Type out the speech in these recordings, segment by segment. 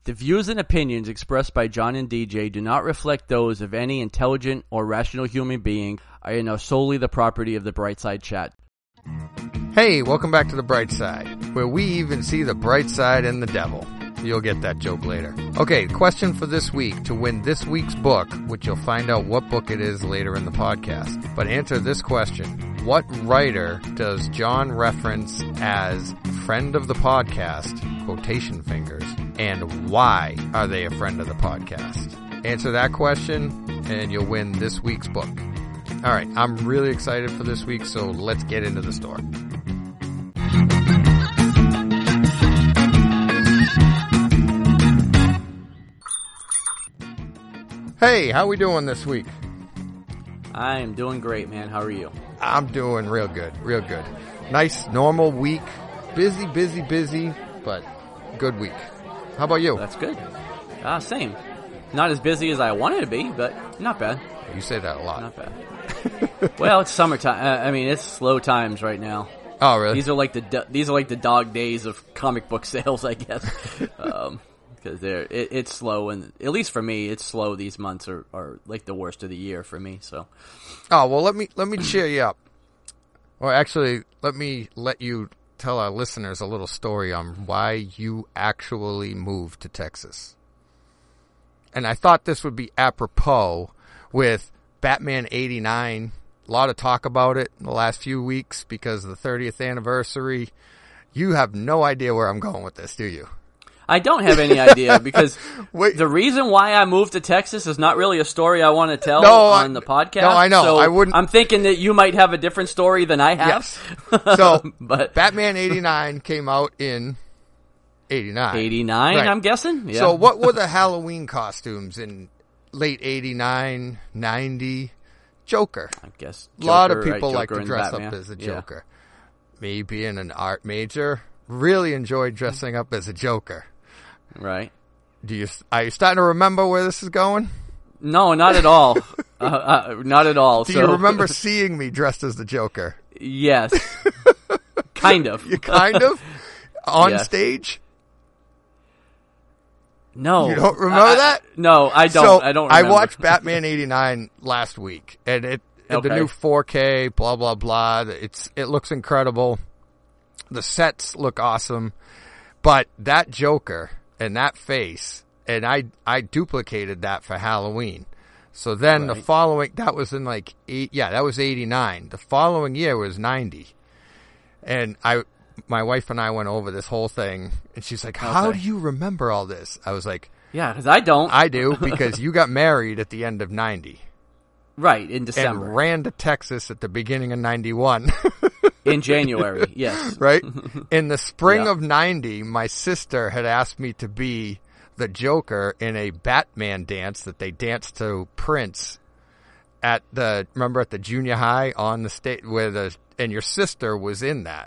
The views and opinions expressed by John and DJ do not reflect those of any intelligent or rational human being and are solely the property of the Brightside Chat. Hey, welcome back to the Bright Side, where we even see the bright side in the devil. You'll get that joke later. Okay, question for this week to win this week's book, which you'll find out what book it is later in the podcast. But answer this question. What writer does John reference as friend of the podcast, quotation fingers, and why are they a friend of the podcast? Answer that question and you'll win this week's book. All right, I'm really excited for this week, so let's get into the story. Hey, how we doing this week? I am doing great, man. How are you? I'm doing real good, real good. Nice, normal week. Busy, but good week. How about you? That's good. Same. Not as busy as I wanted to be, but not bad. You say that a lot. Not bad. Well, it's summertime. It's slow times right now. Oh, really? These are like the dog days of comic book sales, I guess. Because it's slow, and at least for me, it's slow. These months are like the worst of the year for me. So, oh well, let me cheer you up. Well, actually, let you tell our listeners a little story on why you actually moved to Texas. And I thought this would be apropos with Batman '89. A lot of talk about it in the last few weeks because of the 30th anniversary. You have no idea where I'm going with this, do you? I don't have any idea because the reason why I moved to Texas is not really a story I want to tell on the podcast. No, I know. So I wouldn't. I'm thinking that you might have a different story than I have. Yes. So, but Batman '89 came out in '89. '89, right. I'm guessing. Yeah. So, what were the Halloween costumes in late '89, '90? Joker. I guess Joker, a lot of people right, like to dress up as a Joker. Yeah. Me being an art major, really enjoyed dressing up as a Joker. Right. Are you starting to remember where this is going? No, not at all. Not at all. Do you remember seeing me dressed as the Joker? Yes. Kind of. You kind of? On stage? No. You don't remember that? No, I don't. So, I don't remember. I watched Batman '89 last week, and the new 4K, blah, blah, blah. It looks incredible. The sets look awesome. But that Joker and that face, and I duplicated that for Halloween. So then the following, that was in that was '89. The following year was '90. And my wife and I went over this whole thing, and she's like, how do you remember all this? I was like, yeah, because I don't. I do, because you got married at the end of '90. Right, in December. And ran to Texas at the beginning of '91. In January, yes. Right? In the spring of '90, my sister had asked me to be the Joker in a Batman dance that they danced to Prince at the junior high on the stage and your sister was in that.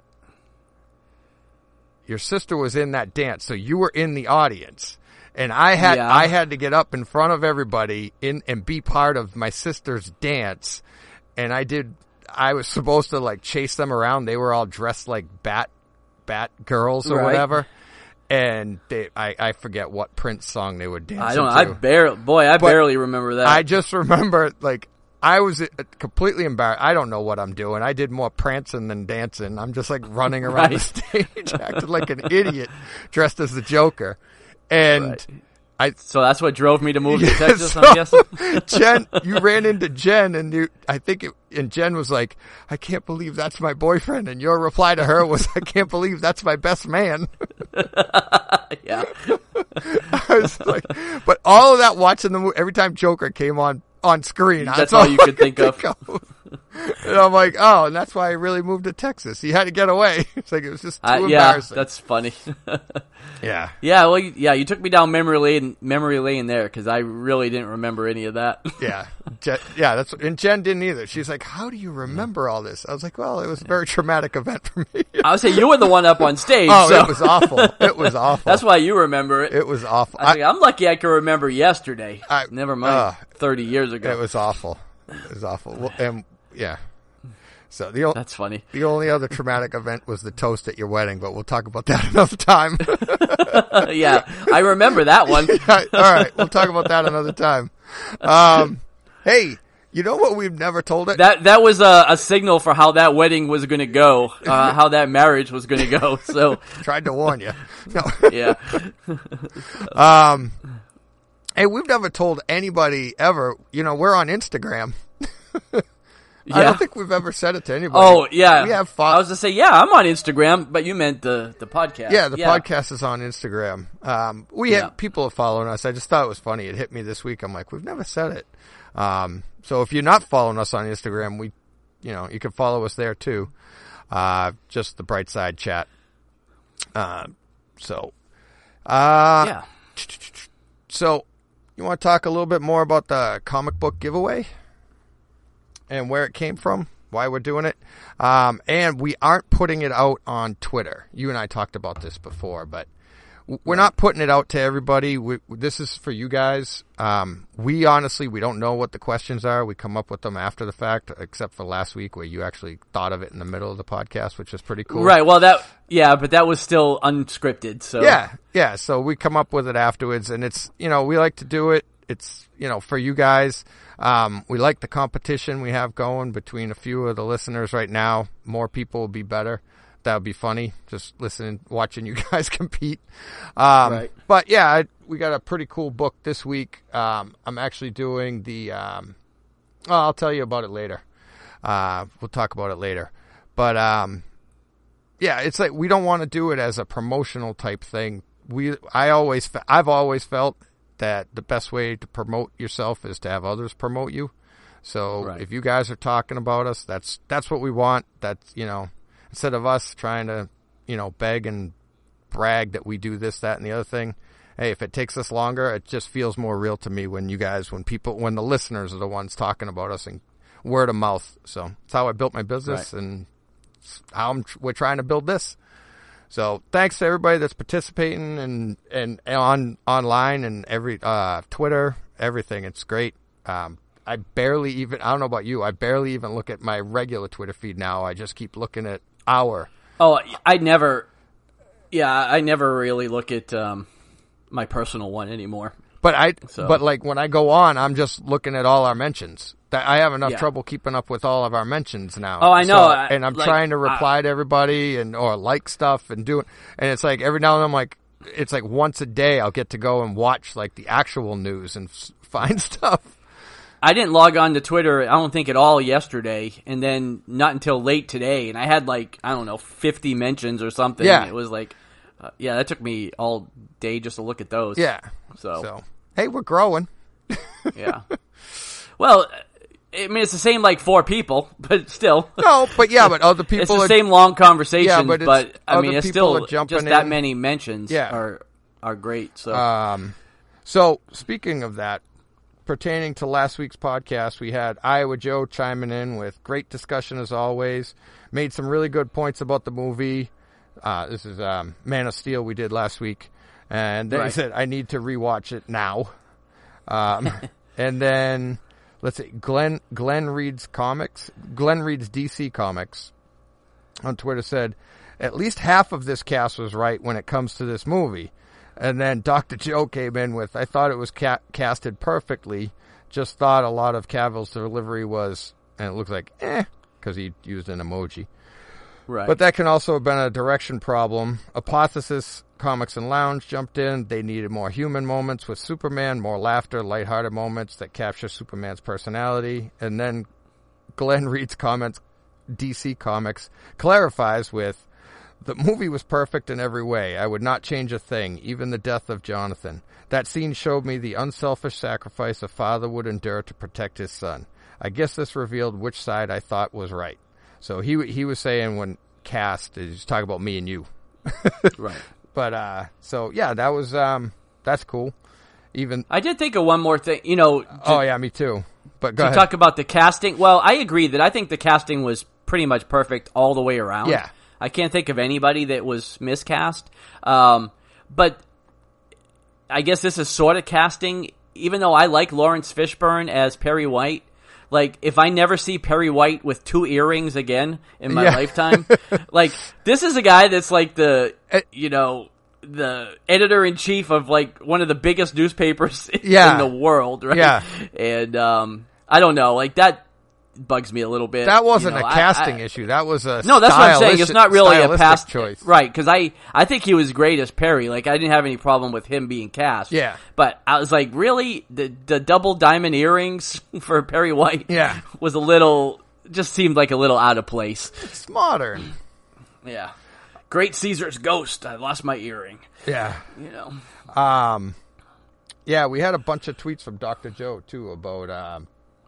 Your sister was in that dance, so you were in the audience. And I had to get up in front of everybody and be part of my sister's dance. And I was supposed to chase them around. They were all dressed like bat girls or whatever. And I forget what Prince song they were dancing to. I barely remember that. I just remember I was completely embarrassed. I don't know what I'm doing. I did more prancing than dancing. I'm just running around the stage, acting like an idiot, dressed as the Joker. And so that's what drove me to move to Texas, I'm guessing. Jen, you ran into Jen, and Jen was like, I can't believe that's my boyfriend. And your reply to her was, I can't believe that's my best man. Yeah. I was like, but all of that watching the movie, every time Joker came on screen, that's all you could think of. And I'm like, oh, and that's why I really moved to Texas. He had to get away. It's it was just too embarrassing. Yeah, that's funny. Yeah. Yeah, well, you took me down memory lane there, because I really didn't remember any of that. Yeah. And Jen didn't either. She's like, how do you remember all this? I was like, well, it was a very traumatic event for me. I would say you were the one up on stage. Oh, so. It was awful. It was awful. That's why you remember it. It was awful. I'm lucky I can remember yesterday. Never mind 30 years ago. It was awful. It was awful. Well, and yeah. So that's funny. The only other traumatic event was the toast at your wedding, but we'll talk about that another time. Yeah, I remember that one. All right, we'll talk about that another time. Hey, you know what we've never told it? That was a signal for how that wedding was going to go, how that marriage was going to go. So tried to warn you. No. Yeah. Hey, we've never told anybody ever. You know, we're on Instagram. Yeah. I don't think we've ever said it to anybody. Oh, yeah. We have I was to say, yeah, I'm on Instagram, but you meant the podcast. Yeah, the podcast is on Instagram. We had people following us. I just thought it was funny. It hit me this week. I'm like, we've never said it. So if you're not following us on Instagram, you can follow us there too. Just the Brightside Chat. Yeah. So you want to talk a little bit more about the comic book giveaway and where it came from, why we're doing it? And we aren't putting it out on Twitter. You and I talked about this before, but we're not putting it out to everybody. This is for you guys. We don't know what the questions are. We come up with them after the fact, except for last week where you actually thought of it in the middle of the podcast, which was pretty cool. Right. Well, but that was still unscripted. So yeah. So we come up with it afterwards, and it's, we like to do it. It's, for you guys. We like the competition we have going between a few of the listeners right now. More people will be better. That would be funny, just watching you guys compete. Right. But yeah, we got a pretty cool book this week. I'm actually doing I'll tell you about it later. We'll talk about it later. But yeah, it's like we don't want to do it as a promotional type thing. I've always felt that the best way to promote yourself is to have others promote you. So If you guys are talking about us, that's what we want. That's, instead of us trying to, beg and brag that we do this, that, and the other thing. Hey, if it takes us longer, it just feels more real to me when the listeners are the ones talking about us and word of mouth. So that's how I built my business and how we're trying to build this. So thanks to everybody that's participating and online and every Twitter, everything. It's great. I don't know about you, I barely even look at my regular Twitter feed now. I just keep looking at our. Oh, I never really look at my personal one anymore. But like when I go on, I'm just looking at all our mentions. I have enough trouble keeping up with all of our mentions now. Oh, I know. And I'm trying to reply to everybody or like stuff and and it's like every now and then it's like once a day I'll get to go and watch like the actual news and find stuff. I didn't log on to Twitter, I don't think at all yesterday, and then not until late today, and I had 50 mentions or something. Yeah. It was that took me all day just to look at those. Yeah. So hey, we're growing. Yeah. Well, I mean, it's the same 4 people, but still. No, but other people it's the same long conversation, yeah, but I mean, it's still just that many mentions are great. So speaking of that, pertaining to last week's podcast, we had Iowa Joe chiming in with great discussion as always. Made some really good points about the movie. This is Man of Steel we did last week. And then he said, I need to rewatch it now. And then, let's see, Glenn Reed's DC Comics on Twitter said, at least half of this cast was right when it comes to this movie. And then Dr. Joe came in with, I thought it was casted perfectly. Just thought a lot of Cavill's delivery was, and it looks like, because he used an emoji. Right. But that can also have been a direction problem. Apotheosis Comics and Lounge jumped in. They needed more human moments with Superman, more laughter, lighthearted moments that capture Superman's personality. And then Glenn Reed's comments, DC Comics, clarifies with, the movie was perfect in every way. I would not change a thing, even the death of Jonathan. That scene showed me the unselfish sacrifice a father would endure to protect his son. I guess this revealed which side I thought was right. So he was saying when cast, he's talking about me and you. Right. But, so yeah, that was, that's cool. I did think of one more thing, oh yeah, me too. But go ahead. To talk about the casting. Well, I agree that I think the casting was pretty much perfect all the way around. Yeah. I can't think of anybody that was miscast. But I guess this is sort of casting, even though I like Lawrence Fishburne as Perry White. like, if I never see Perry White with 2 earrings again in my lifetime, like, this is a guy that's like the editor-in-chief of, like, one of the biggest newspapers in the world, right? Yeah. And, I don't know, like, that bugs me a little bit. That wasn't a casting issue. That was a no. That's what I'm saying. It's not really a past choice, right? Because I think he was great as Perry. Like, I didn't have any problem with him being cast. Yeah, but I was like, really, the double diamond earrings for Perry White? Was a little, just seemed like a little out of place. It's modern. Yeah, Great Caesar's ghost. I lost my earring. Yeah, you know. Yeah, we had a bunch of tweets from Dr. Joe too about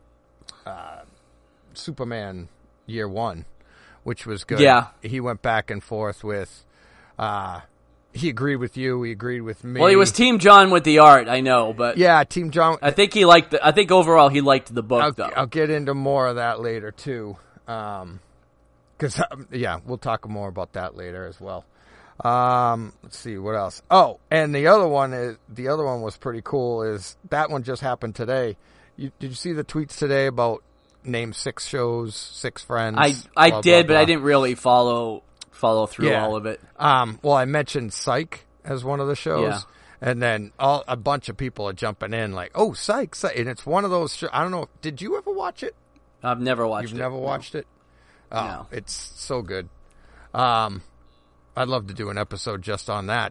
Superman Year One, which was good. Yeah. He went back and forth with, he agreed with you, he agreed with me. Well, he was Team John with the art, I know, but yeah, Team John. I think overall he liked the book, though. I'll get into more of that later too, because we'll talk more about that later as well. Let's see what else. Oh, and the other one was pretty cool. Is that one just happened today? Did you see the tweets today about name 6 shows, 6 friends? I blah, did, blah, but I blah. didn't really follow through all of it. Well, I mentioned Psych as one of the shows, and then a bunch of people are jumping in like, "Oh, Psych!" And it's one of those. I don't know. Did you ever watch it? I've never watched it. You've never watched it? Oh, no. It's so good. I'd love to do an episode just on that.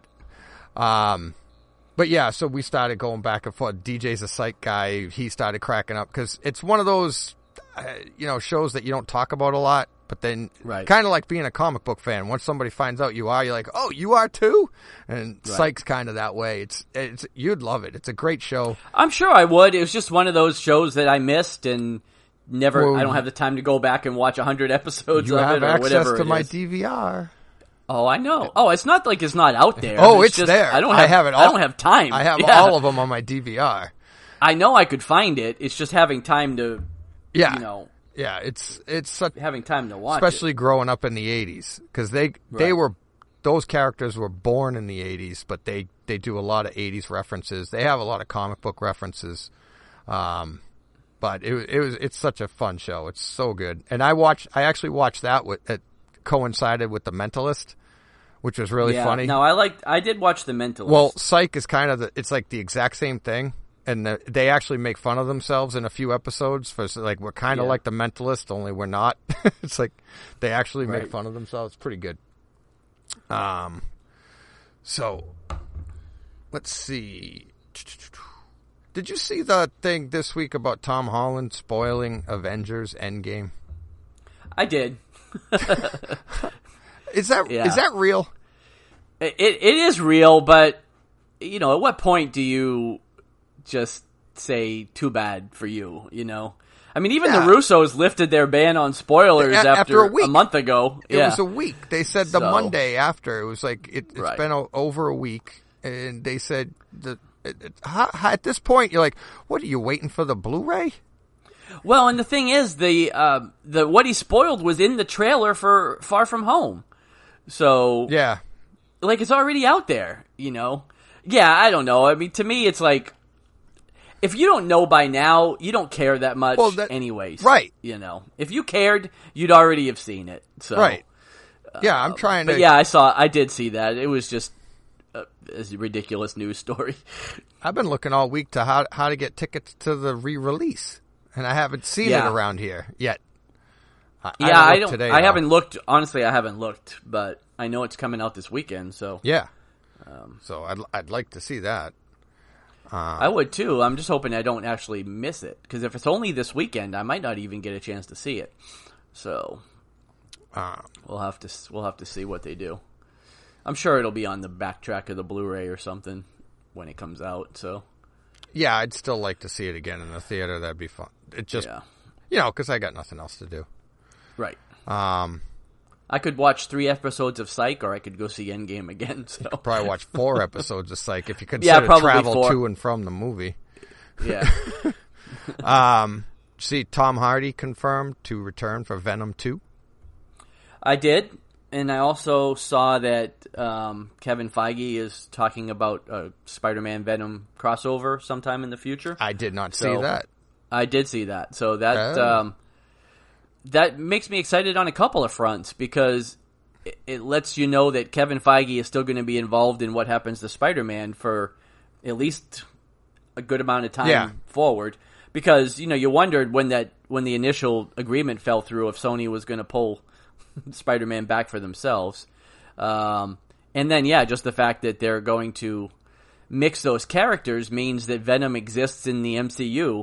But yeah, so we started going back and forth. DJ's a Psych guy. He started cracking up because it's one of those, shows that you don't talk about a lot, but then kind of like being a comic book fan. Once somebody finds out you are, you're like, oh, you are too? And Psych's kind of that way. It's you'd love it. It's a great show. I'm sure I would. It was just one of those shows that I missed and never, I don't have the time to go back and watch 100 episodes of it or whatever. You have access to my DVR. Oh, I know. Oh, it's not like it's not out there. Oh, it's there. I have it all. I don't have time. I have all of them on my DVR. I know I could find it. It's just having time to, Yeah, it's such, having time to watch especially growing up in the 80s, because they were, those characters were born in the 80s, but they do a lot of 80s references. They have a lot of comic book references. But it's such a fun show. It's so good. And I actually watched that it coincided with The Mentalist, which was really funny. No, I did watch The Mentalist. Well, Psych is kind of it's like the exact same thing, and they actually make fun of themselves in a few episodes. Like, we're kind of like The Mentalist, only we're not. It's like they actually make fun of themselves. Pretty good. So let's see. Did you see the thing this week about Tom Holland spoiling Avengers Endgame? I did. Is that real? It is real, but at what point do you just say too bad for you? I mean, even the Russos lifted their ban on spoilers after a month ago. It was a week. They said the Monday after. It was like it's been over a week, and they said at this point you're like, what are you waiting for the Blu-ray? Well, and the thing is, the what he spoiled was in the trailer for Far From Home, so like it's already out there, Yeah, I don't know. I mean, to me, it's like if you don't know by now, you don't care that much, anyways, right? If you cared, you'd already have seen it, so right. Yeah, I'm trying to. But I did see that. It was just a ridiculous news story. I've been looking all week to how to get tickets to the re-release. And I haven't seen it around here yet. I haven't looked. Honestly, I haven't looked, but I know it's coming out this weekend. So so I'd like to see that. I would too. I'm just hoping I don't actually miss it, because if it's only this weekend, I might not even get a chance to see it. So we'll have to see what they do. I'm sure it'll be on the backtrack of the Blu-ray or something when it comes out. So. Yeah, I'd still like to see it again in the theater. That'd be fun. It just, because I got nothing else to do. Right. I could watch 3 episodes of Psych, or I could go see Endgame again. So you could probably watch 4 episodes of Psych if you consider travel 4. to and from the movie. Yeah. See, Tom Hardy confirmed to return for Venom 2. I did. And I also saw that Kevin Feige is talking about a Spider-Man Venom crossover sometime in the future. I did not see that. I did see that. So that that makes me excited on a couple of fronts because it lets you know that Kevin Feige is still going to be involved in what happens to Spider-Man for at least a good amount of time forward. Because, you wondered when the initial agreement fell through if Sony was going to pull Spider-Man back for themselves. And then, just the fact that they're going to mix those characters means that Venom exists in the MCU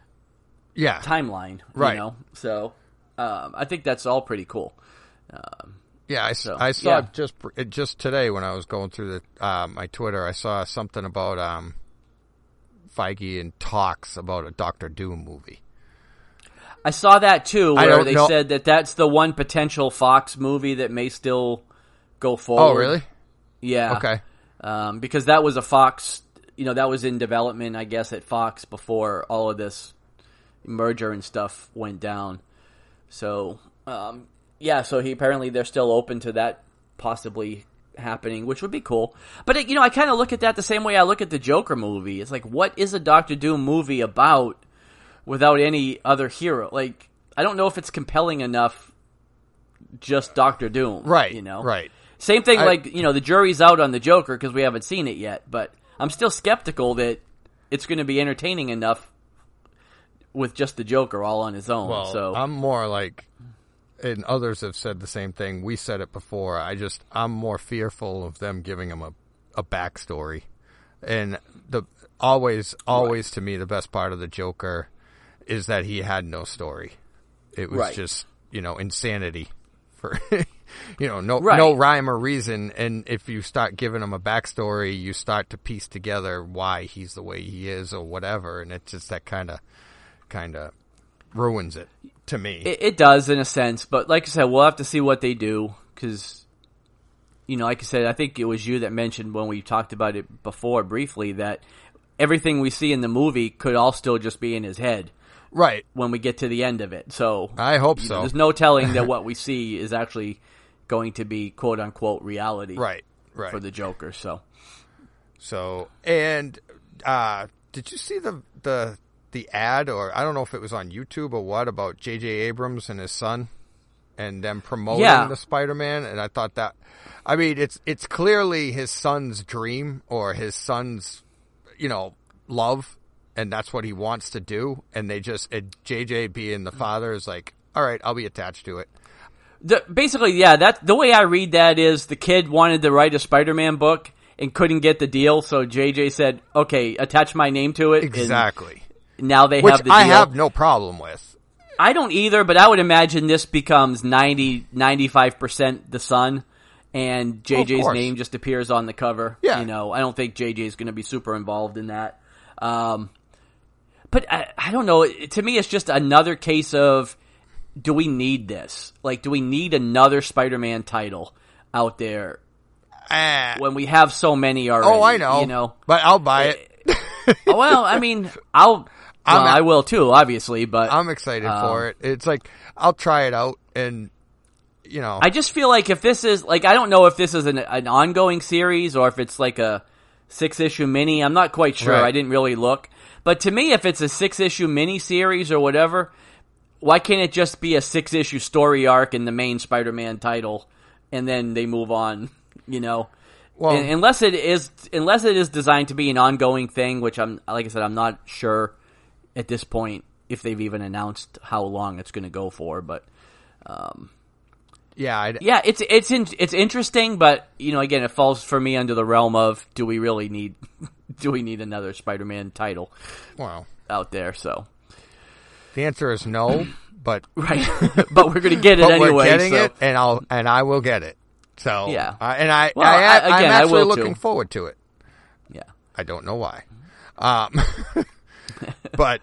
timeline. Right. So I think that's all pretty cool. I saw just today when I was going through my Twitter, I saw something about Feige and talks about a Doctor Doom movie. I saw that too, where they said that that's the one potential Fox movie that may still go forward. Oh, really? Yeah. Okay. Because that was a Fox, that was in development, I guess, at Fox before all of this merger and stuff went down. So, so they're still open to that possibly happening, which would be cool. But, I kind of look at that the same way I look at the Joker movie. It's like, what is a Doctor Doom movie about without any other hero? Like, I don't know if it's compelling enough just Doctor Doom. Right, right. Same thing, the jury's out on the Joker because we haven't seen it yet, but I'm still skeptical that it's going to be entertaining enough with just the Joker all on his own. Well, so I'm more like, and others have said the same thing. We said it before. I'm more fearful of them giving him a backstory. And always to me, the best part of the Joker is that he had no story. It was just, insanity for, no rhyme or reason. And if you start giving him a backstory, you start to piece together why he's the way he is or whatever. And it's just that kind of ruins it to me. It does in a sense, but like I said, we'll have to see what they do because, like I said, I think it was you that mentioned when we talked about it before briefly that everything we see in the movie could all still just be in his head. Right. When we get to the end of it. So I hope so. There's no telling that what we see is actually going to be quote unquote reality. Right. For the Joker. So and did you see the ad, or I don't know if it was on YouTube or what, about J.J. Abrams and his son and them promoting the Spider-Man? And I thought that, it's clearly his son's dream or his son's, love, and that's what he wants to do. And they just, J.J. being the father is like, all right, I'll be attached to it. Basically, that's the way I read that is the kid wanted to write a Spider-Man book and couldn't get the deal. So J.J. said, okay, attach my name to it. Exactly. Now they have the deal. I have no problem with. I don't either, but I would imagine this becomes 95% the son, and JJ's name just appears on the cover. Yeah. I don't think JJ's going to be super involved in that. But I don't know. To me, it's just another case of, do we need this? Like, do we need another Spider-Man title out there when we have so many already? Oh, I know. But I'll buy it. Well, I will too, obviously, but I'm excited for it. It's like, I'll try it out, and I just feel like if this is I don't know if this is an ongoing series or if it's like a 6-issue mini. I'm not quite sure. Right. I didn't really look, but to me, if it's a 6-issue mini series or whatever, why can't it just be a 6-issue story arc in the main Spider-Man title, and then they move on? Well, unless it is designed to be an ongoing thing, which I'm not sure at this point if they've even announced how long it's going to go for. But it's interesting, but again, it falls for me under the realm of, do we need another Spider-Man title out there? So the answer is no, but right, but we're going to get it anyway. We're getting it, and I will get it. So yeah, I'm actually looking forward to it. Yeah, I don't know why. But,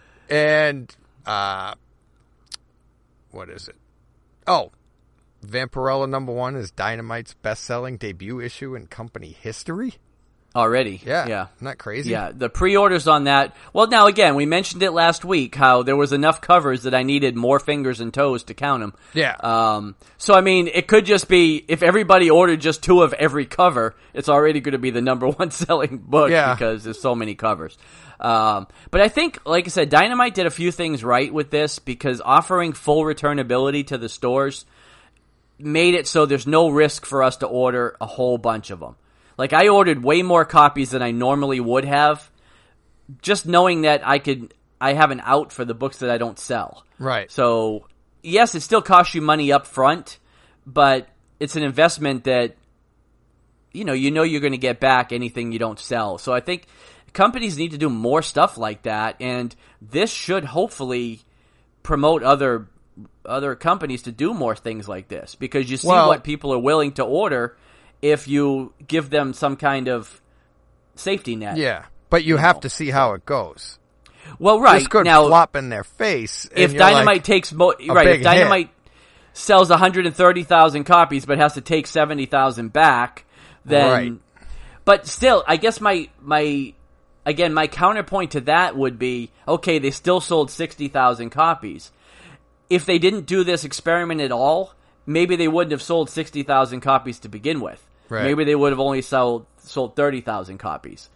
what is it? Oh, Vampirella #1 is Dynamite's best-selling debut issue in company history. already. Yeah. Yeah. Isn't that crazy? Yeah. The pre-orders on that. Well, now again, we mentioned it last week how there was enough covers that I needed more fingers and toes to count them. Yeah. So I mean, it could just be if everybody ordered just 2 of every cover, it's already going to be the number 1 selling book because there's so many covers. But I think, like I said, Dynamite did a few things right with this because offering full returnability to the stores made it so there's no risk for us to order a whole bunch of them. Like, I ordered way more copies than I normally would have, just knowing that I have an out for the books that I don't sell. Right. So, yes, it still costs you money up front, but it's an investment that, you know you're going to get back anything you don't sell. So I think companies need to do more stuff like that, and this should hopefully promote other companies to do more things like this, because you see what people are willing to order if you give them some kind of safety net. Yeah, but you have to see how it goes. Well, right. This could now, flop in their face. If Dynamite takes if Dynamite sells 130,000 copies but has to take 70,000 back, then right. But still, I guess my counterpoint to that would be, okay, they still sold 60,000 copies. If they didn't do this experiment at all, maybe they wouldn't have sold 60,000 copies to begin with. Right. Maybe they would have only sold 30,000 copies.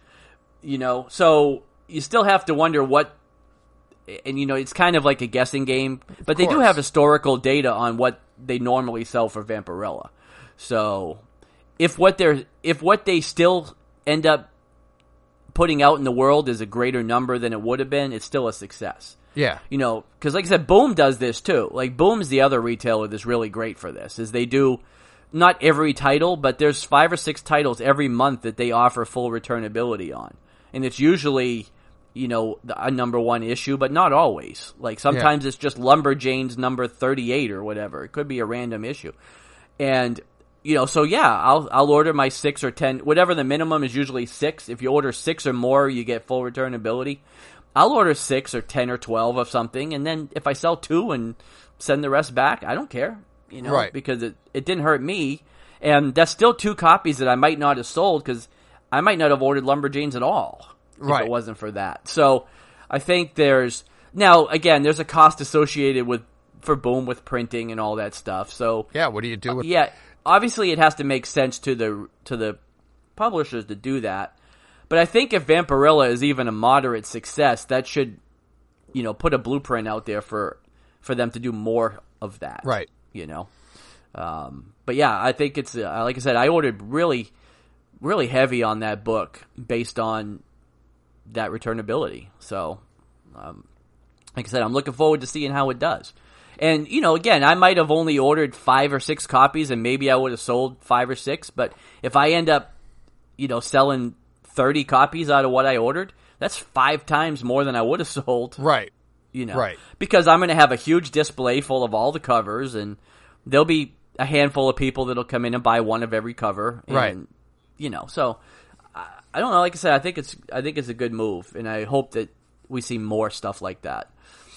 So you still have to wonder what, and it's kind of like a guessing game, but they do have historical data on what they normally sell for Vampirella. So if what they still end up putting out in the world is a greater number than it would have been, it's still a success. Yeah. Because like I said, Boom does this too. Like, Boom's the other retailer that's really great for this, is they do not every title, but there's 5 or 6 titles every month that they offer full returnability on. And it's usually, a number 1 issue, but not always. Like, sometimes it's just Lumberjanes number 38 or whatever. It could be a random issue. And, so yeah, I'll order my 6 or 10, whatever the minimum is, usually 6. If you order 6 or more, you get full returnability. I'll order 6 or 10 or 12 of something, and then if I sell 2 and send the rest back, I don't care, right. Because it didn't hurt me, and that's still 2 copies that I might not have sold, because I might not have ordered Lumberjanes at all if it wasn't for that. So I think there's a cost associated for Boom with printing and all that stuff. So yeah, what do you do with? Obviously it has to make sense to the publishers to do that. But I think if Vampirella is even a moderate success, that should, put a blueprint out there for them to do more of that. Right. But yeah, I think it's, like I said, I ordered really, really heavy on that book based on that returnability. So, like I said, I'm looking forward to seeing how it does. And, again, I might have only ordered 5 or 6 copies, and maybe I would have sold 5 or 6. But if I end up, selling 30 copies out of what I ordered, that's 5 times more than I would have sold. Right. Right. Because I'm going to have a huge display full of all the covers, and there'll be a handful of people that'll come in and buy 1 of every cover. And, right. So I don't know. Like I said, I think it's a good move, and I hope that we see more stuff like that.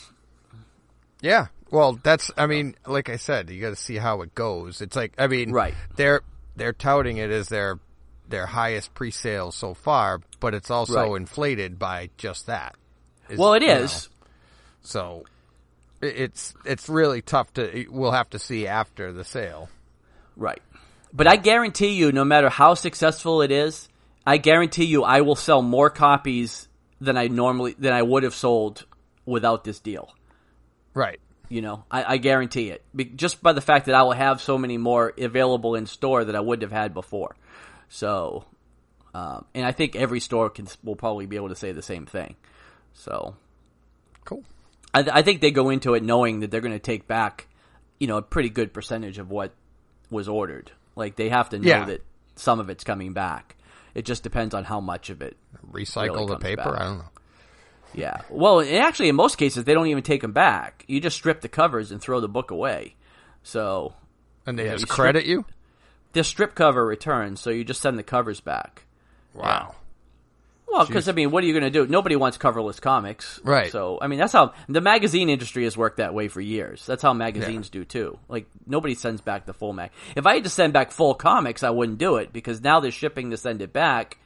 Yeah. Well, like I said, you got to see how it goes. It's like, right. They're touting it as their highest pre-sale so far, but it's also inflated by just that. It is. So it's really tough we'll have to see after the sale. Right. But I guarantee you, no matter how successful it is, I guarantee you I will sell more copies than I would have sold without this deal. Right. I guarantee it. Just by the fact that I will have so many more available in store that I wouldn't have had before. So, and I think every store will probably be able to say the same thing. So, cool. I think they go into it knowing that they're going to take back, a pretty good percentage of what was ordered. Like, they have to know that some of it's coming back. It just depends on how much of it. Recycle the paper? Back. I don't know. Yeah. Well, and actually, in most cases, they don't even take them back. You just strip the covers and throw the book away. So, and they just credit you? The strip cover returns, so you just send the covers back. Wow. Well, because, what are you going to do? Nobody wants coverless comics. Right. So, that's how the magazine industry has worked that way for years. That's how magazines do, too. Like, nobody sends back the full mag. If I had to send back full comics, I wouldn't do it, because now they're shipping to send it back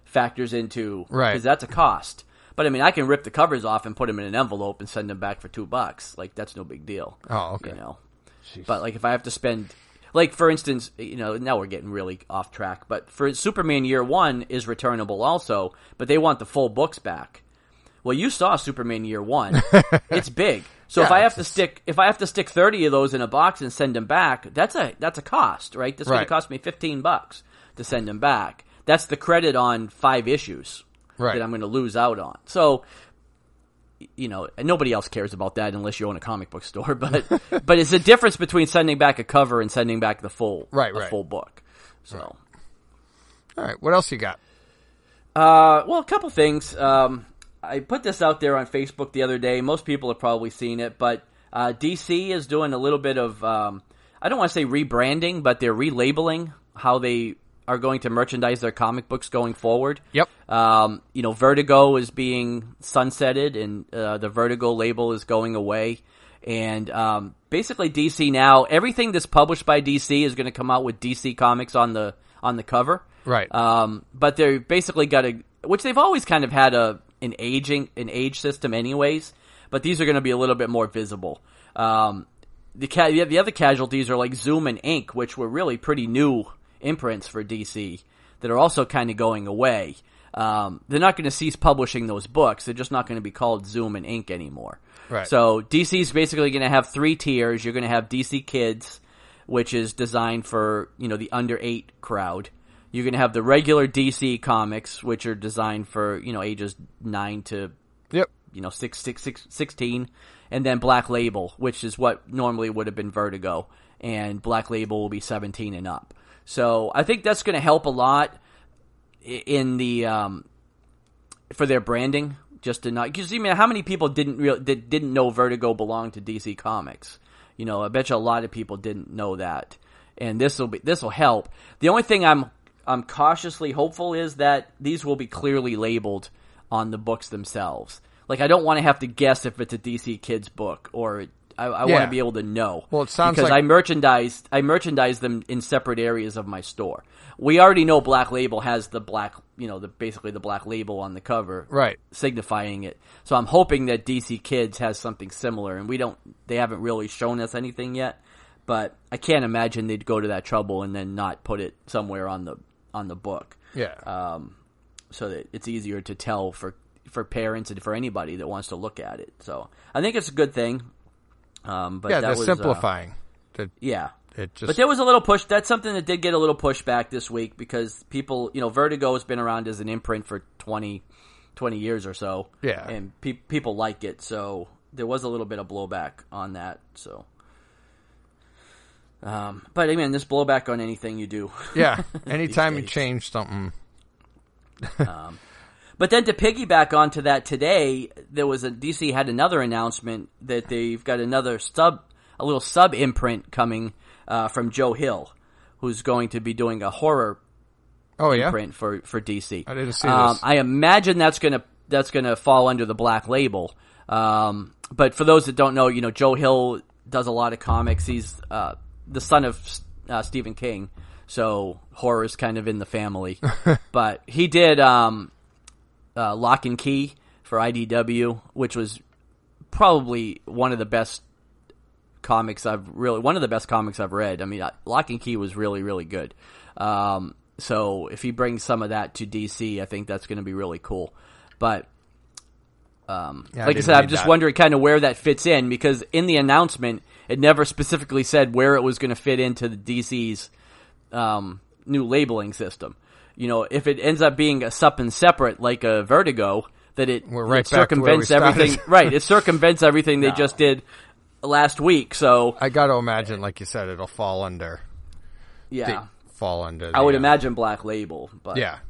factors into, right? Because that's a cost. But I mean, I can rip the covers off and put them in an envelope and send them back for $2. Like, that's no big deal. Oh, okay. You know, but like if I have to spend, like for instance, you know, now we're getting really off track. But for Superman Year One is returnable also, but they want the full books back. Well, you saw Superman Year One; it's big. So if I have to stick 30 of those in a box and send them back, that's a cost, right? That's going to cost me $15 to send them back. That's the credit on 5 issues. Right. That I'm going to lose out on. So, you know, nobody else cares about that unless you own a comic book store. But it's a difference between sending back a cover and sending back the full full book. So, all right, what else you got? Well, a couple things. I put this out there on Facebook the other day. Most people have probably seen it, but DC is doing a little bit of I don't want to say rebranding, but they're relabeling how they are going to merchandise their comic books going forward. Yep. You know, Vertigo is being sunsetted, and the Vertigo label is going away. And basically, DC now, everything that's published by DC is going to come out with DC Comics on the cover. Right. But they're basically got which they've always kind of had an age system, anyways. But these are going to be a little bit more visible. The other casualties are like Zoom and Ink, which were really pretty new imprints for DC that are also kind of going away. They're not going to cease publishing those books. They're just not going to be called Zoom and Ink anymore. Right. So DC's basically going to have 3 tiers. You're going to have DC Kids, which is designed for, you know, the under 8 crowd. You're going to have the regular DC Comics, which are designed for, you know, ages 9 to, you know, 16. And then Black Label, which is what normally would have been Vertigo. And Black Label will be 17 and up. So I think that's going to help a lot in the for their branding. Just to not, because I mean, how many people didn't know Vertigo belonged to DC Comics? You know, I bet you a lot of people didn't know that, and this will help. The only thing I'm cautiously hopeful is that these will be clearly labeled on the books themselves. Like, I don't want to have to guess if it's a DC Kids book, or I want to be able to know. Well, it sounds because like I merchandise them in separate areas of my store. We already know Black Label has the black, you know, basically the Black Label on the cover, right, signifying it. So I'm hoping that DC Kids has something similar, and they haven't really shown us anything yet. But I can't imagine they'd go to that trouble and then not put it somewhere on the book. Yeah. So that it's easier to tell for parents and for anybody that wants to look at it. So I think it's a good thing. But yeah, they're simplifying. Yeah. But there was a little push. That's something that did get a little pushback this week because people, you know, Vertigo has been around as an imprint for 20 years or so. Yeah. And people like it. So there was a little bit of blowback on that. So, but I mean, there's blowback on anything you do. Yeah. Anytime you change something. But then to piggyback onto that today, DC had another announcement that they've got another a little sub imprint coming from Joe Hill, who's going to be doing a horror imprint for DC. I didn't see this. I imagine that's gonna fall under the Black Label. But for those that don't know, you know, Joe Hill does a lot of comics. He's the son of Stephen King, so horror is kind of in the family. But he did Lock and Key for IDW, which was probably one of the best comics I've read. I mean, Lock and Key was really, really good. So if he brings some of that to DC, I think that's going to be really cool. But like I said, I'm just wondering kind of where that fits in, because in the announcement, it never specifically said where it was going to fit into the DC's new labeling system. You know, if it ends up being something separate like a Vertigo, that it circumvents everything. Right, it circumvents everything they just did last week. So I got to imagine, like you said, it'll fall under. Yeah, fall under. I would imagine Black Label, but yeah.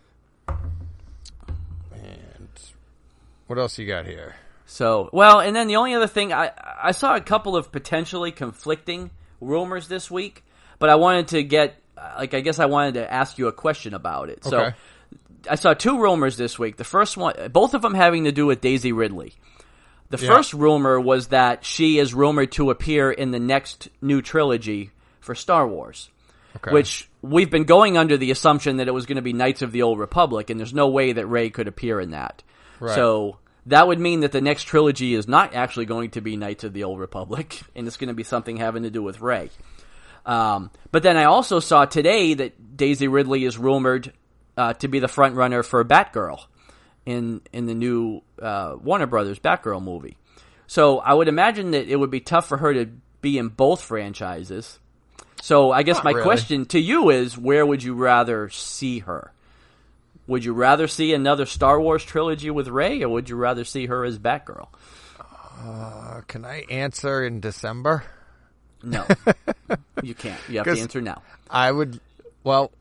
And what else you got here? So, well, and then the only other thing, I saw a couple of potentially conflicting rumors this week, but I wanted to get. I guess I wanted to ask you a question about it. So, I saw 2 rumors this week. The first one, both of them having to do with Daisy Ridley. The first rumor was that she is rumored to appear in the next new trilogy for Star Wars. which we've been going under the assumption that it was going to be Knights of the Old Republic, and there's no way that Rey could appear in that. Right. So that would mean that the next trilogy is not actually going to be Knights of the Old Republic, and it's going to be something having to do with Rey. But then I also saw today that Daisy Ridley is rumored to be the front runner for Batgirl in the new Warner Brothers Batgirl movie. So I would imagine that it would be tough for her to be in both franchises. So I guess my question to you is, where would you rather see her? Would you rather see another Star Wars trilogy with Rey, or would you rather see her as Batgirl? Can I answer in December? No. You can't. You have to answer now. I would, well,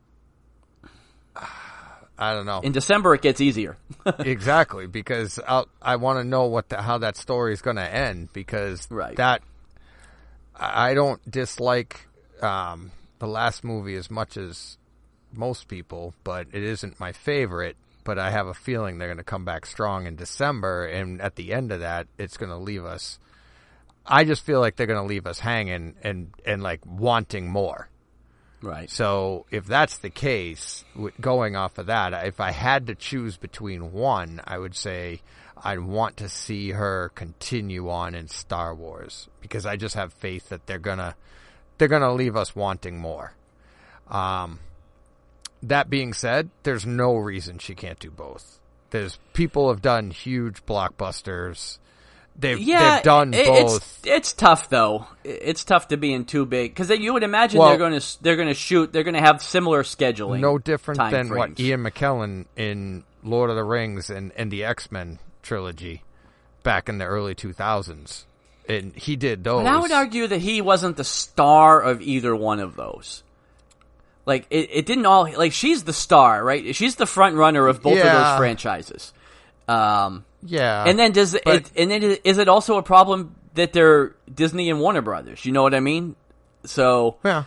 I don't know. In December, it gets easier. Exactly, because I want to know how that story is going to end, because that, I don't dislike the last movie as much as most people, but it isn't my favorite. But I have a feeling they're going to come back strong in December, and at the end of that, it's going to leave us. I just feel like they're going to leave us hanging and like wanting more. Right. So if that's the case, going off of that, if I had to choose between one, I would say I'd want to see her continue on in Star Wars, because I just have faith that they're gonna leave us wanting more. That being said, there's no reason she can't do both. People have done huge blockbusters. They've done both. It's tough though. It's tough to be in too big, because you would imagine they're going to have similar scheduling. No different than what Ian McKellen in Lord of the Rings and the X-Men trilogy back in the early 2000s. And he did those. But I would argue that he wasn't the star of either one of those. Like it didn't all, like, she's the star, right? She's the front runner of both of those franchises. Yeah. And then is it also a problem that they're Disney and Warner Brothers? You know what I mean? So yeah.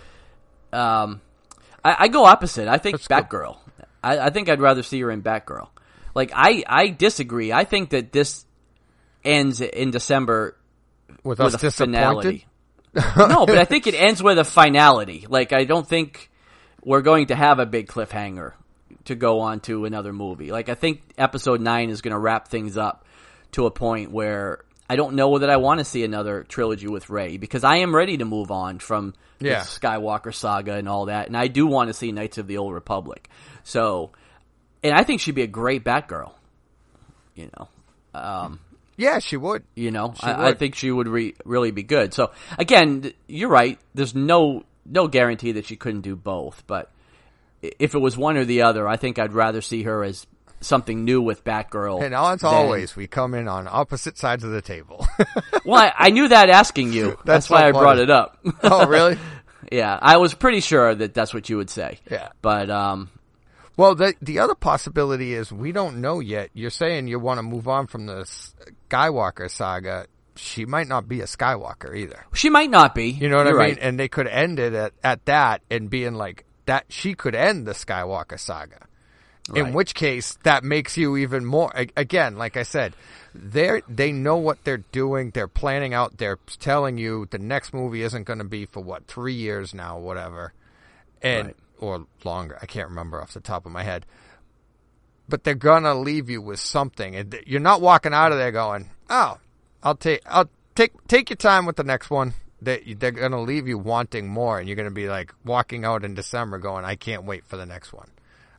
I go opposite. I think Batgirl. I think I'd rather see her in Batgirl. Like I disagree. I think that this ends in December with us a finality. No, but I think it ends with a finality. Like, I don't think we're going to have a big cliffhanger to go on to another movie. Like, I think episode 9 is going to wrap things up to a point where I don't know that I want to see another trilogy with Rey, because I am ready to move on from the Skywalker saga and all that, and I do want to see Knights of the Old Republic. So, and I think she'd be a great Batgirl, you know. Yeah, she would. You know, I think she would really be good. So, again, you're right. There's no guarantee that she couldn't do both, but if it was one or the other, I think I'd rather see her as something new with Batgirl. And as always, we come in on opposite sides of the table. Well, I knew that asking you. That's why I brought it up. Oh, really? Yeah, I was pretty sure that that's what you would say. Yeah. But, well, the other possibility is we don't know yet. You're saying you want to move on from the Skywalker saga. She might not be a Skywalker either. She might not be. You know what I mean? Right. And they could end it at that and being like, that she could end the Skywalker saga. Right. In which case, that makes you even more, again, like I said, they know what they're doing. They're planning out. They're telling you the next movie isn't going to be for 3 years now, whatever. And, or longer. I can't remember off the top of my head. But they're going to leave you with something. And you're not walking out of there going, oh, I'll take your time with the next one. They're going to leave you wanting more, and you're going to be like walking out in December going, I can't wait for the next one.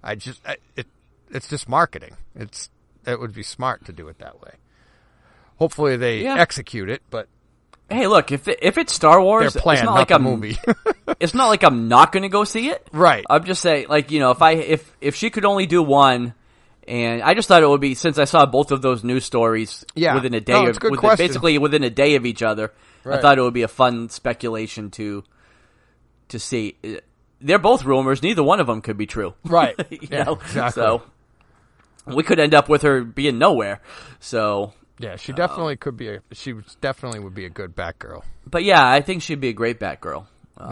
It's just marketing. It would be smart to do it that way. Hopefully they execute it, but hey, look, if it's Star Wars, it's not like a movie. It's not like I'm not going to go see it. Right. I'm just saying, like, you know, if she could only do one, and I just thought it would be, since I saw both of those news stories within a day basically within a day of each other. Right. I thought it would be a fun speculation to see. They're both rumors. Neither one of them could be true. Right. You know? Exactly. So we could end up with her being nowhere. So yeah, she definitely could be. She definitely would be a good Batgirl. But yeah, I think she'd be a great Batgirl.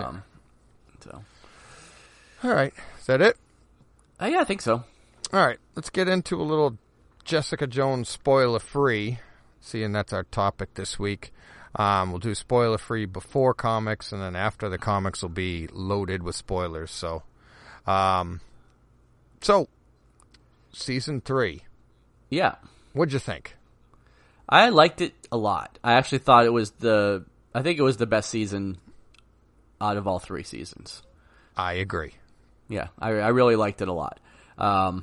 So, all right, is that it? Yeah, I think so. All right, let's get into a little Jessica Jones spoiler free. Seeing that's our topic this week. We'll do spoiler-free before comics, and then after the comics will be loaded with spoilers. So, season 3. Yeah. What'd you think? I liked it a lot. I actually thought it was the best season out of all 3 seasons. I agree. Yeah, I really liked it a lot. I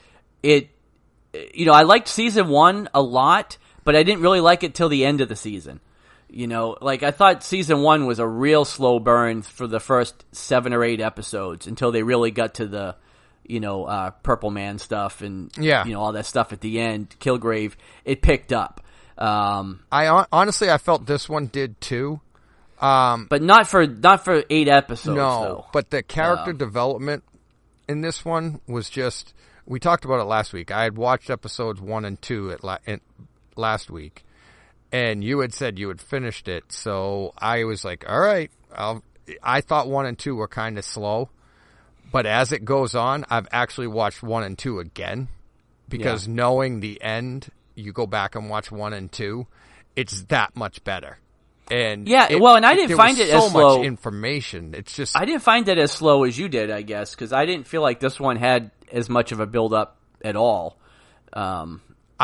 liked season 1 a lot, but I didn't really like it till the end of the season. I thought season 1 was a real slow burn for the first 7 or 8 episodes until they really got to the, Purple Man stuff and, all that stuff at the end, Kilgrave. It picked up. Honestly, I felt this one did too. But not for 8 episodes. No, though. But the character development in this one was just. We talked about it last week. I had watched episodes 1 and 2 last week, and you had said you had finished it. So I was like, all right. I thought 1 and 2 were kind of slow, but as it goes on, I've actually watched 1 and 2 again because knowing the end, you go back and watch 1 and 2, it's that much better. And I didn't find it as slow. So much information. It's just I didn't find it as slow as you did, I guess, because I didn't feel like this one had as much of a build up at all. I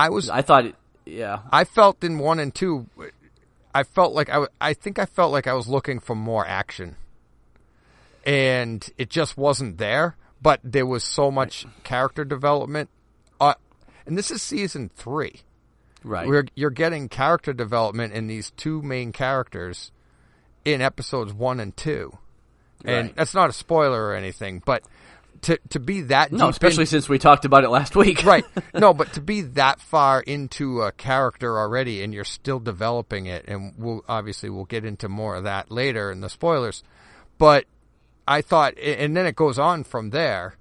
felt in 1 and 2, I felt like I felt like I was looking for more action, and it just wasn't there. But there was so much character development, and this is season 3. Right. You're getting character development in these 2 main characters in episodes 1 and 2. And that's not a spoiler or anything, but to be that deep especially since we talked about it last week. Right. No, but to be that far into a character already and you're still developing it, and we'll get into more of that later in the spoilers. But I thought, and then it goes on from there.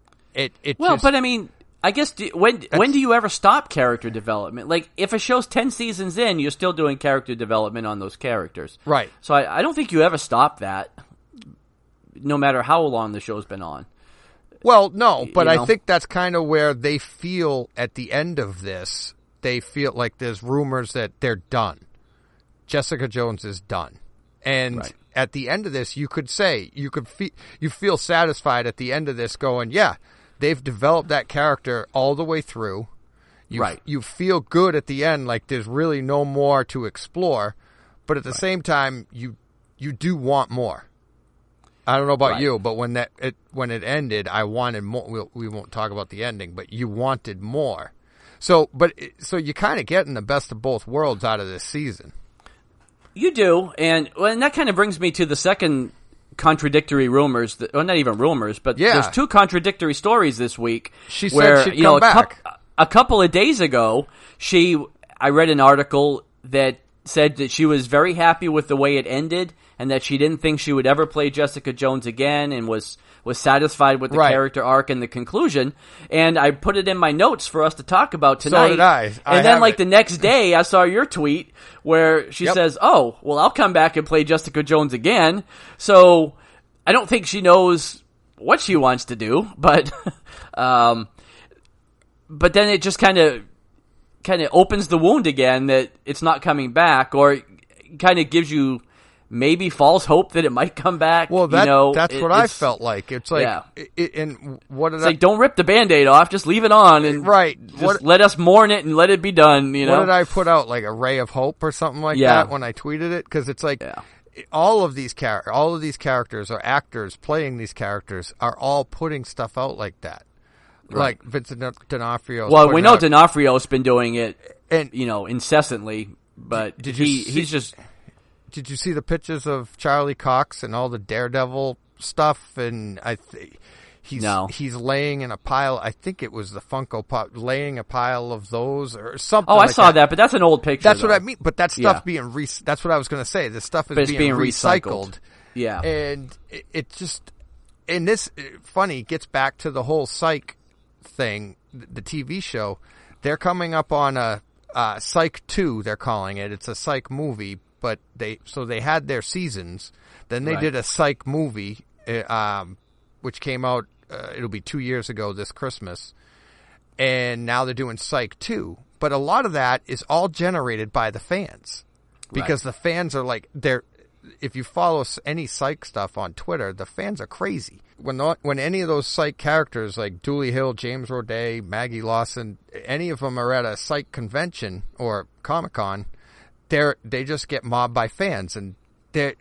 I guess when do you ever stop character development? Like, if a show's 10 seasons in, you're still doing character development on those characters. Right. So I don't think you ever stop that, no matter how long the show's been on. Well, no, but I think that's kind of where they feel at the end of this. They feel like there's rumors that they're done. Jessica Jones is done. And at the end of this, you feel satisfied at the end of this going, yeah, they've developed that character all the way through. You feel good at the end, like there's really no more to explore. But at the same time, you do want more. I don't know about you, but when it ended, I wanted more. We won't talk about the ending, but you wanted more. So you're kind of getting the best of both worlds out of this season. You do, and that kind of brings me to the second contradictory rumors. Not even rumors, but there's 2 contradictory stories this week. She said she'd come back. A couple of days ago, I read an article that said that she was very happy with the way it ended, and that she didn't think she would ever play Jessica Jones again, and was satisfied with the character arc and the conclusion. And I put it in my notes for us to talk about tonight. So did I. And then, the next day, I saw your tweet where she says, "Oh, well, I'll come back and play Jessica Jones again." So I don't think she knows what she wants to do, but then it just kind of opens the wound again that it's not coming back, or kind of gives you maybe false hope that it might come back. Well, that's what I felt like. It's like, and what did like, don't rip the Band-Aid off, just leave it on, and let us mourn it and let it be done. What did I put out, like a ray of hope or something like that when I tweeted it? Because it's like all of these characters or actors playing these characters are all putting stuff out like that. Like Vincent D'Onofrio. Well, we know D'Onofrio's been doing it, and incessantly. But he's just. Did you see the pictures of Charlie Cox and all the Daredevil stuff? And he's laying in a pile. I think it was the Funko Pop laying a pile of those or something. Oh, I saw that, but that's an old picture. That's what I mean. But that stuff being that's what I was going to say. This stuff is being recycled. Yeah, and it just and this funny gets back to the whole Psych thing, the TV show. They're coming up on a Psych 2. They're calling it. It's a Psych movie. But they had their seasons. Then they did a Psych movie, which came out. It'll be 2 years ago this Christmas, and now they're doing Psych 2. But a lot of that is all generated by the fans. because the fans are like if you follow any Psych stuff on Twitter, the fans are crazy. When any of those Psych characters like Dooley Hill, James Roday, Maggie Lawson, any of them are at a Psych convention or Comic-Con, they just get mobbed by fans, and they're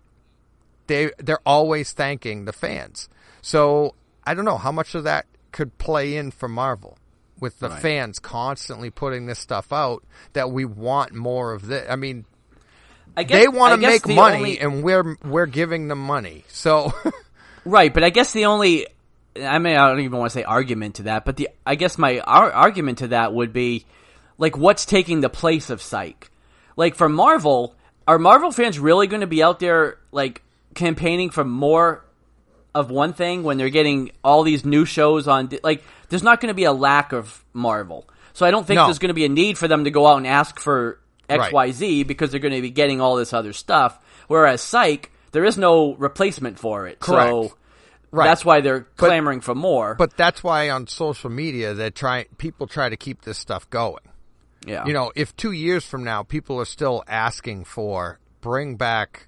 always thanking the fans. So I don't know how much of that could play in for Marvel with the fans constantly putting this stuff out, that we want more of this. I mean, they want to make money, and we're giving them money. So right, but I guess I don't even want to say argument to that, but I guess my argument to that would be, like, what's taking the place of Psych? Like, for Marvel, are Marvel fans really going to be out there, like, campaigning for more of one thing when they're getting all these new shows on? Like, there's not going to be a lack of Marvel. So I don't think there's going to be a need for them to go out and ask for XYZ because they're going to be getting all this other stuff. Whereas Psych, there is no replacement for it. Correct. So that's why they're clamoring for more. But that's why on social media people try to keep this stuff going. Yeah. You know, if 2 years from now people are still asking for bring back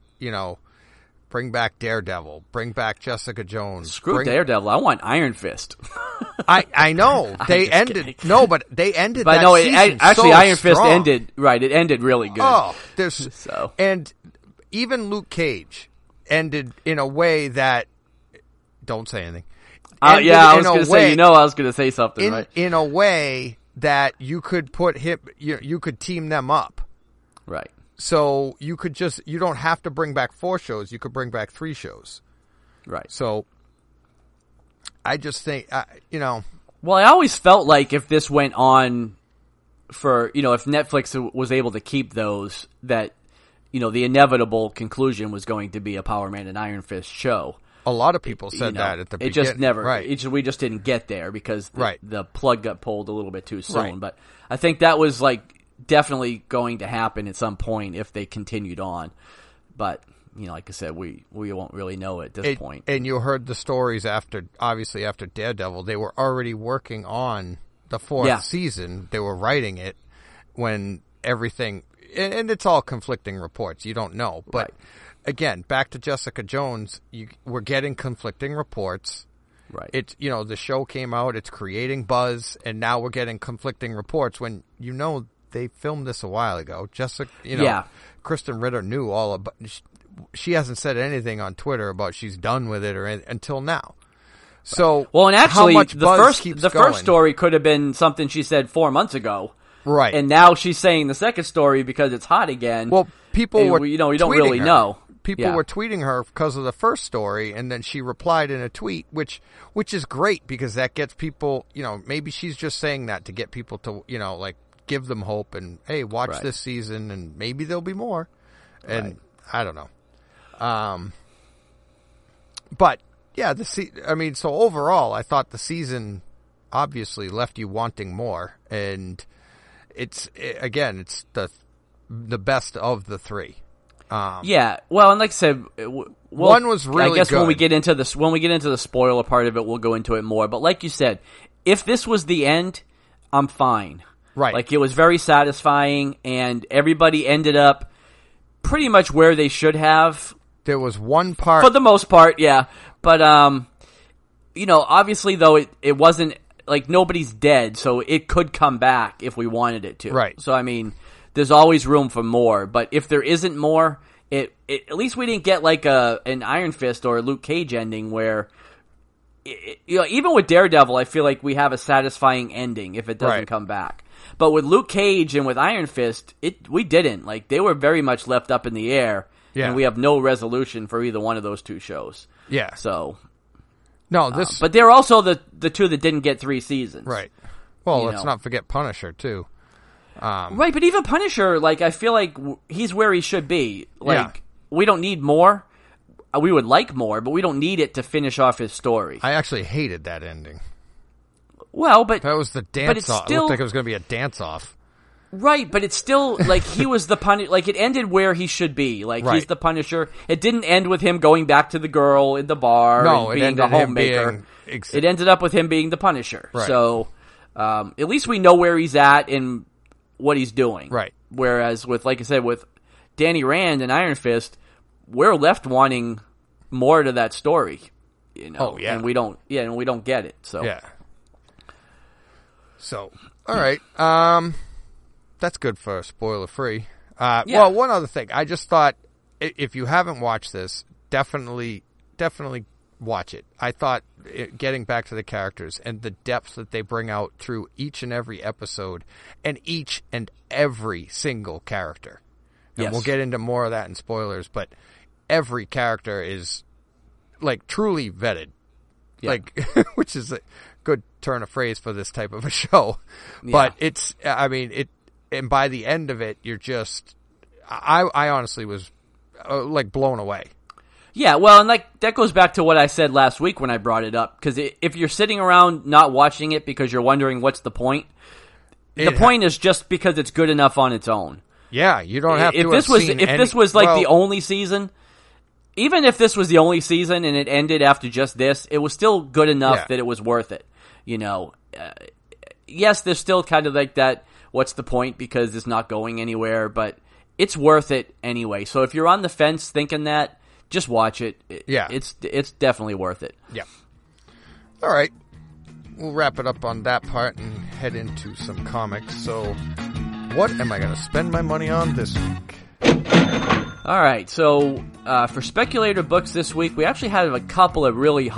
Daredevil, bring back Jessica Jones. Screw Daredevil. I want Iron Fist. I know. They ended that season actually, so Iron Fist strong. ended, right, it ended really good. Oh, so. And even Luke Cage ended in a way that, don't say anything. I was going to say, I was going to say something, right? In a way that you could put him, you could team them up. Right. So you don't have to bring back 4 shows. You could bring back 3 shows. Right. So I just think, Well, I always felt like if this went on for, if Netflix was able to keep those, that, the inevitable conclusion was going to be a Power Man and Iron Fist show. A lot of people said that at the beginning. It just never, we just didn't get there because the plug got pulled a little bit too soon. Right. But I think that was definitely going to happen at some point if they continued on. But, like I said, we won't really know at this point. And you heard the stories after Daredevil. They were already working on the 4th season. They were writing it when everything, and it's all conflicting reports. You don't know. But again, back to Jessica Jones, we're getting conflicting reports. Right. It's, the show came out, it's creating buzz, and now we're getting conflicting reports when, they filmed this a while ago. Jessica, Kristen Ritter knew all about. She hasn't said anything on Twitter about she's done with it until now. So, well, and actually, the first story could have been something she said 4 months ago, right? And now she's saying the second story because it's hot again. Well, people were, you don't really know. People were tweeting her because of the first story, and then she replied in a tweet, which is great because that gets people. Maybe she's just saying that to get people to give them hope and, hey, watch this season and maybe there'll be more. And I don't know. But yeah, so overall I thought the season obviously left you wanting more, and it's the best of the 3. Well, and like I said, one was really I guess good. when we get into the spoiler part of it, we'll go into it more. But like you said, if this was the end, I'm fine. Right. Like, it was very satisfying, and everybody ended up pretty much where they should have. There was one part. For the most part, yeah. But, obviously, though, it wasn't, nobody's dead, so it could come back if we wanted it to. Right. So, I mean, there's always room for more. But if there isn't more, at least we didn't get, an Iron Fist or a Luke Cage ending where... even with Daredevil, I feel like we have a satisfying ending if it doesn't come back. But with Luke Cage and with Iron Fist, we didn't. They were very much left up in the air, and we have no resolution for either one of those 2 shows. Yeah. So, no, but they're also the 2 that didn't get 3 seasons. Right. Well, let's not forget Punisher too. Right, but even Punisher, I feel like he's where he should be. We don't need more. We would like more, but we don't need it to finish off his story. I actually hated that ending. Well, but... That was the dance-off. It looked like it was going to be a dance-off. Right, but it's still, he was the Punisher. It ended where he should be. He's the Punisher. It didn't end with him going back to the girl in the bar and being the homemaker. It ended up with him being the Punisher. Right. So, at least we know where he's at and what he's doing. Right. Whereas with, like I said, with Danny Rand and Iron Fist, we're left wanting more to that story, Oh yeah, and we don't get it. So yeah. So all right, that's good for spoiler free. Well, one other thing, I just thought if you haven't watched this, definitely watch it. I thought getting back to the characters and the depth that they bring out through each and every episode and each and every single character. And we'll get into more of that in spoilers, but every character is like truly vetted. Yeah. Like, which is a good turn of phrase for this type of a show. Yeah. But it's, I mean, and by the end of it, you're just, I honestly was like blown away. Yeah, well, and like that goes back to what I said last week when I brought it up. Because if you're sitting around not watching it because you're wondering what's the point, the point is just because it's good enough on its own. Yeah, you don't have to. If this was like the only season, even if this was the only season and it ended after just this, it was still good enough that it was worth it. Yes, there's still kind of like that. What's the point? Because it's not going anywhere, but it's worth it anyway. So if you're on the fence thinking that, just watch it. It's definitely worth it. Yeah. All right. We'll wrap it up on that part and head into some comics. So, what am I going to spend my money on this week? All right. So, for speculator books this week, we actually had a couple of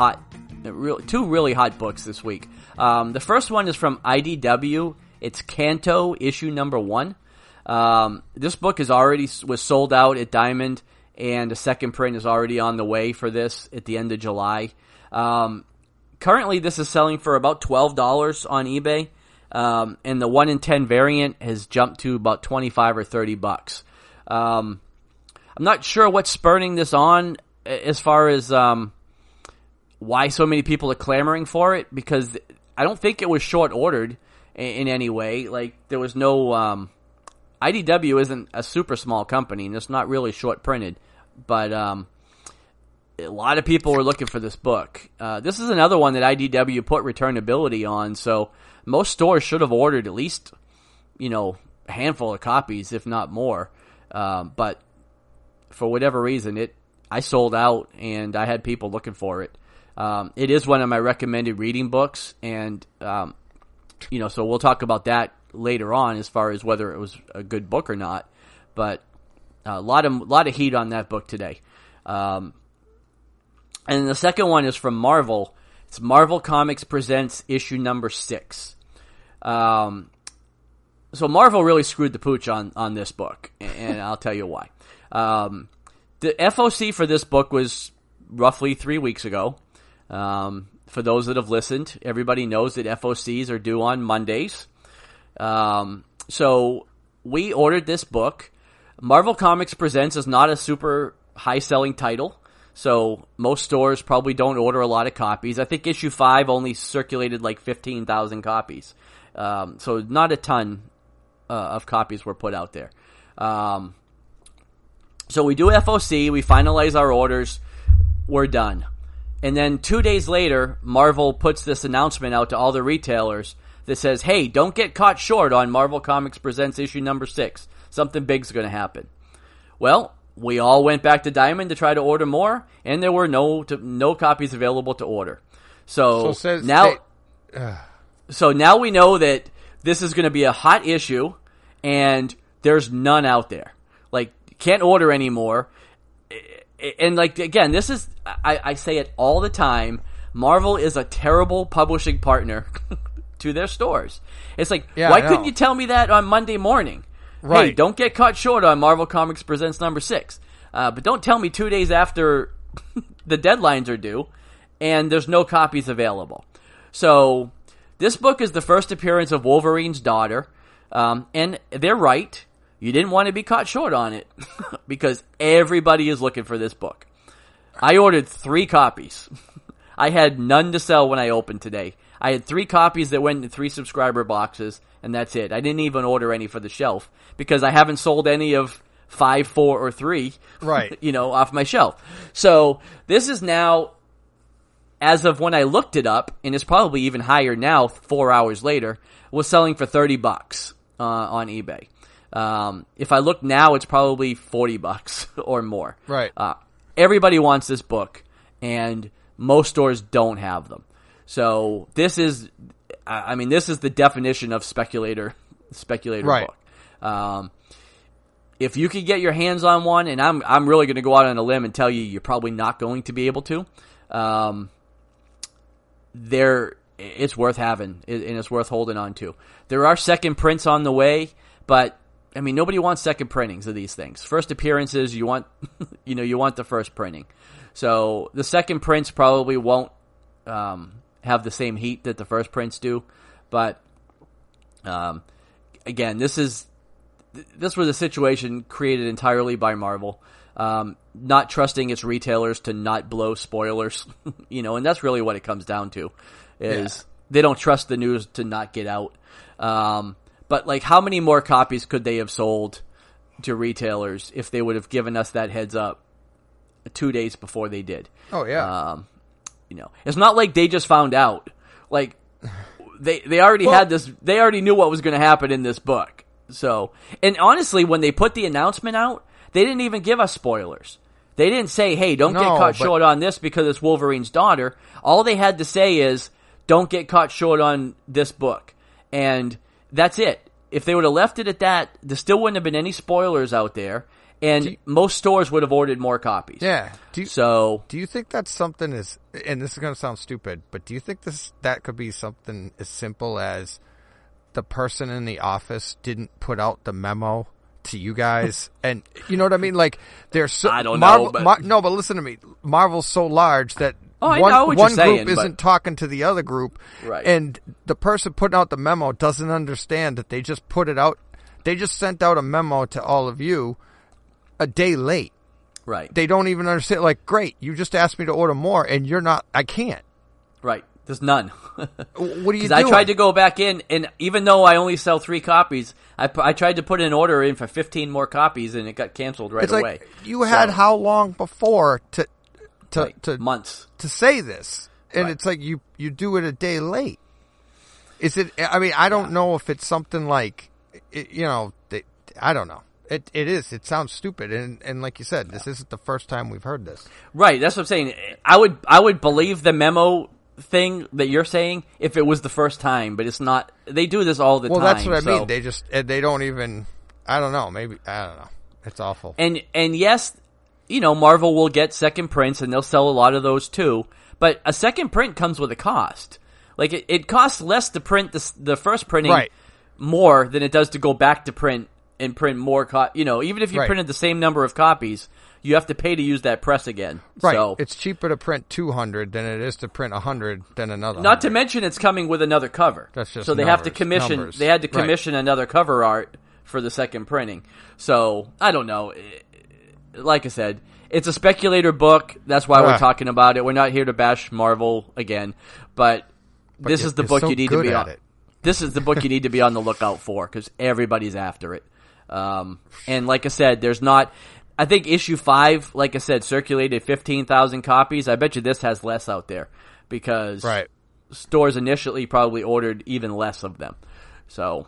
two really hot books this week. The first one is from IDW. It's Kanto, issue number 1. This book was sold out at Diamond, and a second print is already on the way for this at the end of July. Currently, this is selling for about $12 on eBay, and the 1 in 10 variant has jumped to about $25 or $30. I'm not sure what's spurring this on as far as why so many people are clamoring for it, because I don't think it was short ordered in any way. Like, there was no IDW isn't a super small company, and it's not really short printed, but a lot of people were looking for this book. This is another one that IDW put returnability on, so most stores should have ordered at least, a handful of copies, if not more. But for whatever reason, I sold out, and I had people looking for it. It is one of my recommended reading books, and so we'll talk about that later on as far as whether it was a good book or not. But a lot of heat on that book today. And the second one is from Marvel. It's Marvel Comics Presents issue number 6. So Marvel really screwed the pooch on this book, and I'll tell you why. The FOC for this book was roughly 3 weeks ago. For those that have listened, everybody knows that FOCs are due on Mondays. So we ordered this book. Marvel Comics Presents is not a super high-selling title, so most stores probably don't order a lot of copies. I think issue 5 only circulated like 15,000 copies. So not a ton of copies were put out there. So we do FOC, we finalize our orders, we're done. And then 2 days later, Marvel puts this announcement out to all the retailers that says, hey, don't get caught short on Marvel Comics Presents issue number 6. Something big's going to happen. Well, we all went back to Diamond to try to order more, and there were no copies available to order. So now we know that this is going to be a hot issue, and there's none out there. Like, can't order anymore. And like, again, this is, I say it all the time, Marvel is a terrible publishing partner to their stores. It's like, why couldn't you tell me that on Monday morning? Right. Hey, don't get caught short on Marvel Comics Presents number 6. But don't tell me 2 days after the deadlines are due and there's no copies available. So this book is the first appearance of Wolverine's daughter. And they're right. You didn't want to be caught short on it because everybody is looking for this book. I ordered 3 copies. I had none to sell when I opened today. I had 3 copies that went in 3 subscriber boxes, and that's it. I didn't even order any for the shelf because I haven't sold any of 5, 4, or 3, right? Off my shelf. So this is now, as of when I looked it up, and it's probably even higher now, 4 hours later, was selling for $30 on eBay. If I look now, it's probably $40 or more. Right. Everybody wants this book, and most stores don't have them. So this is the definition of speculator right. book. If you could get your hands on one, and I'm really going to go out on a limb and tell you you're probably not going to be able to. It's worth having, and it's worth holding on to. There are second prints on the way, but I mean, nobody wants second printings of these things. First appearances, you want the first printing. So the second prints probably won't have the same heat that the first prints do, but again, this was a situation created entirely by Marvel, not trusting its retailers to not blow spoilers, and that's really what it comes down to, is they don't trust the news to not get out. But like, how many more copies could they have sold to retailers if they would have given us that heads up 2 days before they did? Oh yeah. It's not like they just found out. Like, they already had this. They already knew what was going to happen in this book. So, and honestly, when they put the announcement out, they didn't even give us spoilers. They didn't say, "Hey, don't get caught short on this because it's Wolverine's daughter." All they had to say is, "Don't get caught short on this book," and that's it. If they would have left it at that, there still wouldn't have been any spoilers out there, and most stores would have ordered more copies. Yeah. Do you think that's something and this is going to sound stupid, but do you think that could be something as simple as the person in the office didn't put out the memo to you guys? And you know what I mean? Like, I don't know. But... no, but listen to me. Marvel's so large that one group isn't talking to the other group, right? And the person putting out the memo doesn't understand that they just put it out. They just sent out a memo to all of you a day late. Right. They don't even understand. Like, great, you just asked me to order more, and you're not. I can't. Right. There's none. What are you doing? I tried to go back in, and even though I only sell 3 copies, I tried to put an order in for 15 more copies, and it got canceled right away. Like, you had how long before to months to say this, and it's like you do it a day late. Is it? I mean, I don't know if it's something like, I don't know. It is. It sounds stupid, and like you said, this isn't the first time we've heard this. Right. That's what I'm saying. I would believe the memo thing that you're saying if it was the first time, but it's not. They do this all the time. Well, that's what I mean. They don't even. I don't know. Maybe I don't know. It's awful. And yes, Marvel will get second prints, and they'll sell a lot of those too. But a second print comes with a cost. Like, it costs less to print the first printing more than it does to go back to print and print more. Even if you printed the same number of copies, you have to pay to use that press again. Right. So, it's cheaper to print 200 than it is to print 100 than another. Not to mention it's coming with another cover. That's just so they have to commission. Numbers. They had to commission another cover art for the second printing. So I don't know. Like I said, it's a speculator book. That's why we're talking about it. We're not here to bash Marvel again, but this is the book you need to be on. This is the book you need to be on the lookout for because everybody's after it. And like I said, there's not. I think issue 5, like I said, circulated 15,000 copies. I bet you this has less out there because stores initially probably ordered even less of them. So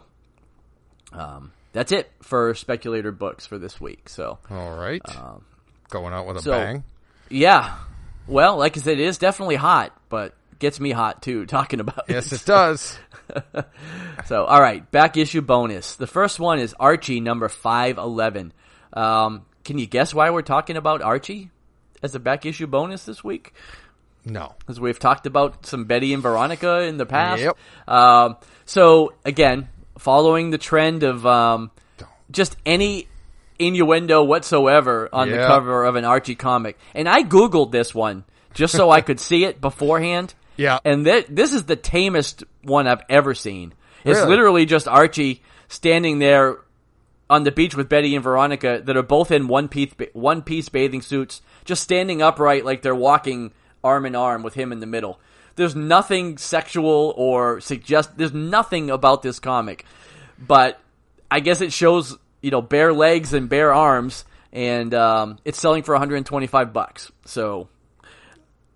that's it for speculator books for this week. So all right, going out with a bang. Yeah. Well, like I said, it is definitely hot, but gets me hot too talking about it. Yes, it does. So, all right, back issue bonus. The first one is Archie number 511. Can you guess why we're talking about Archie as a back issue bonus this week? No. Because we've talked about some Betty and Veronica in the past. Yep. So, again, following the trend of just any innuendo whatsoever on the cover of an Archie comic. And I Googled this one just so I could see it beforehand. Yeah. And this is the tamest one I've ever seen. It's Really? literally just Archie standing there on the beach with Betty and Veronica that are both in one-piece bathing suits, just standing upright like they're walking arm in arm with him in the middle. There's nothing sexual or there's nothing about this comic. But I guess it shows, bare legs and bare arms, and it's selling for $125. So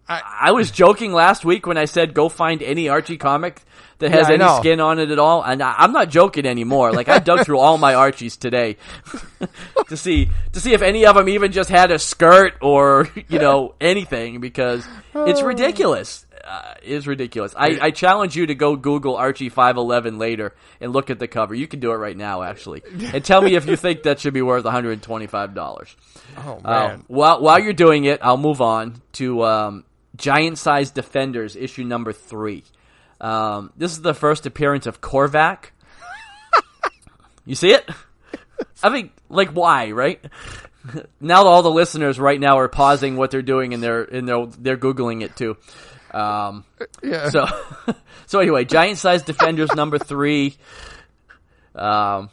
I was joking last week when I said go find any Archie comic that has any skin on it at all, and I'm not joking anymore. Like, I dug through all my Archies today to see if any of them even just had a skirt or anything, because it's ridiculous. It's ridiculous. I challenge you to go Google Archie 511 later and look at the cover. You can do it right now, actually, and tell me if you think that should be worth $125. Oh man! While you're doing it, I'll move on to Giant Size Defenders issue number 3. This is the first appearance of Korvac. You see it? I mean, like, why, right? Now all the listeners right now are pausing what they're doing and they're Googling it too. Yeah. So anyway, Giant Size Defenders number 3. All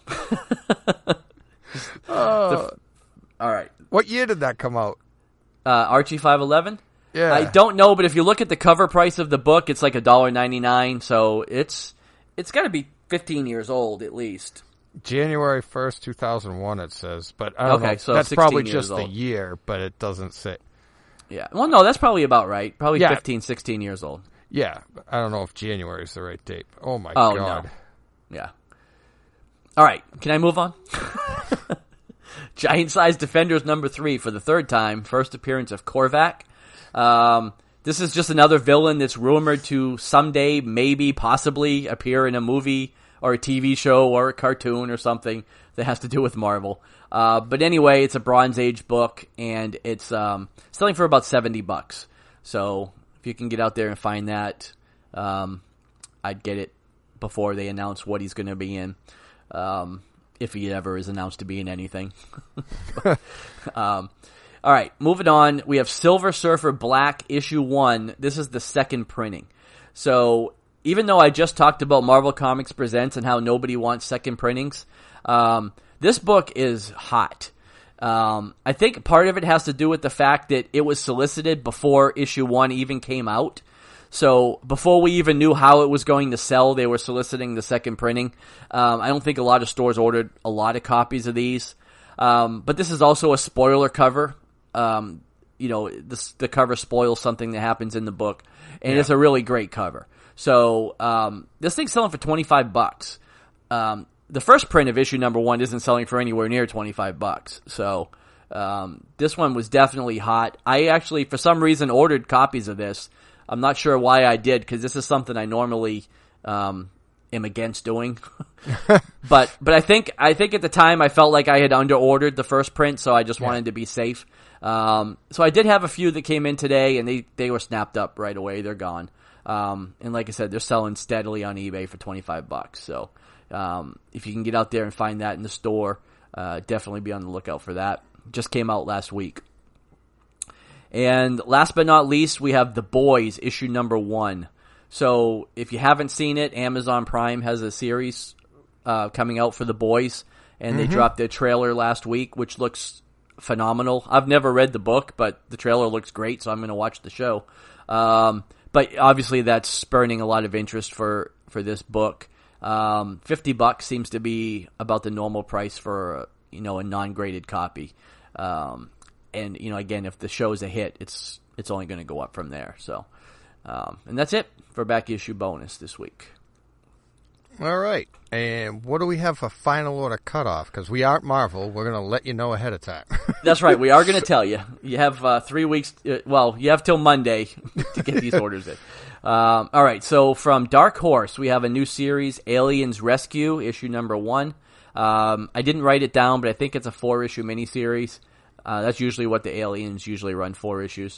right. What year did that come out? Archie 511? Yeah. I don't know, but if you look at the cover price of the book, it's like $1.99, so it's got to be 15 years old at least. January 1st, 2001 it says, but I don't know. So that's probably just the year, but it doesn't say. Yeah. Well, no, that's probably about right. Probably 15, 16 years old. Yeah. I don't know if January is the right date. Oh my God. No. Yeah. All right. Can I move on? Giant Size Defenders number 3 for the third time. First appearance of Korvac. This is just another villain that's rumored to someday, maybe, possibly appear in a movie or a TV show or a cartoon or something that has to do with Marvel. But anyway, it's a Bronze Age book, and it's selling for about $70. So if you can get out there and find that, I'd get it before they announce what he's going to be in. If he ever is announced to be in anything. All right, moving on. We have Silver Surfer Black issue 1. This is the second printing. So even though I just talked about Marvel Comics Presents and how nobody wants second printings, this book is hot. I think part of it has to do with the fact that it was solicited before issue 1 even came out. So before we even knew how it was going to sell, they were soliciting the second printing. I don't think a lot of stores ordered a lot of copies of these. But this is also a spoiler cover. The cover spoils something that happens in the book, and it's a really great cover. So this thing's selling for $25. The first print of issue number 1 isn't selling for anywhere near $25. So this one was definitely hot. I actually, for some reason, ordered copies of this. I'm not sure why I did, because this is something I normally am against doing. but I think at the time I felt like I had under-ordered the first print, so I just wanted to be safe. So I did have a few that came in today, and they were snapped up right away. They're gone. And like I said, they're selling steadily on eBay for $25. So if you can get out there and find that in the store, definitely be on the lookout for that. Just came out last week. And last but not least, we have The Boys, issue number 1. So if you haven't seen it, Amazon Prime has a series coming out for The Boys, and they dropped their trailer last week, which looks phenomenal. I've never read the book, but the trailer looks great, so I'm going to watch the show. But obviously that's spurning a lot of interest for this book. $50 seems to be about the normal price for a non-graded copy. And again, if the show's a hit, it's only going to go up from there. So, and that's it for back issue bonus this week. All right. And what do we have for final order cutoff? Because we aren't Marvel. We're going to let you know ahead of time. That's right. We are going to tell you. You have 3 weeks. You have till Monday to get these orders in. All right. So from Dark Horse, we have a new series, Aliens Rescue, issue number 1. I didn't write it down, but I think it's a 4-issue miniseries. That's usually what the Aliens usually run, 4 issues.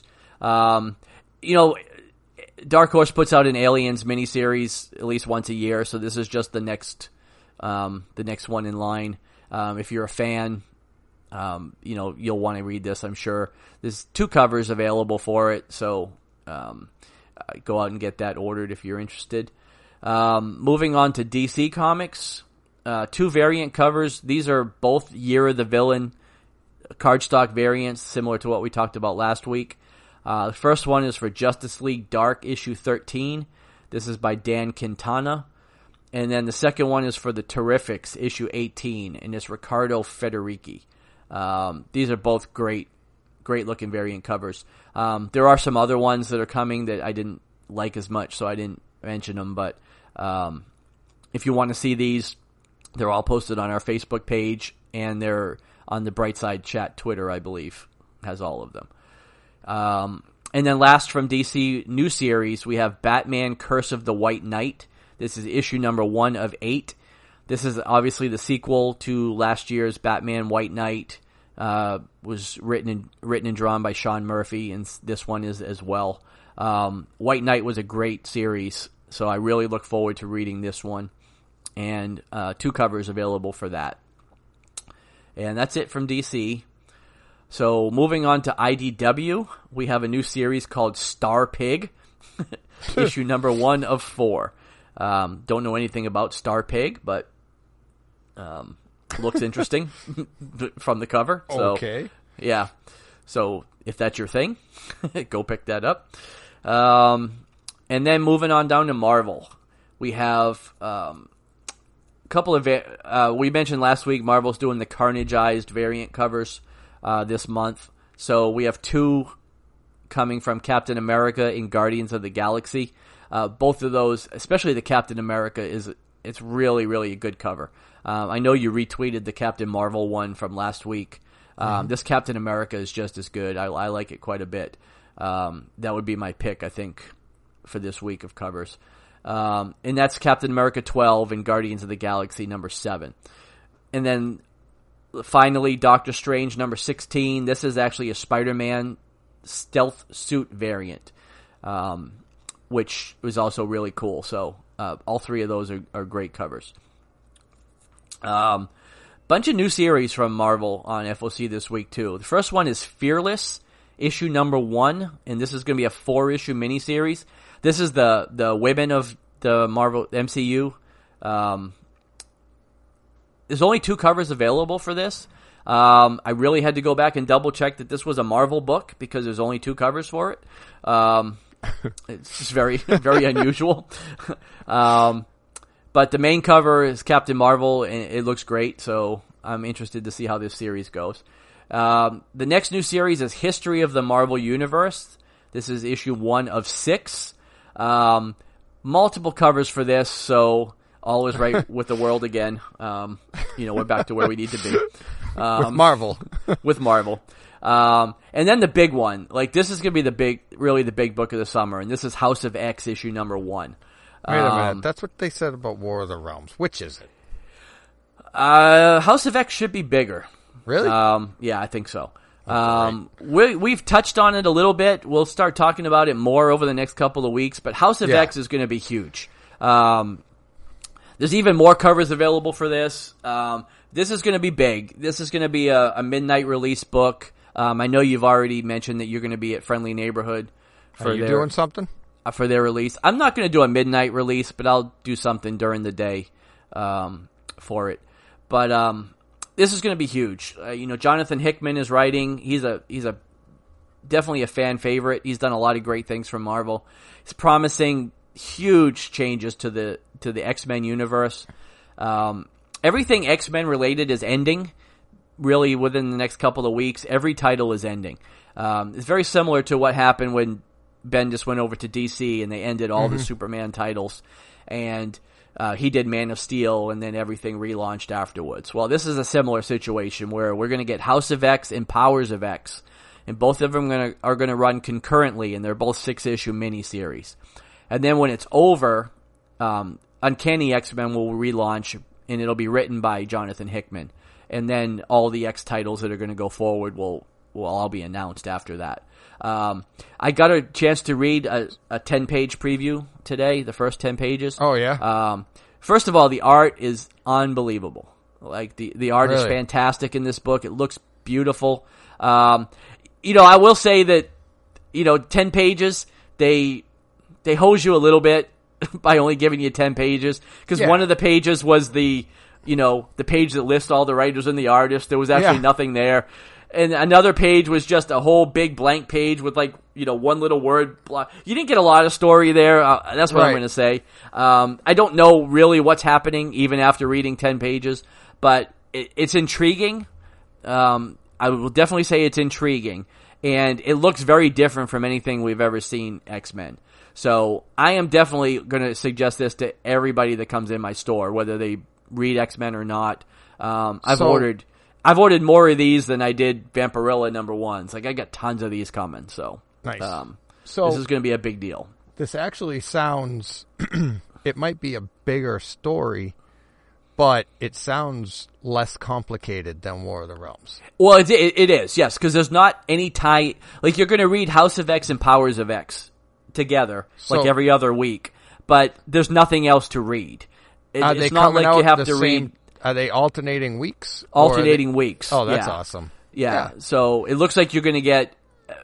Dark Horse puts out an Aliens miniseries at least once a year, so this is just the next one in line. If you're a fan, you'll want to read this, I'm sure. There's 2 covers available for it, so go out and get that ordered if you're interested. Moving on to DC Comics, 2 variant covers. These are both Year of the Villain cardstock variants, similar to what we talked about last week. The first one is for Justice League Dark issue 13. This is by Dan Quintana. And then the second one is for the Terrifics issue 18, and it's Riccardo Federici. These are both great great looking variant covers. There are some other ones that are coming that I didn't like as much, so I didn't mention them. But if you want to see these, they're all posted on our Facebook page, and they're on the Brightside Chat Twitter, I believe, has all of them. And then last from DC new series, we have Batman Curse of the White Knight. This is issue number 1 of 8. This is obviously the sequel to last year's Batman White Knight. Was written and drawn by Sean Murphy, and this one is as well. White Knight was a great series, so I really look forward to reading this one. And 2 covers available for that. And that's it from DC. So moving on to IDW, we have a new series called Star Pig, issue number 1 of 4. Don't know anything about Star Pig, but looks interesting from the cover. So, okay. Yeah. So if that's your thing, go pick that up. And then moving on down to Marvel, we have a couple of. We mentioned last week Marvel's doing the Carnageized variant covers this month. So we have 2 coming from Captain America in Guardians of the Galaxy. Both of those, especially the Captain America, it's really, really a good cover. I know you retweeted the Captain Marvel one from last week. This Captain America is just as good. I like it quite a bit. That would be my pick, I think, for this week of covers. And that's Captain America 12 and Guardians of the Galaxy number 7. And then finally, Doctor Strange number 16. This is actually a Spider-Man stealth suit variant, which was also really cool. So all 3 of those are great covers. Bunch of new series from Marvel on FOC this week too. The first one is Fearless, issue number 1, and this is going to be a 4-issue miniseries. This is the women of the Marvel MCU. There's only 2 covers available for this. I really had to go back and double check that this was a Marvel book because there's only 2 covers for it. It's just very, very unusual. But the main cover is Captain Marvel, and it looks great, so I'm interested to see how this series goes. The next new series is History of the Marvel Universe. This is issue 1 of 6. Multiple covers for this, so all is right with the world again. We're back to where we need to be. With Marvel. With Marvel. And then the big one. This is going to be really the big book of the summer, and this is House of X, issue number 1. Wait a minute. That's what they said about War of the Realms. Which is it? House of X should be bigger. Really? Yeah, I think so. We've touched on it a little bit. We'll start talking about it more over the next couple of weeks, but House of X is going to be huge. There's even more covers available for this. This is going to be big. This is going to be a midnight release book. I know you've already mentioned that you're going to be at Friendly Neighborhood. Are you doing something? For their release. I'm not going to do a midnight release, but I'll do something during the day for it. But this is going to be huge. Jonathan Hickman is writing. He's definitely a fan favorite. He's done a lot of great things for Marvel. He's promising huge changes to the X-Men universe. Everything X-Men related is ending really within the next couple of weeks. Every title is ending. It's very similar to what happened when Bendis went over to DC and they ended all the Superman titles, and he did Man of Steel, and then everything relaunched afterwards. Well, this is a similar situation where we're going to get House of X and Powers of X, and both of them are going to run concurrently, and they're both 6-issue miniseries. And then when it's over, Uncanny X-Men will relaunch, and it'll be written by Jonathan Hickman. And then all the X titles that are going to go forward will all be announced after that. I got a chance to read a 10-page preview today, the first 10 pages. Oh, yeah? First of all, the art is unbelievable. The art is fantastic in this book. It looks beautiful. I will say that, 10 pages, they hose you a little bit by only giving you 10 pages. Because one of the pages was the page that lists all the writers and the artists. There was actually nothing there. And another page was just a whole big blank page with one little word. You didn't get a lot of story there. That's what I'm going to say. I don't know really what's happening even after reading 10 pages, but it's intriguing. I will definitely say it's intriguing. and it looks very different from anything we've ever seen X-Men. So I am definitely going to suggest this to everybody that comes in my store, whether they read X-Men or not. I've ordered more of these than I did Vampirella #1s. Like, I got tons of these coming. So nice. So this is going to be a big deal. This actually sounds, it might be a bigger story, but it sounds less complicated than War of the Realms. Well, it is, yes, because there's not any tie. Like, you're going to read House of X and Powers of X together, like every other week, but there's nothing else to read. It's not like you have to read. Are they alternating weeks? Alternating weeks. Oh, that's awesome. Yeah. So it looks like you're going to get.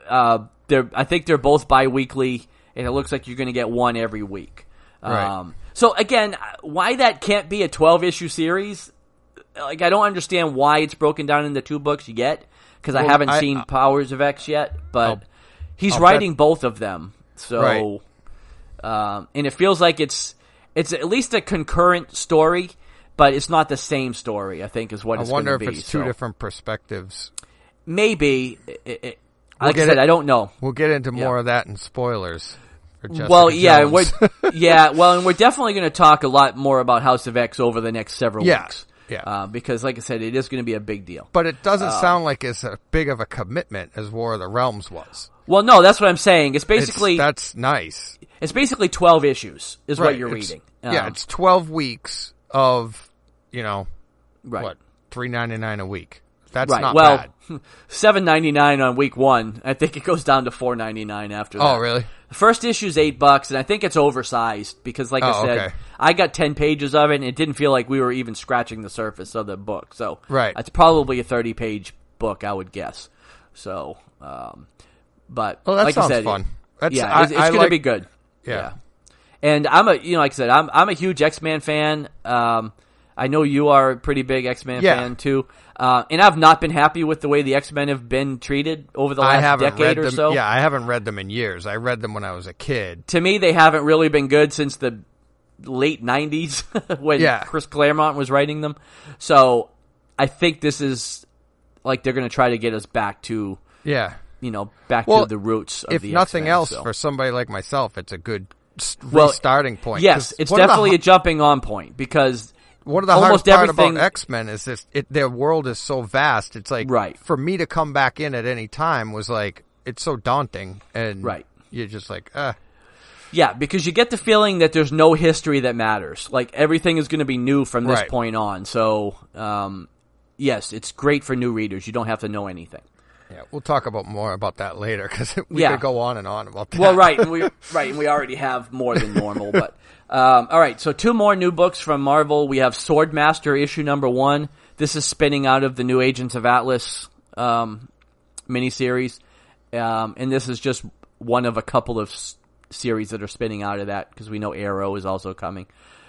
I think they're both bi-weekly, and it looks like you're going to get one every week. Right. So again, why that can't be a 12-issue series? Like, I don't understand why it's broken down into 2 books yet, because I haven't seen Powers of X yet. But he's writing both of them, so and it feels like it's at least a concurrent story, but it's not the same story. I think is what it's going to be. I wonder if it's 2 different perspectives. Maybe. Like I said, I don't know. We'll get into more of that in spoilers. Well, yeah, and we're definitely going to talk a lot more about House of X over the next several weeks. Yeah. Because, like I said, it is going to be a big deal. But it doesn't sound like it's as big of a commitment as War of the Realms was. Well, no, that's what I'm saying. It's basically that's nice. It's basically 12 issues is what you're reading. It's 12 weeks of what, $3.99 a week. That's not bad. $7.99 on week 1. I think it goes down to $4.99 after that. Oh, really? The first issue's $8, and I think it's oversized because, like I said, I got 10 pages of it, and it didn't feel like we were even scratching the surface of the book. So it's probably a 30-page book, I would guess. So, but that like sounds I said, fun. It's going to be good. Yeah. And like I said, I'm a huge X-Men fan. I know you are a pretty big X-Men fan too. And I've not been happy with the way the X-Men have been treated over the last decade or so. Yeah, I haven't read them in years. I read them when I was a kid. To me, they haven't really been good since the late 90s when Chris Claremont was writing them. So I think this is like they're going to try to get us back to back to the roots of the X-Men. If nothing else, for somebody like myself, it's a good restarting point. Yes, it's definitely a jumping on point because one of the hardest part about X-Men is their world is so vast. It's like for me to come back in at any time was like it's so daunting, and you're just like, Yeah, because you get the feeling that there's no history that matters. Like everything is going to be new from this point on. So, yes, it's great for new readers. You don't have to know anything. Yeah, we'll talk more about that later because we could go on and on about that. Well, and we already have more than normal. But all right, so 2 more new books from Marvel. We have Swordmaster issue #1. This is spinning out of the New Agents of Atlas miniseries, and this is just one of a couple of series that are spinning out of that because we know Arrow is also coming.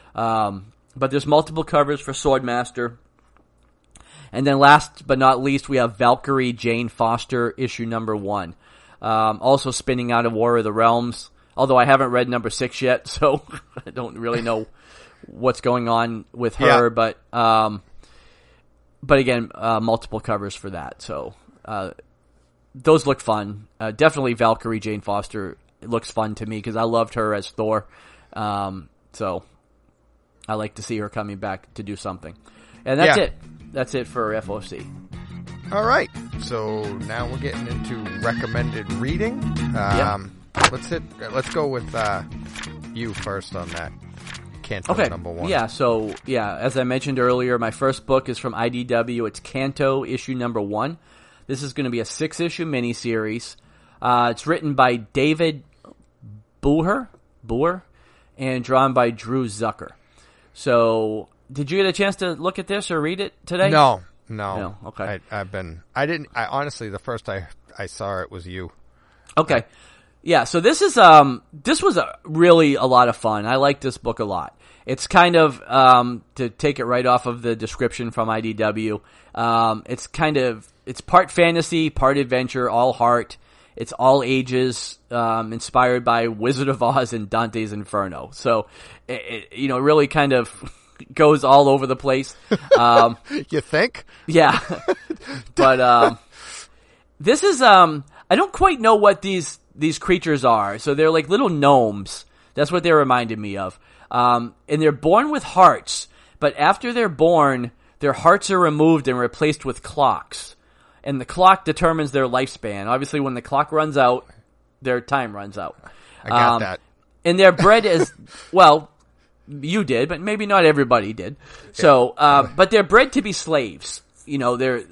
But there's multiple covers for Swordmaster. And then last but not least, we have Valkyrie Jane Foster, issue #1. Also spinning out of War of the Realms, although I haven't read #6 yet, so I don't really know what's going on with her. But again, multiple covers for that. So those look fun. Definitely Valkyrie Jane Foster looks fun to me because I loved her as Thor. So I like to see her coming back to do something. And that's it. That's it for FOC. All right. So now we're getting into recommended reading. Let's go with you first on that. Kanto #1. Yeah. So as I mentioned earlier, my first book is from IDW. It's Kanto issue #1. This is going to be a 6-issue miniseries. It's written by David Booher, and drawn by Drew Zucker. So, did you get a chance to look at this or read it today? No. Okay. Honestly, the first I saw it was you. Okay. Yeah, so this is, this was really a lot of fun. I like this book a lot. It's kind of, to take it right off of the description from IDW, it's part fantasy, part adventure, all heart. It's all ages, inspired by Wizard of Oz and Dante's Inferno. So, it really kind of goes all over the place. You think? Yeah. But, this is, I don't quite know what these creatures are. So they're like little gnomes. That's what they reminded me of. And they're born with hearts, but after they're born, their hearts are removed and replaced with clocks. And the clock determines their lifespan. Obviously, when the clock runs out, their time runs out. I got that. And they're bred as, well, you did, but maybe not everybody did. Yeah. So, but they're bred to be slaves. You know, they're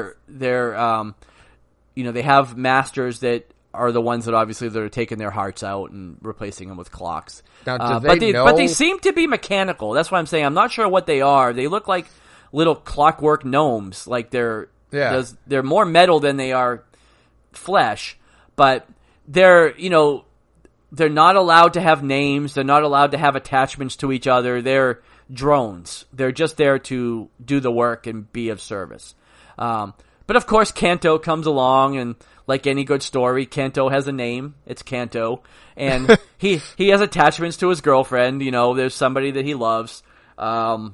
you know, they have masters that are the ones that obviously that are taking their hearts out and replacing them with clocks. Now, but they seem to be mechanical. That's why I'm saying I'm not sure what they are. They look like little clockwork gnomes. Like they're more metal than they are flesh. But they're not allowed to have names. They're not allowed to have attachments to each other. They're drones. They're just there to do the work and be of service. But of course, Kanto comes along, and like any good story, Kanto has a name. It's Kanto, and he has attachments to his girlfriend. You know, there's somebody that he loves, and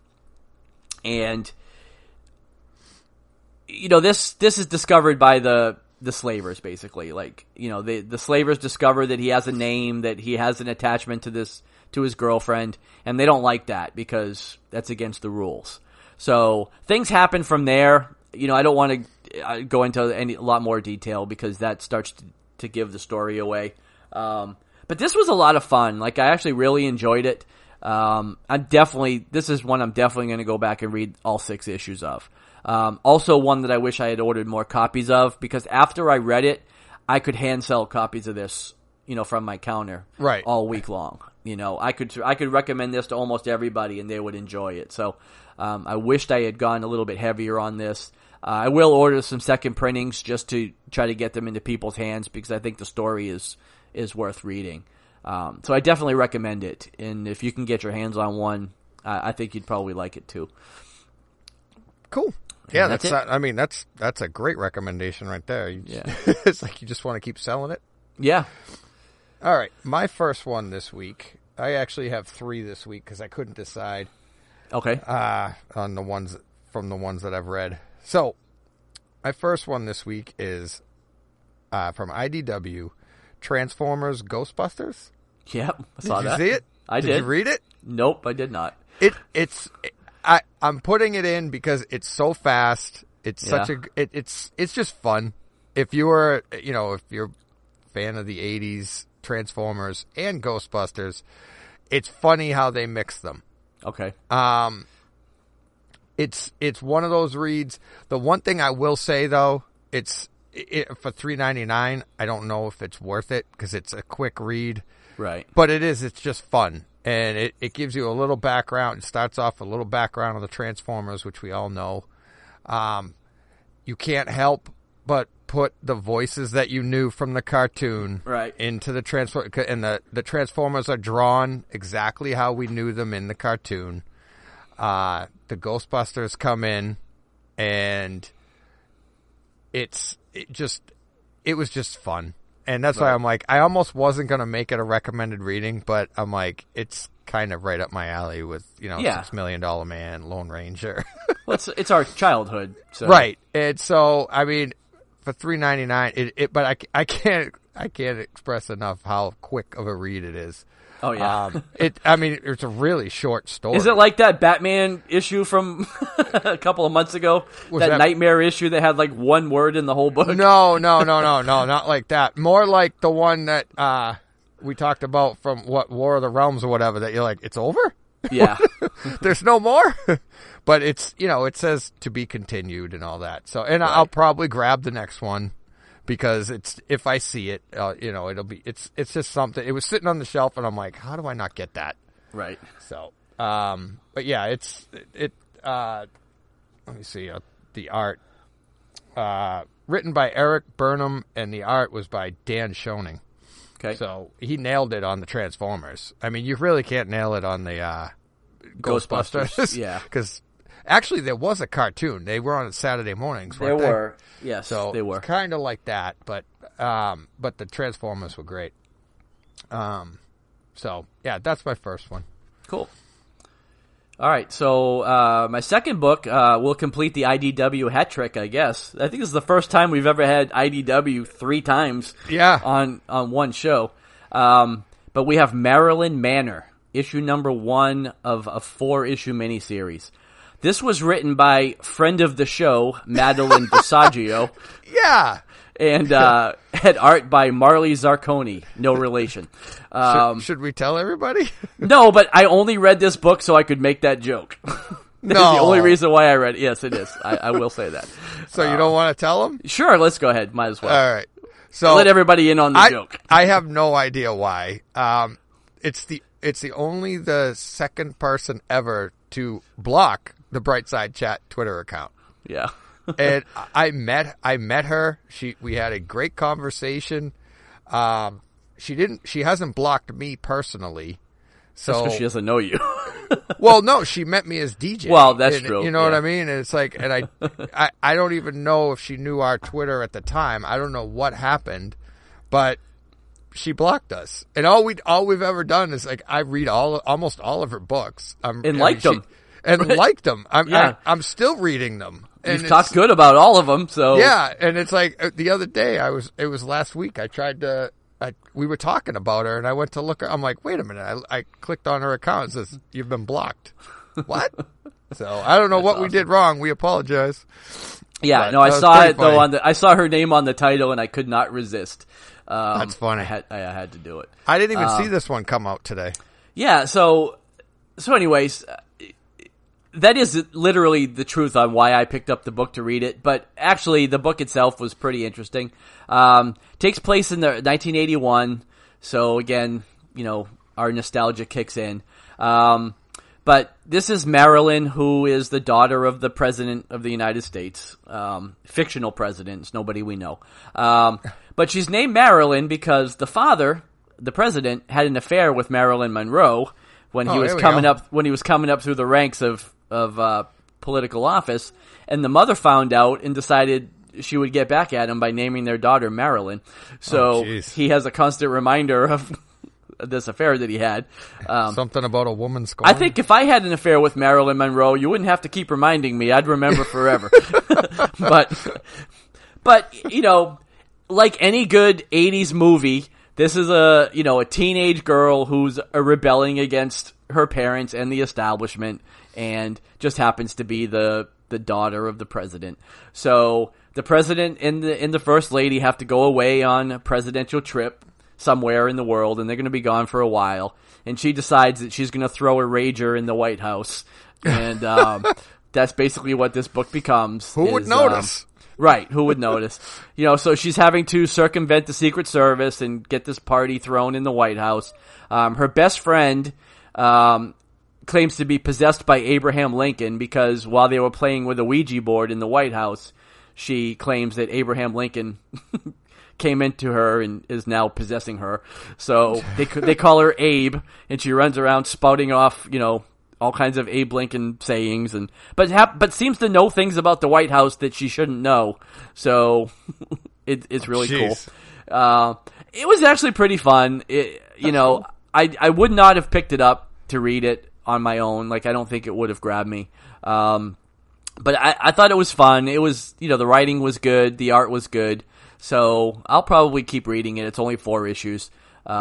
you know this is discovered by the slavers, basically. Like, you know, the slavers discover that he has a name, that he has an attachment to his girlfriend, and they don't like that because that's against the rules. So things happen from there. You know, I don't want to go into a lot more detail because that starts to give the story away. But this was a lot of fun. Like, I actually really enjoyed it. This is one I'm definitely going to go back and read all 6 issues of. Also one that I wish I had ordered more copies of, because after I read it, I could hand sell copies of this, you know, from my counter all week long. You know, I could recommend this to almost everybody and they would enjoy it. So, I wished I had gone a little bit heavier on this. I will order some second printings just to try to get them into people's hands, because I think the story is worth reading. So I definitely recommend it. And if you can get your hands on one, I think you'd probably like it too. Cool. Yeah, that's a great recommendation right there. It's like you just want to keep selling it. Yeah. All right, my first one this week. I actually have 3 this week because I couldn't decide. Okay. On the ones that I've read. So, my first one this week is from IDW, Transformers Ghostbusters. Yep, I saw that. Did you see it? I did. Did you read it? Nope, I did not. I'm putting it in because it's so fast. It's it's just fun. If you're a fan of the 80s Transformers and Ghostbusters, it's funny how they mix them. Okay. It's one of those reads. The one thing I will say though, for $3.99, I don't know if it's worth it because it's a quick read. Right. But it's just fun. And it gives you a little background. It starts off with a little background on the Transformers, which we all know. You can't help but put the voices that you knew from the cartoon into the Transformers. And the Transformers are drawn exactly how we knew them in the cartoon. The Ghostbusters come in, and it was just fun. And that's why I'm like, I almost wasn't going to make it a recommended reading, but I'm like, it's kind of right up my alley with, $6 Million Man, Lone Ranger. Well, it's our childhood. So. Right. And so, I mean, for $3.99, but I can't express enough how quick of a read it is. Oh yeah. It's a really short story. Is it like that Batman issue from a couple of months ago? That Nightmare issue that had like one word in the whole book? No, not like that. More like the one that we talked about from War of the Realms or whatever, that you're like, it's over? Yeah. There's no more? But it's, it says to be continued and all that. So, and I'll probably grab the next one. Because if I see it, it's just something. It was sitting on the shelf, and I'm like, how do I not get that? Right. So, but yeah, let me see, the art, written by Eric Burnham, and the art was by Dan Schoening. Okay. So he nailed it on the Transformers. I mean, you really can't nail it on the Ghostbusters. Yeah. Because actually, there was a cartoon. They were on Saturday mornings, weren't they? There were. Yes, so they were. Kind of like that, but the Transformers were great. So, yeah, that's my first one. Cool. All right, so my second book will complete the IDW hat trick, I guess. I think this is the first time we've ever had IDW 3 times on one show. But we have Marilyn Manor, issue number 1 of a 4-issue miniseries. This was written by friend of the show, Madeline DeSaggio. Yeah. And had art by Marley Zarconi, no relation. Should we tell everybody? No, but I only read this book so I could make that joke. That's the only reason why I read it. Yes, it is. I will say that. So you don't want to tell them? Sure, let's go ahead. Might as well. All right. So let everybody in on the joke. I have no idea why. It's the only the second person ever to block the Brightside Chat Twitter account. Yeah. And I met her. We had a great conversation. She hasn't blocked me personally. So that's because she doesn't know you. Well, no, she met me as DJ. Well, that's true. You know what I mean? And it's like, and I don't even know if she knew our Twitter at the time. I don't know what happened, but she blocked us. And all we've ever done is like I read almost all of her books. Liked them. Liked them. I'm still reading them. You've talked good about all of them, so yeah. And it's like the other day, it was last week. We were talking about her, and I went to look. I'm like, wait a minute. I clicked on her account. It says you've been blocked. What? So I don't know what we did wrong. We apologize. Yeah, but, no, I saw it funny. Though. I saw her name on the title, and I could not resist. That's funny. I had to do it. I didn't even see this one come out today. Yeah. So anyways. That is literally the truth on why I picked up the book to read it, but actually the book itself was pretty interesting. Takes place in the 1981, so again, our nostalgia kicks in. But this is Marilyn, who is the daughter of the President of the United States. Fictional president, it's nobody we know. But she's named Marilyn because the father, the president, had an affair with Marilyn Monroe when he was coming up through the ranks of political office, and the mother found out and decided she would get back at him by naming their daughter Marilyn. So he has a constant reminder of this affair that he had. Something about a woman scorn. I think if I had an affair with Marilyn Monroe, you wouldn't have to keep reminding me. I'd remember forever. But like any good 80s movie, this is a teenage girl who's rebelling against her parents and the establishment, and just happens to be the daughter of the president. So the president and the first lady have to go away on a presidential trip somewhere in the world, and they're going to be gone for a while. And she decides that she's going to throw a rager in the White House, and that's basically what this book becomes. Who would notice? Right, who would notice? So she's having to circumvent the Secret Service and get this party thrown in the White House. Her best friend claims to be possessed by Abraham Lincoln because while they were playing with a Ouija board in the White House, she claims that Abraham Lincoln came into her and is now possessing her. So they call her Abe, and she runs around spouting off, all kinds of Abe Lincoln sayings, but seems to know things about the White House that she shouldn't know. So it's really cool. It was actually pretty fun. I would not have picked it up to read it on my own. Like, I don't think it would have grabbed me. But I thought it was fun. It was, the writing was good. The art was good. So I'll probably keep reading it. It's only 4 issues.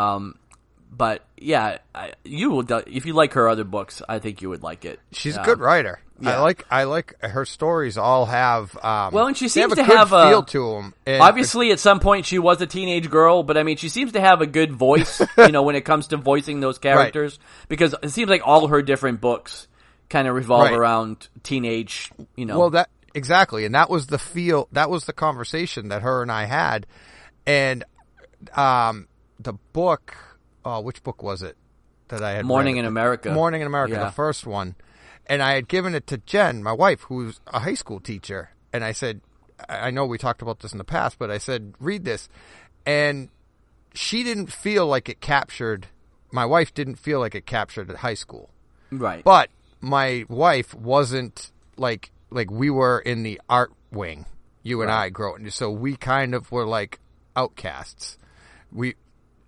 But yeah, you will. If you like her other books, I think you would like it. She's a good writer. Yeah. I like her stories. All have and she seems to have a feel to them. And obviously, at some point, she was a teenage girl, but I mean, she seems to have a good voice. when it comes to voicing those characters, right. Because it seems like all her different books kind of revolve around teenage. Well, that exactly, and that was the feel. That was the conversation that her and I had, and the book. Oh, which book was it that I had Morning read? in America. Morning in America, the first one. And I had given it to Jen, my wife, who's a high school teacher. And I said, I know we talked about this in the past, but I said, read this. And she didn't feel like it captured, my wife didn't feel like it captured at high school. Right. But my wife wasn't like we were in the art wing, you and I growing. So we kind of were like outcasts.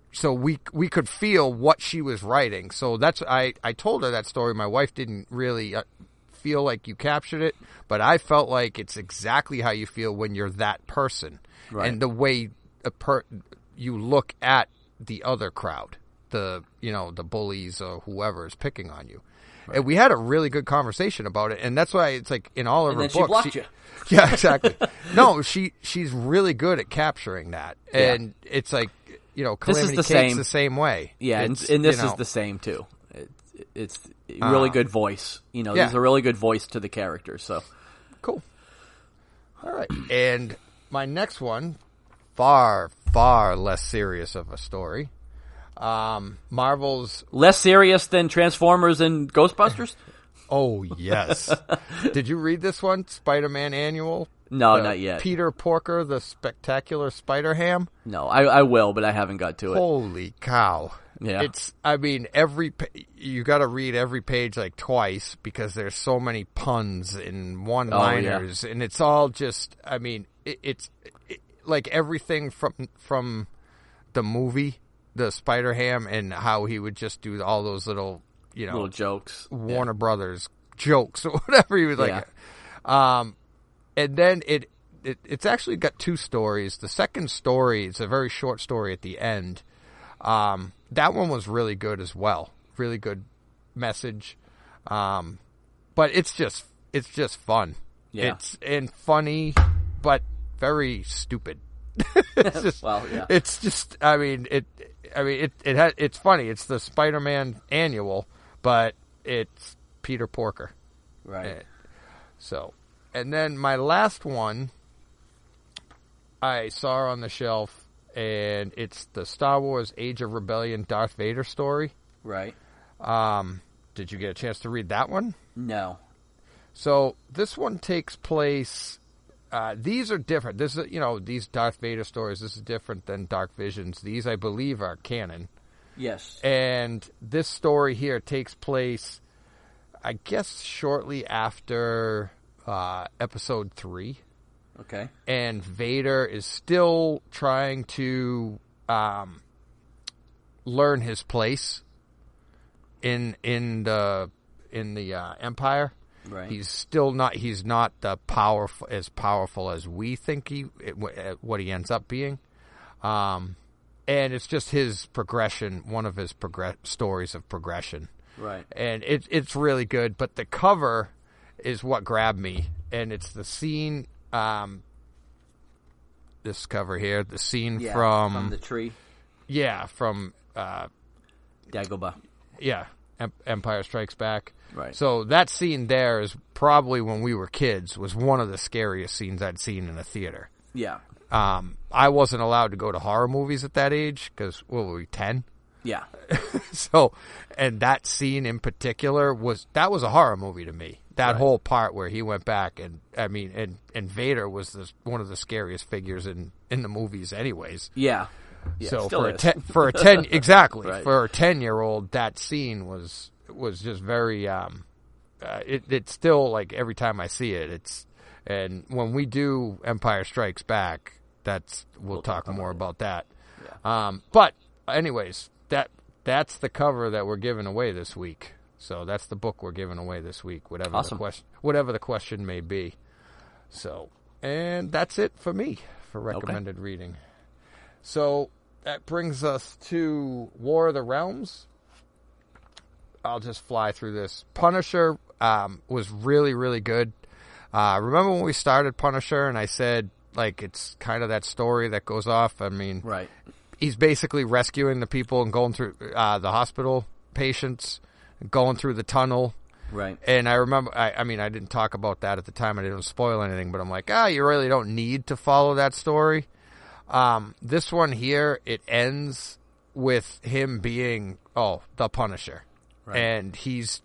so we could feel what she was writing. So that's I told her that story. My wife didn't really feel like you captured it, but I felt like it's exactly how you feel when you're that person, right. And the way you look at the other crowd, the bullies or whoever is picking on you. Right. And we had a really good conversation about it, and that's why it's like in all of her books. She blocked you. Yeah, exactly. No, she's really good at capturing that, and it's like Calamity Kate's the same way. Yeah, and this is the same too. It's really good voice. There's a really good voice to the character. So cool. All right, and my next one, far less serious of a story. Marvel's less serious than Transformers and Ghostbusters. Oh yes. Did you read this one, Spider-Man Annual? No, not yet. Peter Porker, the Spectacular Spider-Ham? No, I will, but I haven't got to it. Holy cow. Yeah. You got to read every page like twice because there's so many puns and one-liners, and it's all just, it's like everything from the movie, the Spider-Ham, and how he would just do all those little jokes, Warner Brothers jokes or whatever he was like. And then it's actually got two stories. The second story is a very short story at the end. That one was really good as well. Really good message. But it's just fun. Yeah. It's funny, but very stupid. It's just, it's just, it's funny. It's the Spider-Man Annual, but it's Peter Porker. Right. And then my last one, I saw on the shelf, and it's the Star Wars Age of Rebellion Darth Vader story. Right. Did you get a chance to read that one? No. So this one takes place. These are different. This is, these Darth Vader stories. This is different than Dark Visions. These, I believe, are canon. Yes. And this story here takes place, I guess, shortly after Episode 3. Okay. And Vader is still trying to learn his place in the Empire. Right. He's not as powerful as we think what he ends up being. And it's just his progression, one of his stories of progression. Right. And it's really good, but the cover is what grabbed me, and it's the scene, this cover here, the scene from the tree. Yeah, from Dagobah. Yeah, Empire Strikes Back. Right. So that scene there is probably when we were kids was one of the scariest scenes I'd seen in a theater. Yeah. I wasn't allowed to go to horror movies at that age because, what were we, 10? Yeah. So, and that scene in particular was a horror movie to me. That whole part where he went back and Vader was one of the scariest figures in the movies anyways. Yeah. So for a 10 exactly, right. For a 10-year-old, that scene was just very it's still like every time I see it, and when we do Empire Strikes Back, we'll talk more about that. Yeah. But anyways, that's the cover that we're giving away this week. So that's the book we're giving away this week, whatever the question may be. So, and that's it for me for recommended reading. So that brings us to War of the Realms. I'll just fly through this. Punisher was really, really good. Remember when we started Punisher and I said, like, it's kind of that story that goes off? I mean, right. He's basically rescuing the people and going through the hospital patients, going through the tunnel. Right. And I remember, I mean, I didn't talk about that at the time. I didn't spoil anything, but I'm like, you really don't need to follow that story. This one here, it ends with him being, the Punisher. Right. And he's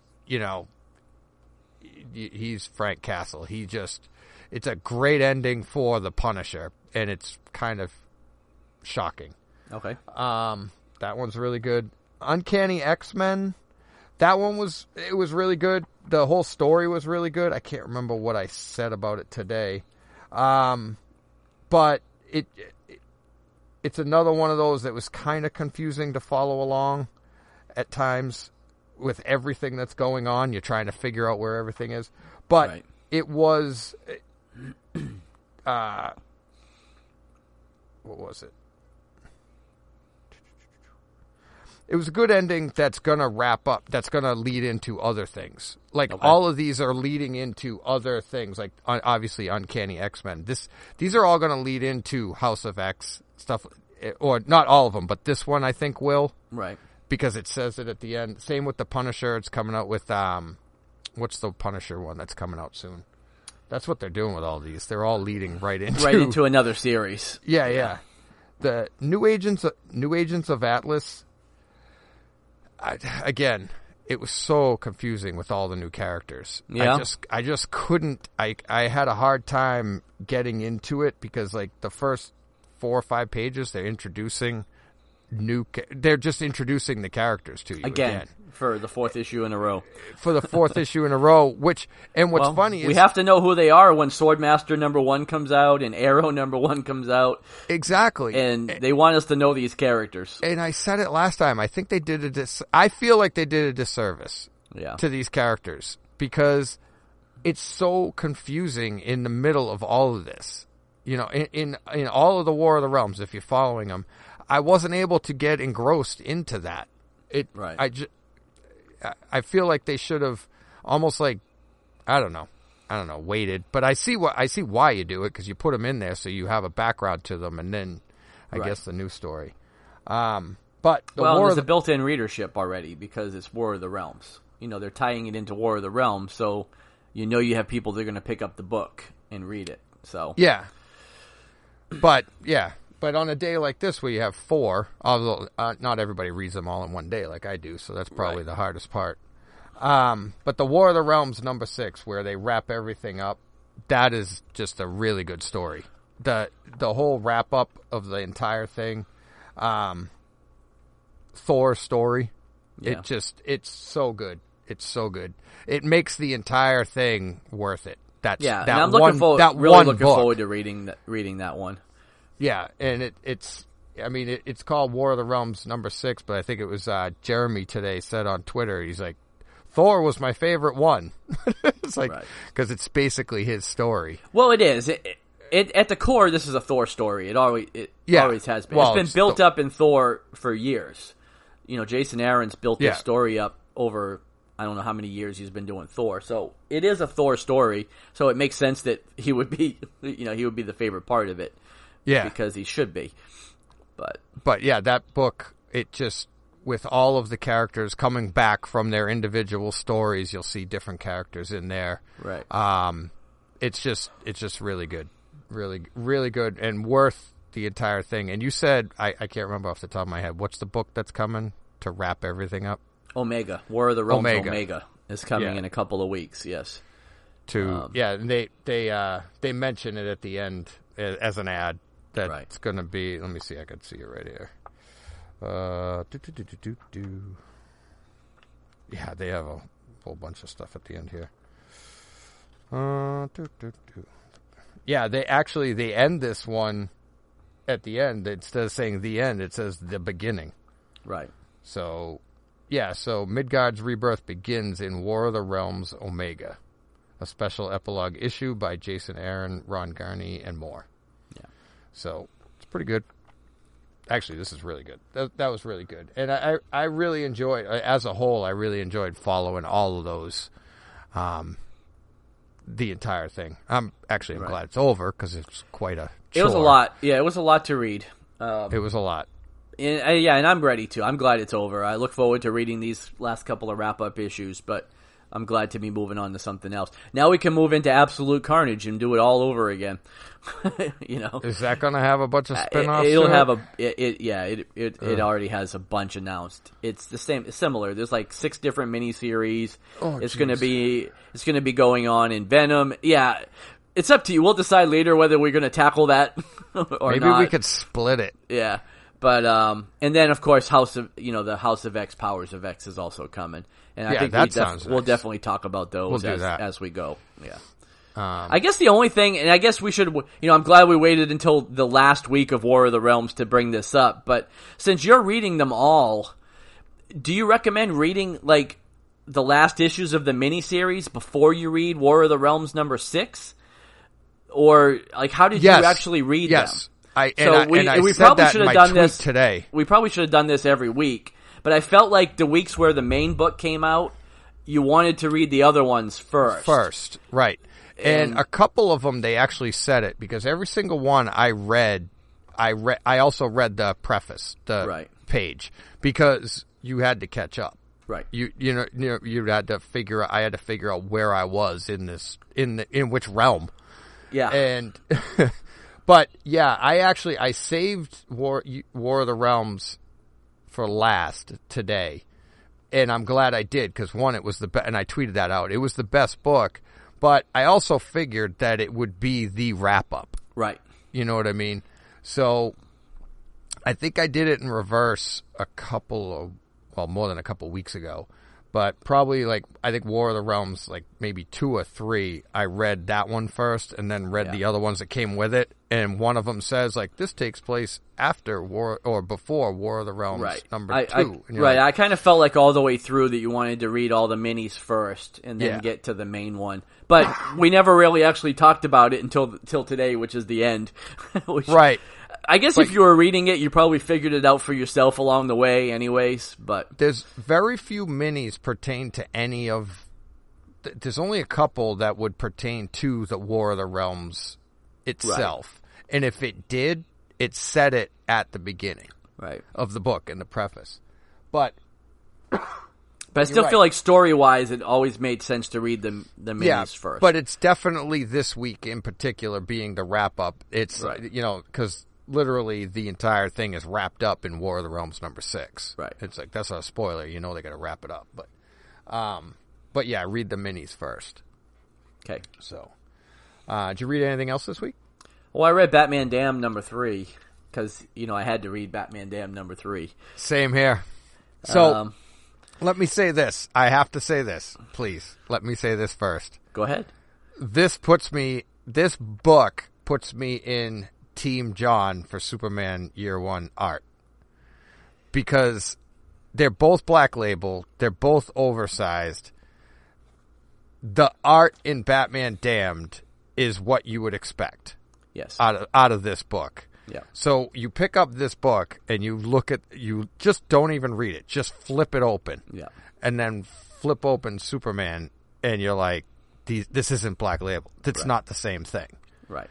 Frank Castle. It's a great ending for the Punisher, and it's kind of shocking. Okay. That one's really good. Uncanny X-Men. That one was really good. The whole story was really good. I can't remember what I said about it today. But it's another one of those that was kind of confusing to follow along at times with everything that's going on. You're trying to figure out where everything is. But it was... what was it? It was a good ending that's going to wrap up, that's going to lead into other things. Like, all of these are leading into other things, like, obviously, Uncanny X-Men. These are all going to lead into House of X stuff, or not all of them, but this one I think will. Right. Because it says it at the end. Same with the Punisher. It's coming out with, what's the Punisher one that's coming out soon? That's what they're doing with all these. They're all leading right into another series. Yeah. The New Agents of Atlas... again, it was so confusing with all the new characters. Yeah. I just couldn't. I had a hard time getting into it because, like, the first 4 or 5 pages, they're just introducing the characters to you again. For the 4th issue in a row. What's funny is... we have to know who they are when Swordmaster #1 comes out and Arrow #1 comes out. Exactly. And they want us to know these characters. And I said it last time. I think they did I feel like they did a disservice to these characters because it's so confusing in the middle of all of this. You know, in all of the War of the Realms, if you're following them, I wasn't able to get engrossed into that. I feel like they should have almost like, I don't know, waited. But I see why you do it, because you put them in there so you have a background to them, and then I guess the new story. But there's a built-in readership already because it's War of the Realms. You know, they're tying it into War of the Realms, so you know you have people that are going to pick up the book and read it. So But on a day like this where you have 4, although not everybody reads them all in one day like I do, so that's probably the hardest part. But the War of the Realms #6, where they wrap everything up, that is just a really good story. The whole wrap up of the entire thing, Thor's story, it's so good. It's so good. It makes the entire thing worth it. And I'm looking forward to reading that one. Yeah, and it's called War of the Realms #6, but I think it was Jeremy today said on Twitter, he's like, Thor was my favorite one. It's like, because it's basically his story. Well, it is. It at the core, this is a Thor story. It always has been. It's been built up in Thor for years. You know, Jason Aaron's built this story up over, I don't know how many years he's been doing Thor. So it is a Thor story. So it makes sense that he would be the favorite part of it. Yeah. Because he should be. But yeah, that book, it just, with all of the characters coming back from their individual stories, you'll see different characters in there. Right. It's just really good. Really, really good and worth the entire thing. And you said, I can't remember off the top of my head, what's the book that's coming to wrap everything up? Omega. War of the Realms Omega is coming in a couple of weeks, yes. And they mention it at the end as an ad. That's going to be, let me see, I can see it right here. Yeah, they have a whole bunch of stuff at the end here. Yeah, they end this one at the end. Instead of saying the end, it says the beginning. Right. So, so Midgard's rebirth begins in War of the Realms Omega, a special epilogue issue by Jason Aaron, Ron Garney, and more. So, it's pretty good. Actually, this is really good. That was really good. And I really enjoyed, as a whole, I really enjoyed following all of those, the entire thing. I'm glad it's over, because it's quite a chore. It was a lot. Yeah, it was a lot to read. It was a lot. And I'm ready to. I'm glad it's over. I look forward to reading these last couple of wrap-up issues, but I'm glad to be moving on to something else. Now we can move into Absolute Carnage and do it all over again. You know, is that going to have a bunch of spin-offs? It'll have it already has a bunch announced. It's the same, similar. There's like 6 different miniseries. It's going to be going on in Venom. Yeah, it's up to you. We'll decide later whether we're going to tackle that or maybe not. We could split it. Yeah. But and then of course the House of X, Powers of X is also coming, and I think we'll definitely talk about those as we go. Yeah. I guess the only thing, and I guess we should, I'm glad we waited until the last week of War of the Realms to bring this up, but since you're reading them all, do you recommend reading, like, the last issues of the miniseries before you read War of the Realms number 6? Or, like, how did you actually read them? We probably should have done this today. We probably should have done this every week, but I felt like the weeks where the main book came out, you wanted to read the other ones first. Right. And a couple of them, they actually said it, because every single one I also read the preface, the page, because you had to catch up. Right. You had to figure. I had to figure out where I was in this, in which realm. Yeah. And, but yeah, I saved War of the Realms for last today, and I'm glad I did, because one, it was the best, and I tweeted that out. It was the best book. But I also figured that it would be the wrap-up. Right. You know what I mean? So I think I did it in reverse more than a couple weeks ago. But probably, like, I think War of the Realms, like, maybe 2 or 3, I read that one first and then read the other ones that came with it. And one of them says, like, this takes place after before War of the Realms number 2. I kind of felt like all the way through that you wanted to read all the minis first and then get to the main one. But we never really actually talked about it until today, which is the end. Right. I guess if you were reading it, you probably figured it out for yourself along the way anyways, but... There's very few minis pertain to any of... There's only a couple that would pertain to the War of the Realms itself. Right. And if it did, it said it at the beginning of the book in the preface. But I still feel like story-wise, it always made sense to read the minis first. But it's definitely this week in particular being the wrap-up. It's, because... Literally, the entire thing is wrapped up in War of the Realms number 6. Right. It's like, that's not a spoiler. You know they got to wrap it up. But yeah, read the minis first. Okay. So, did you read anything else this week? Well, I read Batman Damned number 3 because, I had to read Batman Damned number 3. Same here. So, let me say this. I have to say this. Please, let me say this first. Go ahead. This book puts me in Team John for Superman Year 1 art, because they're both Black Label, they're both oversized. The art in Batman Damned is what you would expect out of this book. Yeah. So you pick up this book and you just don't even read it, just flip it open, and then flip open Superman, and you're like, this isn't Black Label, it's not the same thing. Right.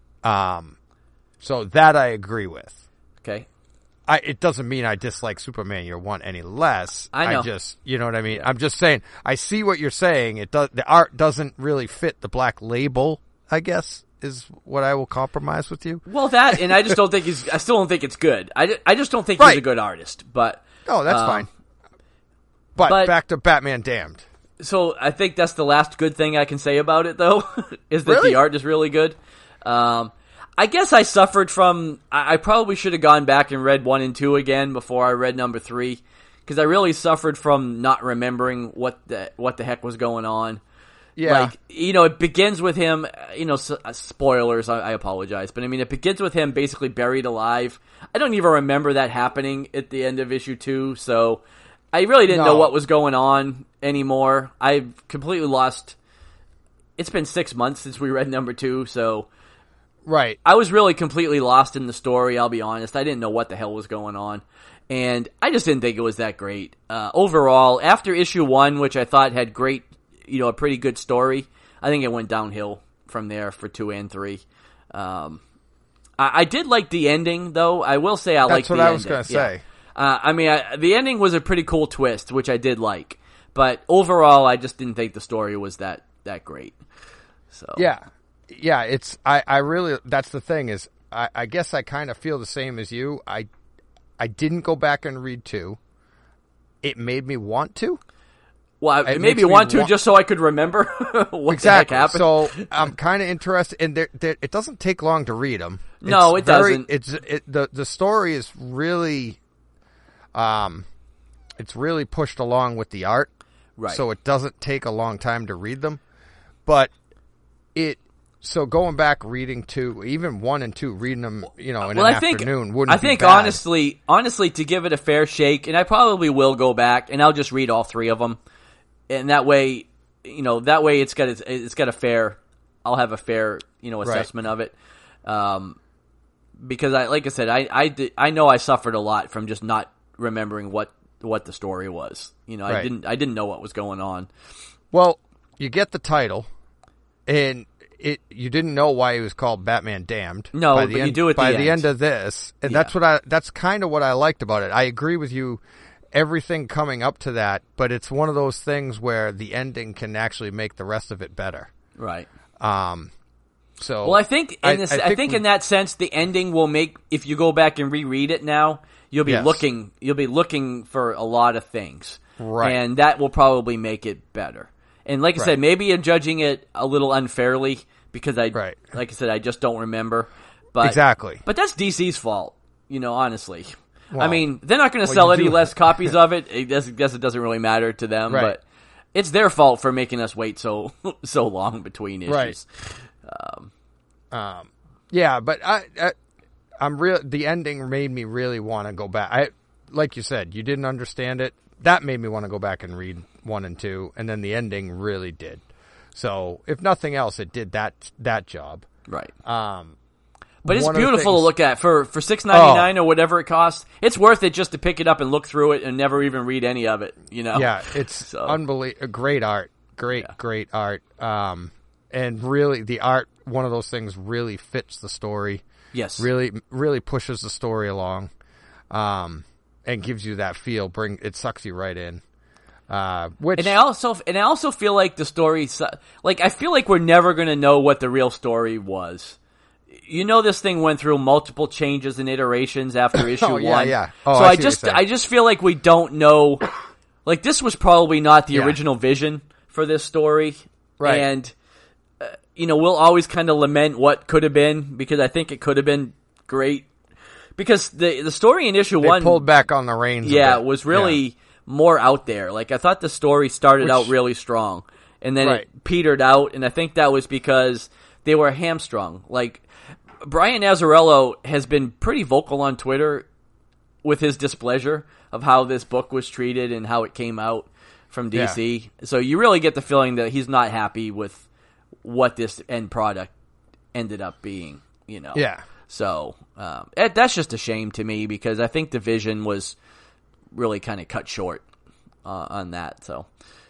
So that I agree with. Okay. It doesn't mean I dislike Superman Year 1 any less. I know. You know what I mean? I'm just saying, I see what you're saying. The art doesn't really fit the Black Label, I guess, is what I will compromise with you. Well, that, and I just don't think I still don't think it's good. I just don't think he's a good artist, but. Oh, that's fine. But back to Batman Damned. So I think that's the last good thing I can say about it, though, is that the art is really good. I guess I suffered from... I probably should have gone back and read 1 and 2 again before I read number 3, because I really suffered from not remembering what the heck was going on. Yeah. Like, it begins with him, spoilers, I apologize, but I mean, it begins with him basically buried alive. I don't even remember that happening at the end of issue 2, so I really didn't know what was going on anymore. I've completely lost... It's been 6 months since we read number 2, so... Right. I was really completely lost in the story, I'll be honest. I didn't know what the hell was going on. And I just didn't think it was that great. Overall, after issue 1, which I thought had great, a pretty good story, I think it went downhill from there for 2 and 3. I did like the ending, though. I will say I liked the ending. That's what I was going to say. The ending was a pretty cool twist, which I did like. But overall, I just didn't think the story was that great. So Yeah, I really, that's the thing is, I guess I kind of feel the same as you. I didn't go back and read 2. It made me want to. Well, it made me want to just so I could remember what the heck happened. So I'm kind of interested, and it doesn't take long to read them. No, it doesn't. The story is really, it's really pushed along with the art. Right. So it doesn't take a long time to read them, but So going back reading 2, even 1 and 2, reading them, in an afternoon wouldn't be bad. honestly, to give it a fair shake, and I probably will go back and I'll just read all 3 of them, and that way, it's got a fair. I'll have a fair, assessment of it, because I know I suffered a lot from just not remembering what the story was. I didn't know what was going on. Well, you get the title, and you didn't know why he was called Batman Damned. No, but you do at the end. By the end of this, and that's kind of what I liked about it. I agree with you, everything coming up to that, but it's one of those things where the ending can actually make the rest of it better. Right. So well, I think in that sense, the ending will make, if you go back and reread it now, you'll be looking for a lot of things. Right. And that will probably make it better. And like I said, maybe I'm judging it a little unfairly because like I said, I just don't remember. But exactly. But that's DC's fault, honestly. Well, I mean, they're not going to sell any less copies of it. I guess it doesn't really matter to them, but it's their fault for making us wait so long between issues. Right. Yeah, but I'm real. The ending made me really want to go back. Like you said, you didn't understand it. That made me want to go back and read 1 and 2, and then the ending really did. So, if nothing else, it did that job. Right. But it's beautiful to look at for $6.99 or whatever it costs. It's worth it just to pick it up and look through it and never even read any of it. Yeah, it's unbelievable. Great art, great art. And really, the art, one of those things, really fits the story. Yes, really pushes the story along, and gives you that feel. It sucks you right in. And I also feel like the story, I feel like we're never going to know what the real story was. This thing went through multiple changes and iterations after issue 1. Yeah. So I just feel like we don't know. Like, this was probably not the original vision for this story. Right. And, we'll always kind of lament what could have been, because I think it could have been great. Because the story in issue 1 pulled back on the reins. Yeah, was really more out there. Like, I thought the story started out really strong, and then it petered out, and I think that was because they were hamstrung. Like, Brian Azzarello has been pretty vocal on Twitter with his displeasure of how this book was treated and how it came out from DC. Yeah. So you really get the feeling that he's not happy with what this end product ended up being, Yeah. So that's just a shame to me, because I think the vision was really kind of cut short on that. So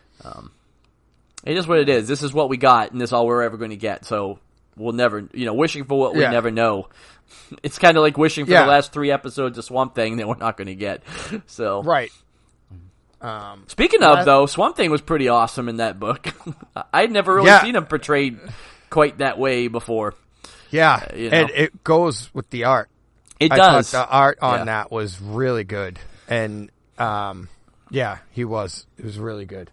it is what it is. This is what we got, and this is all we're ever going to get. So we'll never, wishing for what we never know. It's kind of like wishing for the last 3 episodes of Swamp Thing that we're not going to get. So right. Speaking of, though, Swamp Thing was pretty awesome in that book. I'd never really seen him portrayed quite that way before. Yeah, and it goes with the art. It does. Thought the art on that was really good. And, he was. It was really good.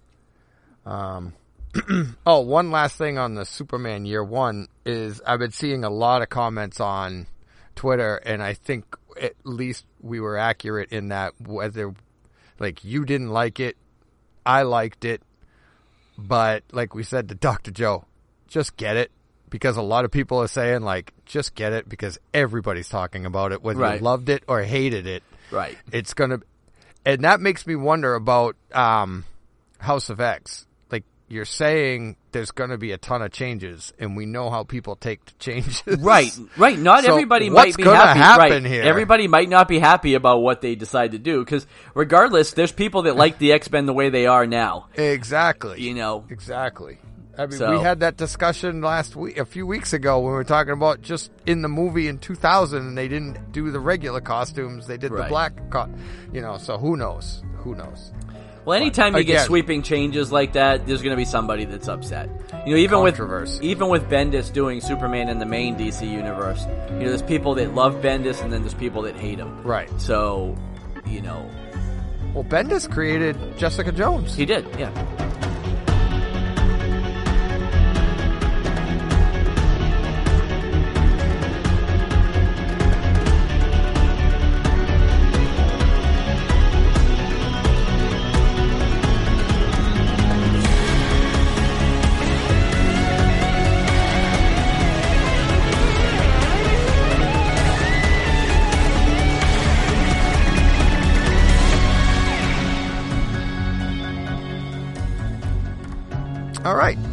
One last thing on the Superman Year 1 is I've been seeing a lot of comments on Twitter, and I think at least we were accurate in that, whether, you didn't like it, I liked it, but like we said to Dr. Joe, just get it, because a lot of people are saying, just get it, because everybody's talking about it, whether you loved it or hated it. Right. It's gonna, and that makes me wonder about House of X. You're saying there's going to be a ton of changes, and we know how people take to changes. Right. Not so everybody might be happy. What's going to happen here? Everybody might not be happy about what they decide to do, because regardless, there's people that like the X-Men the way they are now. Exactly. Exactly. I mean, we had that discussion a few weeks ago, when we were talking about just in the movie in 2000, and they didn't do the regular costumes; they did the black. So who knows? Who knows? Well, anytime you get sweeping changes like that, there's going to be somebody that's upset. Even with Bendis doing Superman in the main DC universe, there's people that love Bendis, and then there's people that hate him. Right. So, Well, Bendis created Jessica Jones. He did, yeah.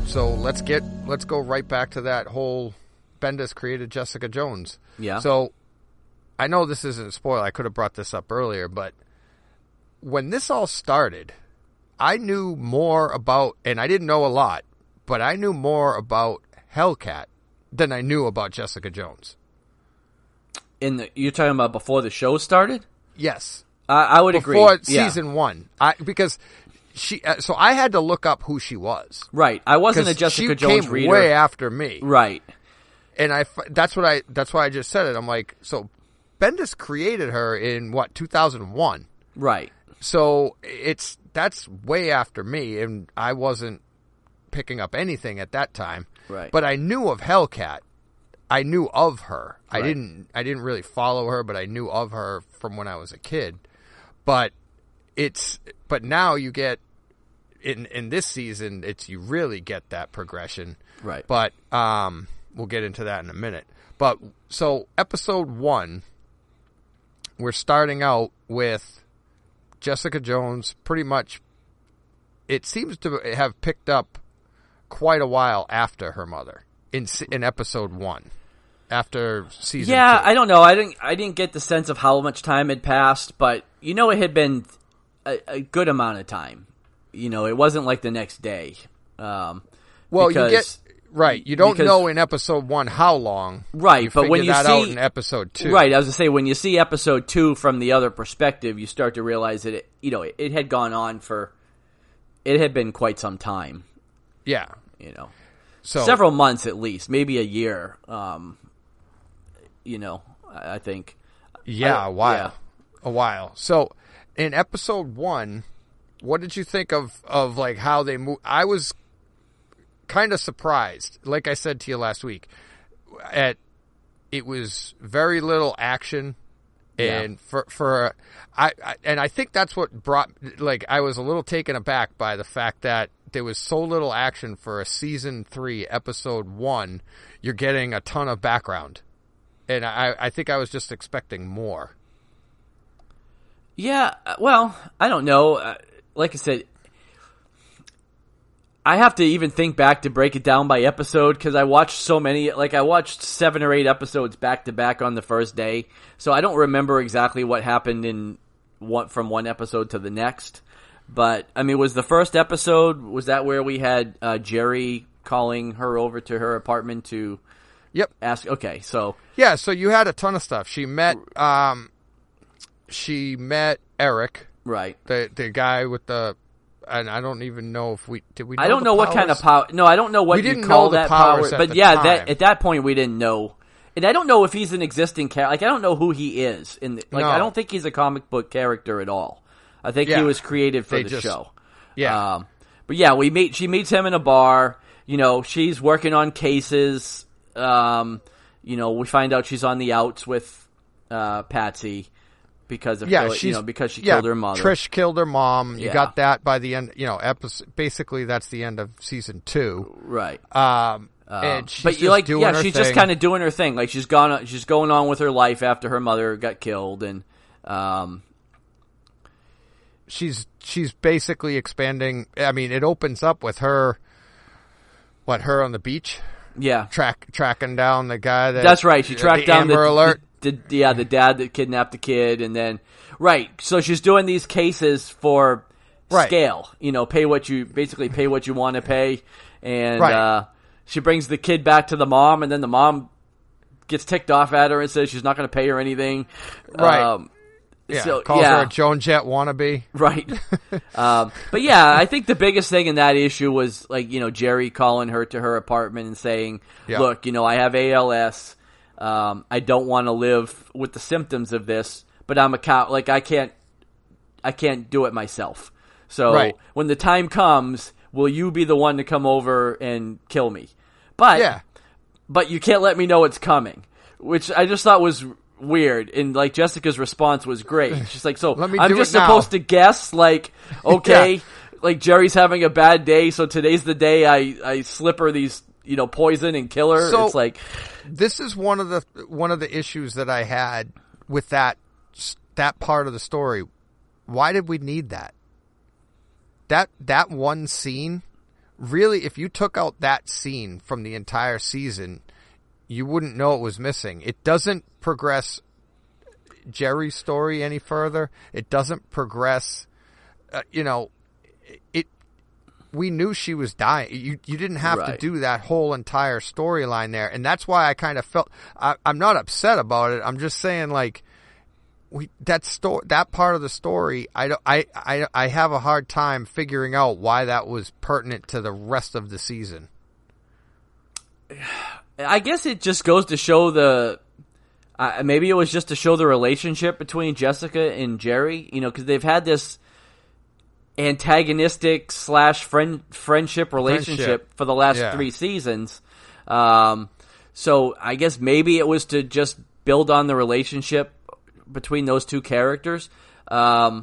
So let's go right back to that whole Bendis created Jessica Jones. Yeah. So I know this isn't a spoiler. I could have brought this up earlier, but when this all started, I knew more about, and I didn't know a lot, but I knew more about Hellcat than I knew about Jessica Jones. You're talking about before the show started? Yes. I would agree. Before season 1. Because so I had to look up who she was. Right. I wasn't a Jessica Jones came reader. Way after me. Right. And that's why I just said it. I'm like, so Bendis created her in 2001. Right. So that's way after me, and I wasn't picking up anything at that time. Right. But I knew of Hellcat. I knew of her. Right. I didn't really follow her, but I knew of her from when I was a kid. But now you get in this season, you really get that progression. Right. But we'll get into that in a minute. But so episode 1, we're starting out with Jessica Jones. Pretty much, it seems to have picked up quite a while after her mother in episode 1, after season 2. I don't know. I didn't get the sense of how much time had passed, but it had been a good amount of time. It wasn't like the next day. Well, you get right. You don't know in episode 1 how long. Right, but when you that see out in episode 2, right, I was gonna say when you see episode 2 from the other perspective, you start to realize that it had gone on for. It had been quite some time. Yeah. So several months at least, maybe a year. I think. Yeah, a while. Yeah. A while. So in episode 1, what did you think of like how they move? I was kind of surprised. Like I said to you last week, it was very little action. And I think that's what brought, like, I was a little taken aback by the fact that there was so little action for a season 3, episode 1. You're getting a ton of background. And I think I was just expecting more. Yeah, well, I don't know. Like I said, I have to even think back to break it down by episode because I watched so many. Like I watched 7 or 8 episodes back to back on the first day, so I don't remember exactly what happened from one episode to the next. But I mean, was the first episode, was that where we had Jerry calling her over to her apartment to ask? Okay, so yeah, so you had a ton of stuff. She met Eric, right? The guy with the. And I don't even know if did we know I don't know powers? what kind of power. No, I don't know what you call that power. But yeah, at that point we didn't know. And I don't know if he's an existing character. Like I don't know who he is. I don't think he's a comic book character at all. I think he was created for the show. Yeah. But yeah, she meets him in a bar. She's working on cases. We find out she's on the outs with Patsy. Because of because she killed her mother. Trish killed her mom. You got that by the end. Basically that's the end of season 2. Right. And she's she's just kind of doing her thing. Like she's going on with her life after her mother got killed, and she's basically expanding. I mean, it opens up with her on the beach. Yeah, tracking down the guy. That's right. She tracked down Amber Alert. The dad that kidnapped the kid, and then so she's doing these cases for scale. Pay what you want to pay, and she brings the kid back to the mom, and then the mom gets ticked off at her and says she's not going to pay her anything. Right. Calls her a Joan Jett wannabe. Right. But yeah, I think the biggest thing in that issue was Jerry calling her to her apartment and saying, "Look, I have ALS." I don't want to live with the symptoms of this, but I'm a cow. Like I can't do it myself. So when the time comes, will you be the one to come over and kill me? But you can't let me know it's coming, which I just thought was weird. And like Jessica's response was great. She's like, so I'm just supposed to guess, like, okay, like Jerry's having a bad day, so today's the day I slip her these, poison and kill her. So, it's like, this is one of the issues that I had with that part of the story. Why did we need that? That one scene really, if you took out that scene from the entire season, you wouldn't know it was missing. It doesn't progress Jerry's story any further. It doesn't progress, we knew she was dying. You didn't have to do that whole entire storyline there. And that's why I kind of felt, I'm not upset about it. I'm just saying, like, that part of the story, I have a hard time figuring out why that was pertinent to the rest of the season. I guess it just goes to show maybe it was just to show the relationship between Jessica and Jerry, because they've had this antagonistic / friendship relationship for the last 3 seasons. So I guess maybe it was to just build on the relationship between those two characters. But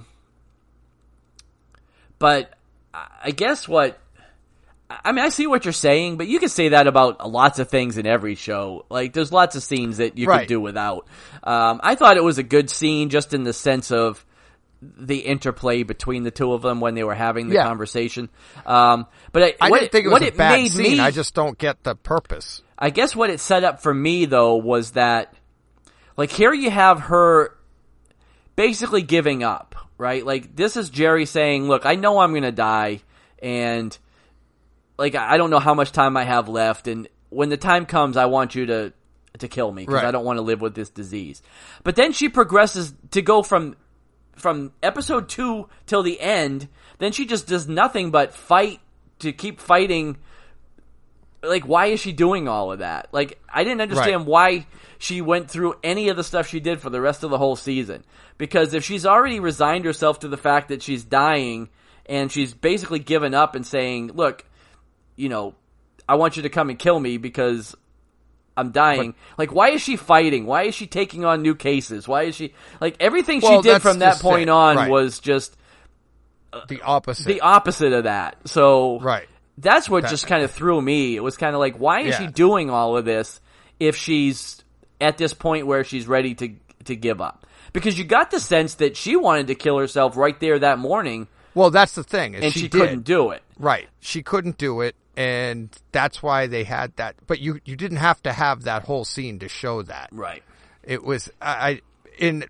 I guess I see what you're saying, but you can say that about lots of things in every show. Like, there's lots of scenes that you could do without. I thought it was a good scene just in the sense of the interplay between the two of them when they were having the conversation. But I didn't think it was a bad scene. I just don't get the purpose. I guess what it set up for me, though, was that, like, here you have her basically giving up, right? Like, this is Jerry saying, look, I know I'm going to die, and, like, I don't know how much time I have left, and when the time comes, I want you to kill me, because I don't want to live with this disease. But then she progresses to go from episode 2 till the end, then she just does nothing but fight to keep fighting. Like, why is she doing all of that? Like, I didn't understand why she went through any of the stuff she did for the rest of the whole season. Because if she's already resigned herself to the fact that she's dying, and she's basically given up and saying, look, I want you to come and kill me because I'm dying. Like, why is she fighting? Why is she taking on new cases? Why is she, like, everything she did from that point on was just the opposite. The opposite of that. So that's what just kind of threw me. It was kind of like, why is she doing all of this if she's at this point where she's ready to give up? Because you got the sense that she wanted to kill herself right there that morning. Well, that's the thing. And she couldn't do it. Right. She couldn't do it. And that's why they had that. But you didn't have to have that whole scene to show that. Right. It was, and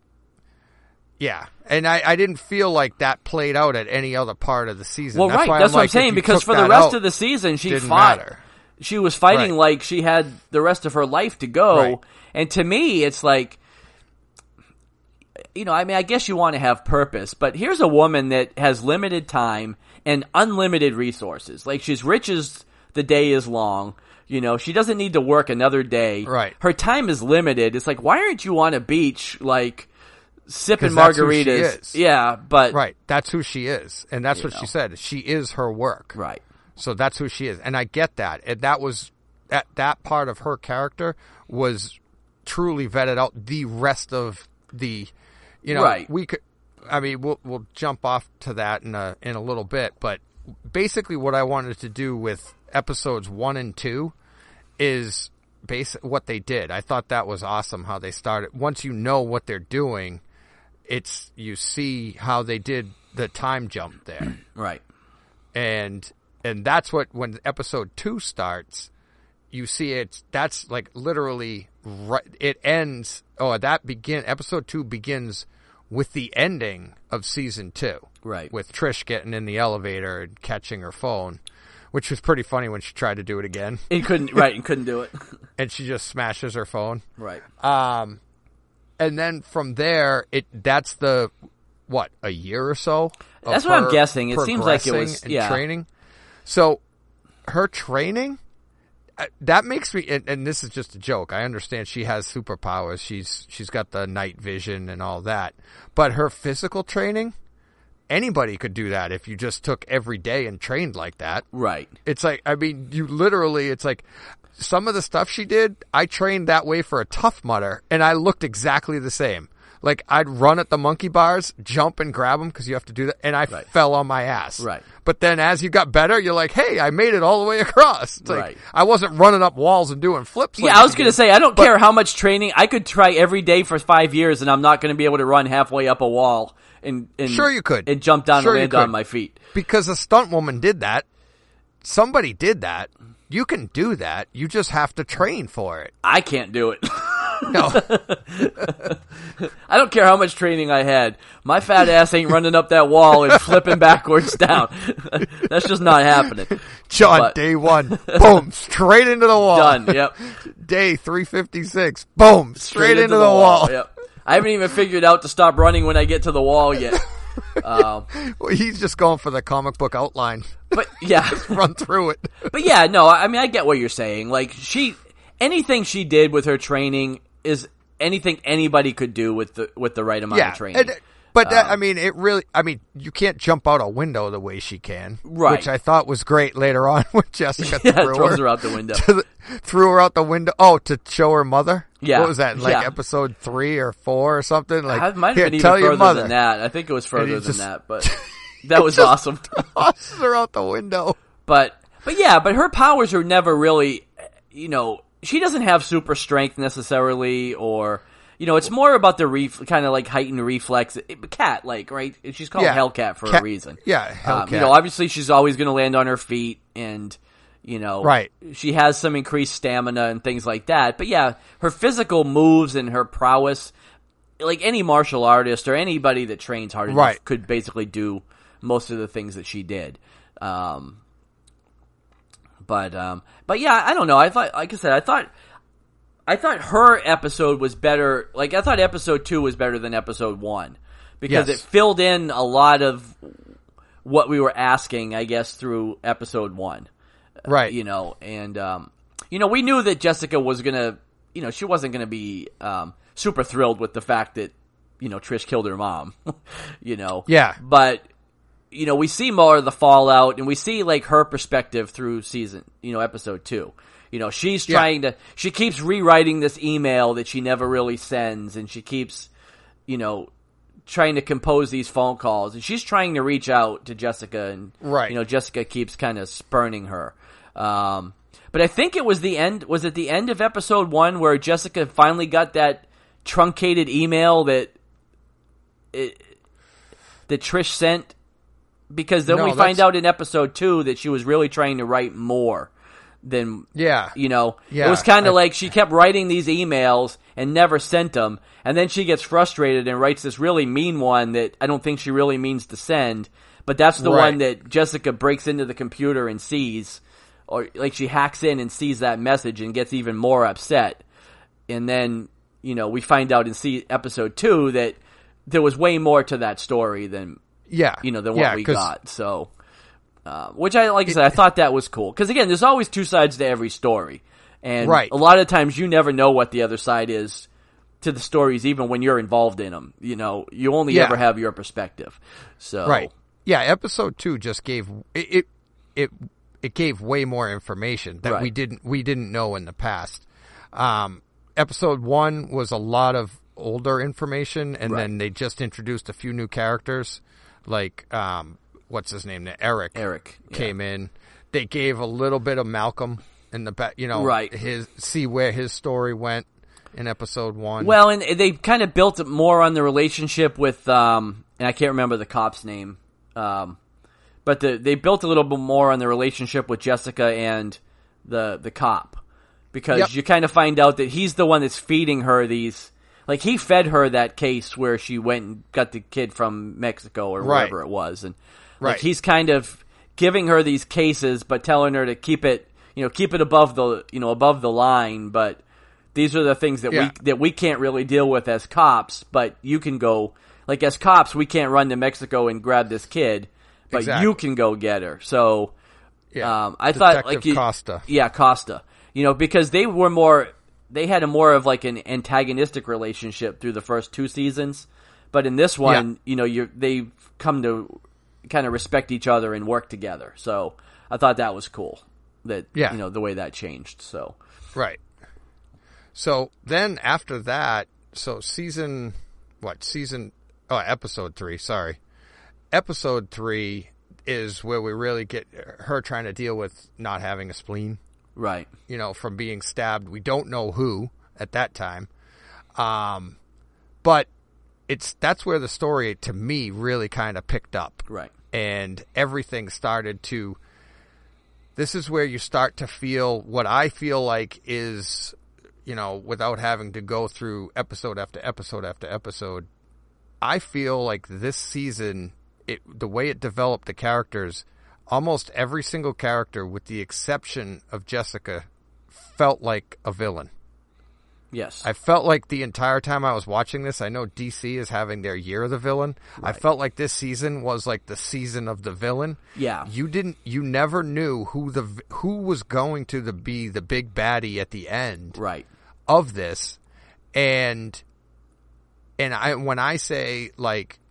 I didn't feel like that played out at any other part of the season. Well, that's what I'm saying, because for the rest of the season, she fought. Matter. She was fighting like she had the rest of her life to go. Right. And to me, it's like, I guess you want to have purpose, but here's a woman that has limited time and unlimited resources. Like, she's rich as the day is long. She doesn't need to work another day. Right. Her time is limited. It's like, why aren't you on a beach, like, sipping margaritas? Yeah, but... Right. That's who she is. And that's what she said. She is her work. Right. So that's who she is. And I get that. And that part of her character was truly vetted out. The rest of the... we could... I mean, we'll jump off to that in a little bit, but basically what I wanted to do with episodes 1 and 2 is what they did. I thought that was awesome how they started. Once you know what they're doing, you see how they did the time jump there. Right. And that's when episode 2 starts, you see that's like literally it ends. Episode 2 begins with the ending of season 2. Right. With Trish getting in the elevator and catching her phone, which was pretty funny when she tried to do it again. And couldn't do it. And she just smashes her phone. Right. And then from there, that's a year or so? That's what I'm guessing. It seems like it was, training. So, her training, that makes me, and this is just a joke. I understand she has superpowers. She's got the night vision and all that. But her physical training, anybody could do that if you just took every day and trained like that. Right. It's like, I mean, it's like some of the stuff she did, I trained that way for a Tough Mudder, and I looked exactly the same. Like, I'd run at the monkey bars, jump and grab them because you have to do that, and I fell on my ass. Right. But then as you got better, you're like, hey, I made it all the way across. It's like, I wasn't running up walls and doing flips. Yeah, I was going to say, I don't care how much training. I could try every day for 5 years, and I'm not going to be able to run halfway up a wall and sure you could. And jump down and land on my feet. Because a stunt woman did that. somebody did that. You can do that. You just have to train for it. I can't do it. No. I don't care how much training I had. My fat ass ain't running up that wall and flipping backwards down. That's just not happening. John, day 1, boom, straight into the wall. Done, yep. Day 356, boom, straight into the wall. Yep. I haven't even figured out to stop running when I get to the wall yet. Well, he's just going for the comic book outline. But yeah. Just run through it. But yeah, no, I mean, I get what you're saying. Like, anything she did with her training is anything anybody could do with the right amount of training. But I mean, you can't jump out a window the way she can, right? Which I thought was great later on when Jessica throws her out the window. Threw her out the window. Oh, to show her mother. Yeah, what was that? Like episode 3 or 4 or something? Like, it might have been even further than that. I think it was further than that, but that was awesome. Tosses her out the window. But her powers are never really, she doesn't have super strength necessarily, or, it's more about the kind of like heightened reflex, cat-like, right? She's called Hellcat for a reason. Yeah, Hellcat. Obviously she's always going to land on her feet, and, right. She has some increased stamina and things like that. But yeah, her physical moves and her prowess, like any martial artist or anybody that trains hard enough could basically do most of the things that she did. But yeah, I don't know. I thought, like I said, I thought her episode was better. Like, I thought episode 2 was better than episode 1 because it filled in a lot of what we were asking, I guess, through episode 1. Right. And we knew that Jessica was gonna, she wasn't gonna be super thrilled with the fact that, Trish killed her mom. Yeah. But we see more of the fallout, and we see, like, her perspective through episode 2. She's trying to, she keeps rewriting this email that she never really sends, and she keeps, trying to compose these phone calls, and she's trying to reach out to Jessica, and, Jessica keeps kind of spurning her. But I think it was was it the end of episode 1 where Jessica finally got that truncated email that Trish sent? Because then we find out in episode 2 that she was really trying to write more than, it was kind of like she kept writing these emails and never sent them. And then she gets frustrated and writes this really mean one that I don't think she really means to send. But that's the one that Jessica breaks into the computer and sees, or like she hacks in and sees that message and gets even more upset. And then, we find out in episode 2 that there was way more to that story than than what we got. So, which like I said, I thought that was cool. Cause again, there's always two sides to every story. And a lot of times you never know what the other side is to the stories, even when you're involved in them. You only ever have your perspective. So, yeah, episode 2 just gave, it gave way more information that we didn't know in the past. Episode 1 was a lot of older information, and then they just introduced a few new characters. Like, what's his name? Eric came in. They gave a little bit of Malcolm in the back, see where his story went in episode 1. Well, and they kind of built it more on the relationship with, and I can't remember the cop's name, but they built a little bit more on the relationship with Jessica and the cop, because you kind of find out that he's the one that's feeding her these. Like, he fed her that case where she went and got the kid from Mexico or wherever it was. And like, he's kind of giving her these cases, but telling her to keep it above the line. But these are the things that we can't really deal with as cops, but you can go, like, as cops, we can't run to Mexico and grab this kid, but you can go get her. So, I thought, like, Costa. Yeah, Costa. Because they had a more of like an antagonistic relationship through the first 2 seasons, but in this one, they come to kind of respect each other and work together. So I thought that was cool. That the way that changed. So So then after that, episode 3. Sorry, episode 3 is where we really get her trying to deal with not having a spleen. Right. From being stabbed. We don't know who at that time. But that's where the story, to me, really kind of picked up. Right. And everything started to, this is where you start to feel what I feel like is, without having to go through episode after episode after episode, I feel like this season, the way it developed the characters, almost every single character, with the exception of Jessica, felt like a villain. Yes. I felt like the entire time I was watching this, I know DC is having their year of the villain. Right. I felt like this season was like the season of the villain. Yeah. You never knew who was going to be the big baddie at the end. Right. Of this. And when I say, like,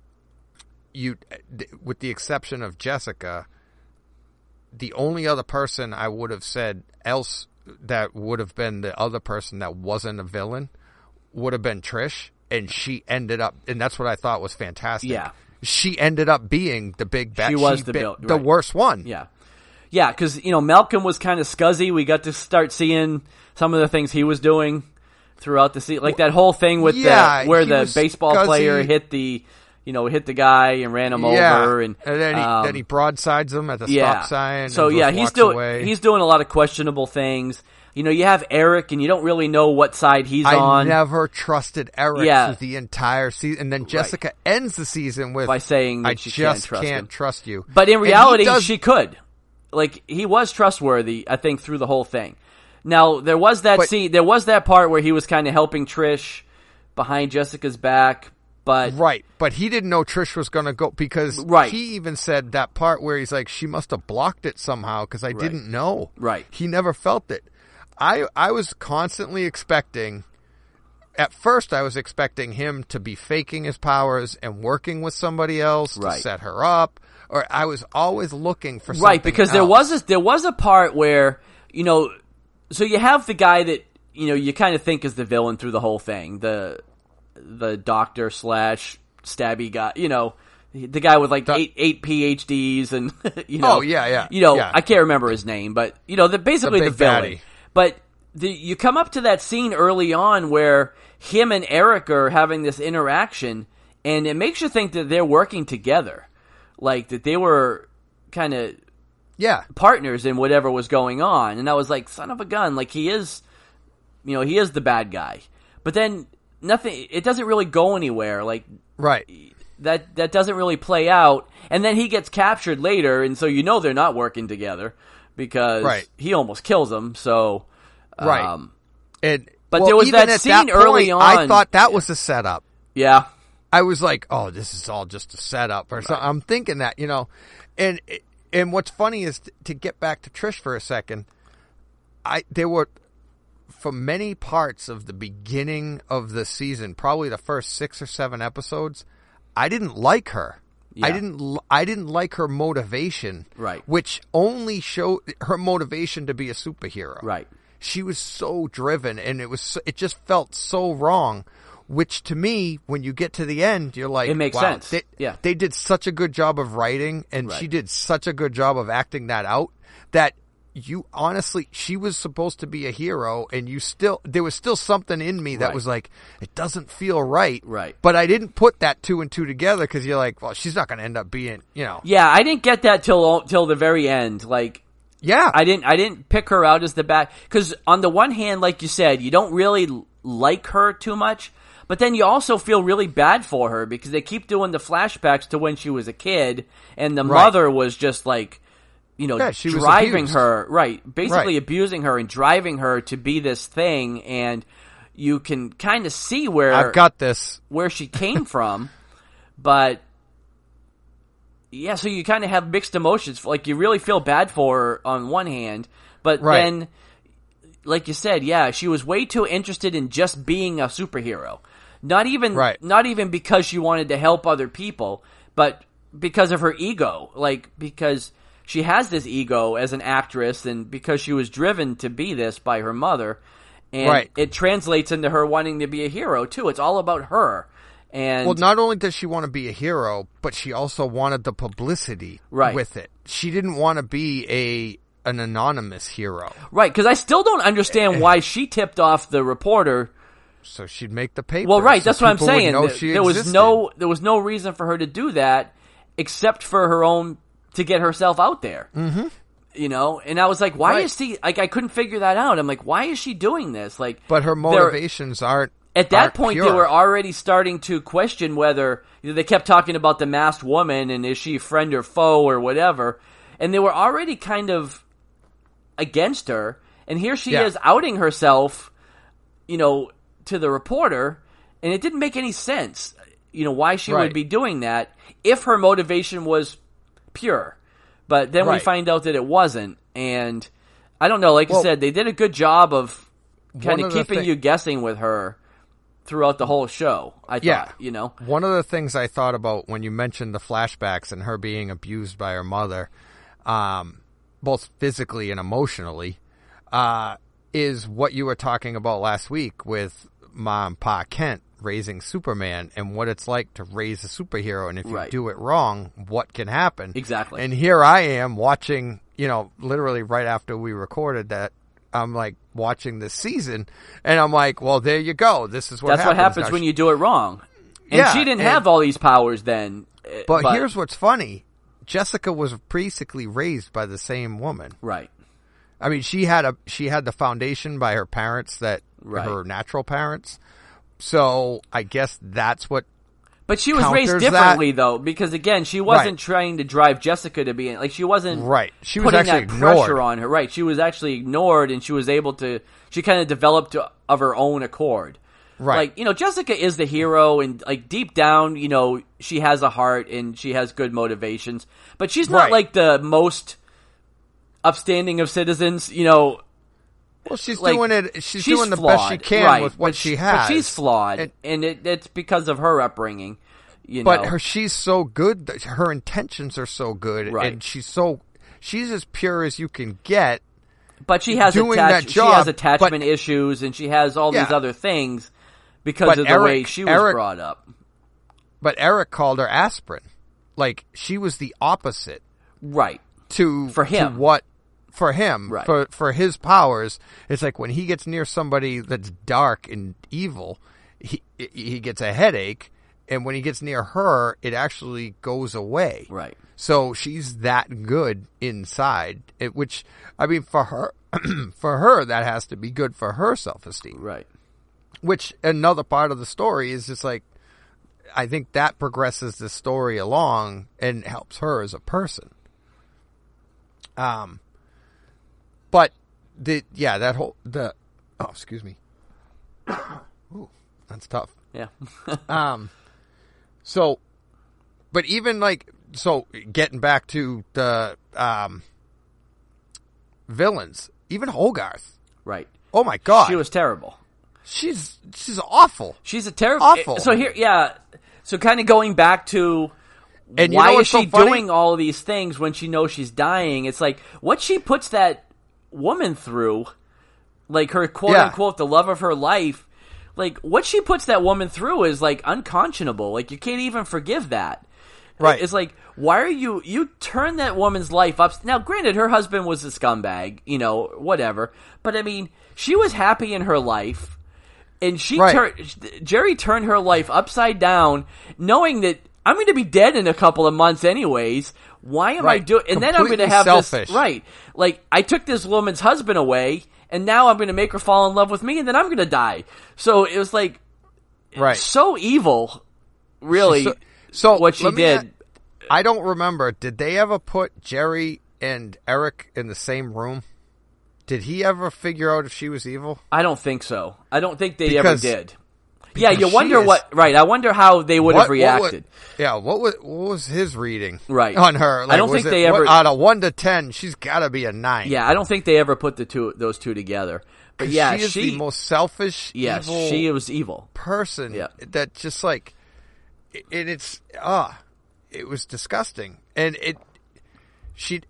with the exception of Jessica, the only other person I would have said else that would have been the other person that wasn't a villain would have been Trish, and she ended up, and that's what I thought was fantastic. Yeah. She ended up being the big bad. She was the worst one. Yeah. Yeah, because, Malcolm was kind of scuzzy. We got to start seeing some of the things he was doing throughout the season. Like that whole thing with where the baseball scuzzy player hit the guy and ran him over, and then he broadsides him at the stop sign. So he's doing a lot of questionable things. You have Eric, and you don't really know what side he's on. I never trusted Eric through the entire season, and then Jessica ends the season by saying that she can't trust you. But in reality, she could. Like, he was trustworthy, I think, through the whole thing. Now, there was that scene, there was that part where he was kind of helping Trish behind Jessica's back. But he didn't know Trish was going to go, because he even said that part where he's like, she must have blocked it somehow because I didn't know. Right. He never felt it. I was constantly expecting, at first I was expecting him to be faking his powers and working with somebody else to set her up, or I was always looking for something Right, because else. there was a part where, so you have the guy that, you kind of think is the villain through the whole thing, the doctor / stabby guy, the guy with like eight PhDs and, I can't remember his name, but, basically the villain. Baddie. But you come up to that scene early on where him and Eric are having this interaction, and it makes you think that they're working together. Like, that they were kind of partners in whatever was going on. And I was like, son of a gun, like, he is the bad guy. But then it doesn't really go anywhere. Like, that doesn't really play out. And then he gets captured later, and so they're not working together because he almost kills him. So, but there was that scene early on. I thought that was a setup. Yeah. I was like, oh, this is all just a setup or something. I'm thinking that, and what's funny is to get back to Trish for a second. There were, for many parts of the beginning of the season, probably the first 6 or 7 episodes, I didn't like her. Yeah. I didn't like her motivation, which only showed her motivation to be a superhero. Right. She was so driven, and it just felt so wrong. Which to me, when you get to the end, you're like, it makes sense. They did such a good job of writing, and she did such a good job of acting that out, that she was supposed to be a hero, and there was still something in me that was like, it doesn't feel right. Right. But I didn't put that 2 and 2 together, because you're like, well, she's not going to end up being, Yeah, I didn't get that till the very end. Like, I didn't pick her out as the bad, because on the one hand, like you said, you don't really like her too much. But then you also feel really bad for her because they keep doing the flashbacks to when she was a kid, and the mother was just like, driving her, basically abusing her and driving her to be this thing, and you can kind of see where she came from, but so you kind of have mixed emotions. Like, you really feel bad for her on one hand, but then, like you said, she was way too interested in just being a superhero. Not even because she wanted to help other people, but because of her ego. Like, because she has this ego as an actress, and because she was driven to be this by her mother, and it translates into her wanting to be a hero too. It's all about her. And well, not only does she want to be a hero, but she also wanted the publicity with it. She didn't want to be an anonymous hero. Right, because I still don't understand why she tipped off the reporter. So she'd make the paper. Well, that's what I'm saying. There was no reason for her to do that, except for her own, to get herself out there. Mm-hmm. You know, and I was like, why is she, like, I couldn't figure that out. I'm like, why is she doing this? Like, but her motivations aren't. At that point, pure. They were already starting to question whether, they kept talking about the masked woman and is she a friend or foe or whatever. And they were already kind of against her. And here she is outing herself, to the reporter. And it didn't make any sense, why she would be doing that if her motivation was pure. But then we find out that it wasn't, and I don't know, like you said, they did a good job of kind of keeping you guessing with her throughout the whole show, I thought, One of the things I thought about when you mentioned the flashbacks and her being abused by her mother, both physically and emotionally, is what you were talking about last week with Ma and Pa Kent raising Superman and what it's like to raise a superhero, and if you do it wrong, what can happen. Exactly. And here I am watching, literally right after we recorded that, I'm like watching this season, and I'm like, well, there you go. This is what happens. That's what happens when you do it wrong. And she didn't have all these powers then. But here's what's funny. Jessica was basically raised by the same woman. Right. I mean, she had the foundation by her parents her natural parents. So I guess that's what. But she was raised differently, though, because again, she wasn't trying to drive Jessica to be like she wasn't. Right. She was putting actually that ignored. pressure on her. Right. She was actually ignored, and she was able to. She kind of developed of her own accord. Right. Like, Jessica is the hero, and like deep down, she has a heart and she has good motivations, but she's not like the most upstanding of citizens. Well, she's doing it. She's doing the best she can with what she has. But she's flawed, and it's because of her upbringing. But she's so good. Her intentions are so good, and she's as pure as you can get. But she has attachment issues, and she has all these other things because of the way she was brought up. But Eric called her aspirin, like she was the opposite, right? For him, for his powers, it's like when he gets near somebody that's dark and evil, he gets a headache, and when he gets near her, it actually goes away. Right. So she's that good inside, which, I mean, for her, that has to be good for her self-esteem. Right. Which another part of the story is just like, I think that progresses the story along and helps her as a person. But excuse me. Ooh, that's tough. Yeah. But even getting back to the, villains, even Hogarth. Right. Oh my God. She was terrible. She's awful. She's a terrible. Awful. So here, so kind of going back to, and why is she doing all of these things when she knows she's dying? It's like, what she puts that woman through, like her quote unquote the love of her life, like what she puts that woman through is like unconscionable. Like you can't even forgive that. Right. It's like, why are you turn that woman's life up? Now, granted, her husband was a scumbag, whatever. But I mean, she was happy in her life, and Jerry turned her life upside down, knowing that I'm going to be dead in a couple of months anyways. Why am I doing? And then I'm going to have selfish. This. Right. Like, I took this woman's husband away, and now I'm going to make her fall in love with me, and then I'm going to die. So it was like, so evil, really. So what she did. I don't remember. Did they ever put Jerry and Eric in the same room? Did he ever figure out if she was evil? I don't think so. I don't think they ever did. Yeah, you wonder I wonder how they would have reacted. What was his reading on her? Like, I don't think they ever. Out of 1 to 10, she's got to be a 9. Yeah, I don't think they ever put those two together. But yeah, she is the most selfish, evil. She was evil person. Yeah. That just like, and it's it was disgusting, and she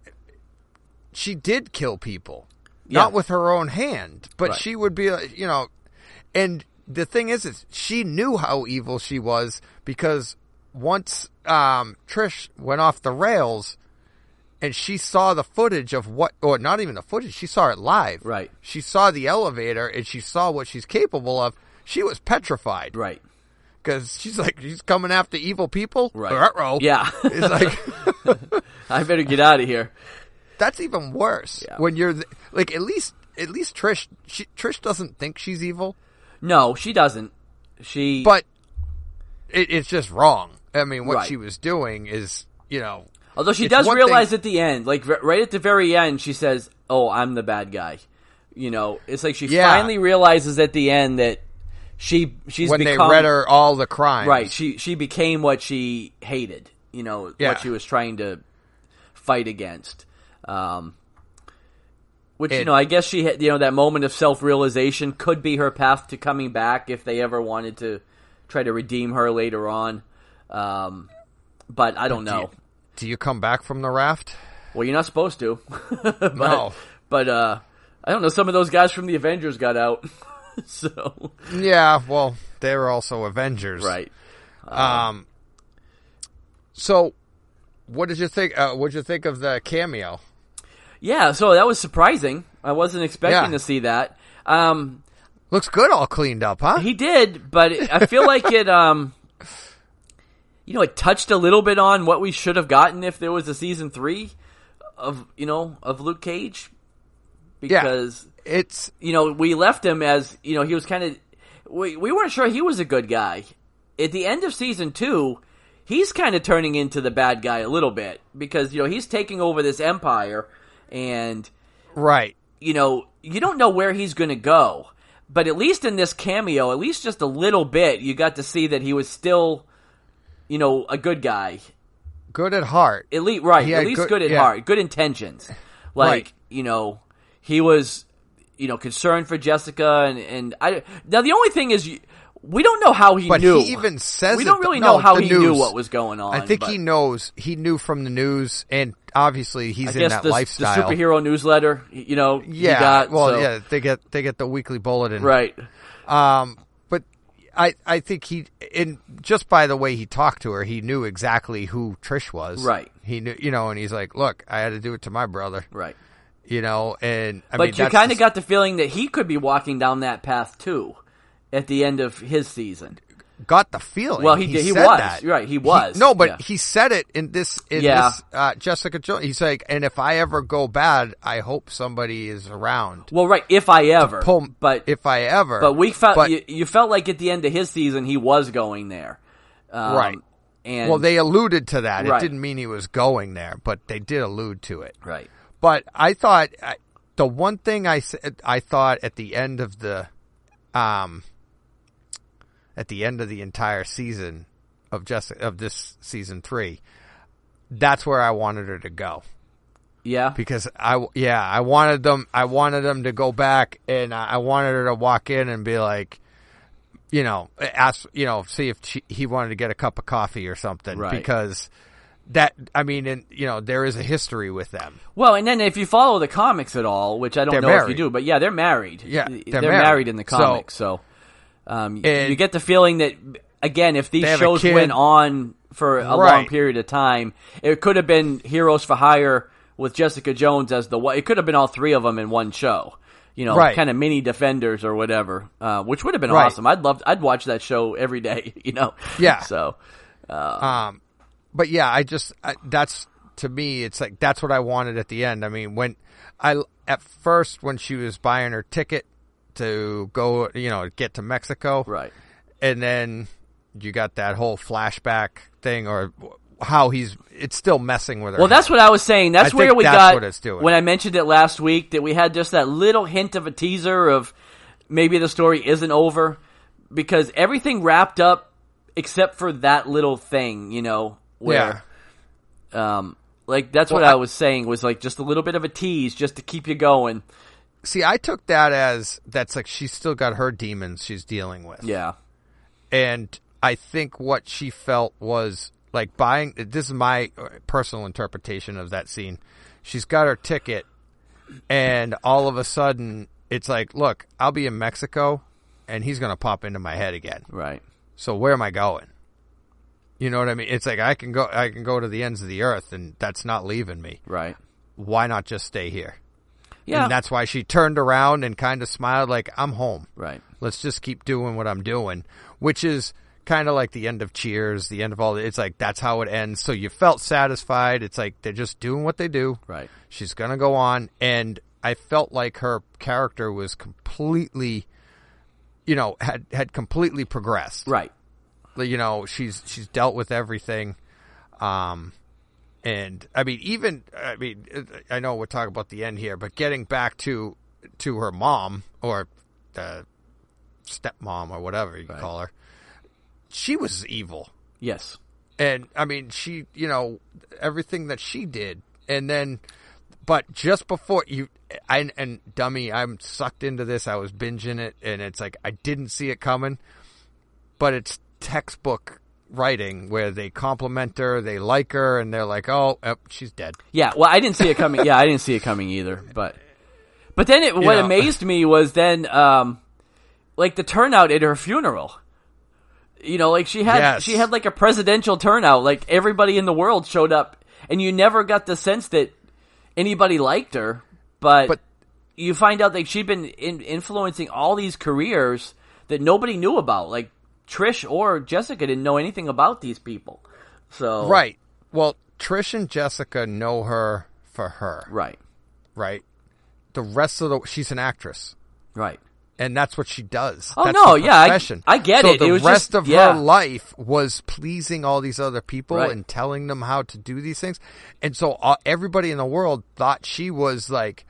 did kill people, not with her own hand, but she would be, and the thing is she knew how evil she was because once Trish went off the rails, and she saw the footage of or not even the footage, she saw it live. Right. She saw the elevator and she saw what she's capable of. She was petrified. Right. Because she's like, she's coming after evil people? Right. Uh-oh. Yeah. It's like... I better get out of here. that's even worse. Yeah. When you're like, at least Trish doesn't think she's evil. No, she doesn't. But it's just wrong. I mean, what Right. she was doing is, Although she does realize at the end, like right at the very end, she says, "Oh, I'm the bad guy." It's like she finally realizes at the end that she's when become, they read her all the crimes. Right. She became what she hated. What she was trying to fight against. Which, I guess she had, that moment of self-realization could be her path to coming back if they ever wanted to try to redeem her later on. But I don't know. Do you come back from the raft? Well, you're not supposed to. No. But, I don't know, some of those guys from the Avengers got out. So. Yeah, well, they were also Avengers. Right. So, what did you think? What did you think of the cameo? Yeah, so that was surprising. I wasn't expecting to see that. Looks good, all cleaned up, huh? He did, but I feel like it. It touched a little bit on what we should have gotten if there was a season 3 of Luke Cage, because it's we left him as he was kind of we weren't sure he was a good guy. At the end of season 2. He's kind of turning into the bad guy a little bit because, he's taking over this empire and, right. You don't know where he's going to go. But at least in this cameo, at least just a little bit, you got to see that he was still, a good guy. Good at heart. At least good at heart. Good intentions. Like, he was, concerned for Jessica and now the only thing is... We don't know how he knew. But he even says we don't really know how he knew what was going on. I think he knows. He knew from the news, and obviously he's in that lifestyle. The superhero newsletter, Yeah. he got, they get the weekly bulletin, right? But I think just by the way he talked to her, he knew exactly who Trish was. Right. He knew, and he's like, "Look, I had to do it to my brother." Right. And but you kind of got the feeling that he could be walking down that path too. At the end of his season, got the feeling. Well, he was that. Right. He was. He said it in this Jessica Jones. He's like, and if I ever go bad, I hope somebody is around. Well, right. If I ever, but we felt you felt like at the end of his season he was going there, right? And they alluded to that. Right. It didn't mean he was going there, but they did allude to it. Right. But I thought the one thing I thought at the end of the entire season of this season 3, that's where I wanted her to go. Yeah. Because I wanted them to go back, and I wanted her to walk in and be like, ask, see if he wanted to get a cup of coffee or something. Right. Because there is a history with them. Well, and then if you follow the comics at all, which I don't know if you do, but they're married. Yeah, they're married in the comics. So you get the feeling that, again, if these shows went on for a long period of time, it could have been Heroes for Hire with Jessica Jones as it could have been all 3 of them in one show. Kind of mini Defenders or whatever, which would have been awesome. I'd watch that show every day. Yeah. So, but yeah, that's, to me, it's like, that's what I wanted at the end. I mean, when she was buying her ticket to go, get to Mexico. Right. And then you got that whole flashback thing, or how it's still messing with her. Well, that's what I was saying. That's where we got, what it's doing. When I mentioned it last week, that we had just that little hint of a teaser of maybe the story isn't over, because everything wrapped up except for that little thing, where, that's what I was saying, was like just a little bit of a tease just to keep you going. See, I took that as, that's like, she's still got her demons she's dealing with. Yeah. And I think what she felt was like this is my personal interpretation of that scene. She's got her ticket, and all of a sudden it's like, look, I'll be in Mexico and he's going to pop into my head again. Right. So where am I going? You know what I mean? It's like, I can go to the ends of the earth, and that's not leaving me. Right. Why not just stay here? Yeah. And that's why she turned around and kind of smiled like, I'm home. Right. Let's just keep doing what I'm doing, which is kind of like the end of Cheers, the end of all. It's like that's how it ends. So you felt satisfied. It's like they're just doing what they do. Right. She's gonna go on, and I felt like her character was completely, had completely progressed. Right. She's dealt with everything. And I mean, I know we're talking about the end here, but getting back to her mom or stepmom or whatever you call her, she was evil. Yes. And I mean, she, everything that she did, and then, but just before and dummy, I'm sucked into this. I was binging it, and it's like I didn't see it coming, but it's textbook writing where they compliment her, they like her, and they're like, "Oh, she's dead." Yeah, well, I didn't see it coming. Yeah, I didn't see it coming either. But then what amazed me was then, like the turnout at her funeral. Like she had like a presidential turnout. Like everybody in the world showed up, and you never got the sense that anybody liked her. But you find out that she'd been influencing all these careers that nobody knew about. Like Trish or Jessica didn't know anything about these people. So right. Well, Trish and Jessica know her for her. Right. Right. The rest of she's an actress. Right. And that's what she does. Oh, that's no, her profession. I get so it. So the was rest just, of her life was pleasing all these other people right. and telling them how to do these things. And so everybody in the world thought she was like,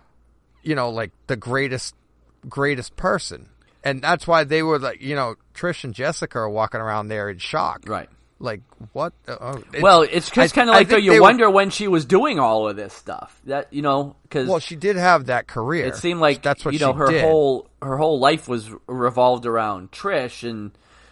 like the greatest person. And that's why they were like, Trish and Jessica are walking around there in shock. Right. Like, what? It's just kind of like you wonder when she was doing all of this stuff. That because well, she did have that career. It seemed like that's what her did. her whole life was revolved around Trish, and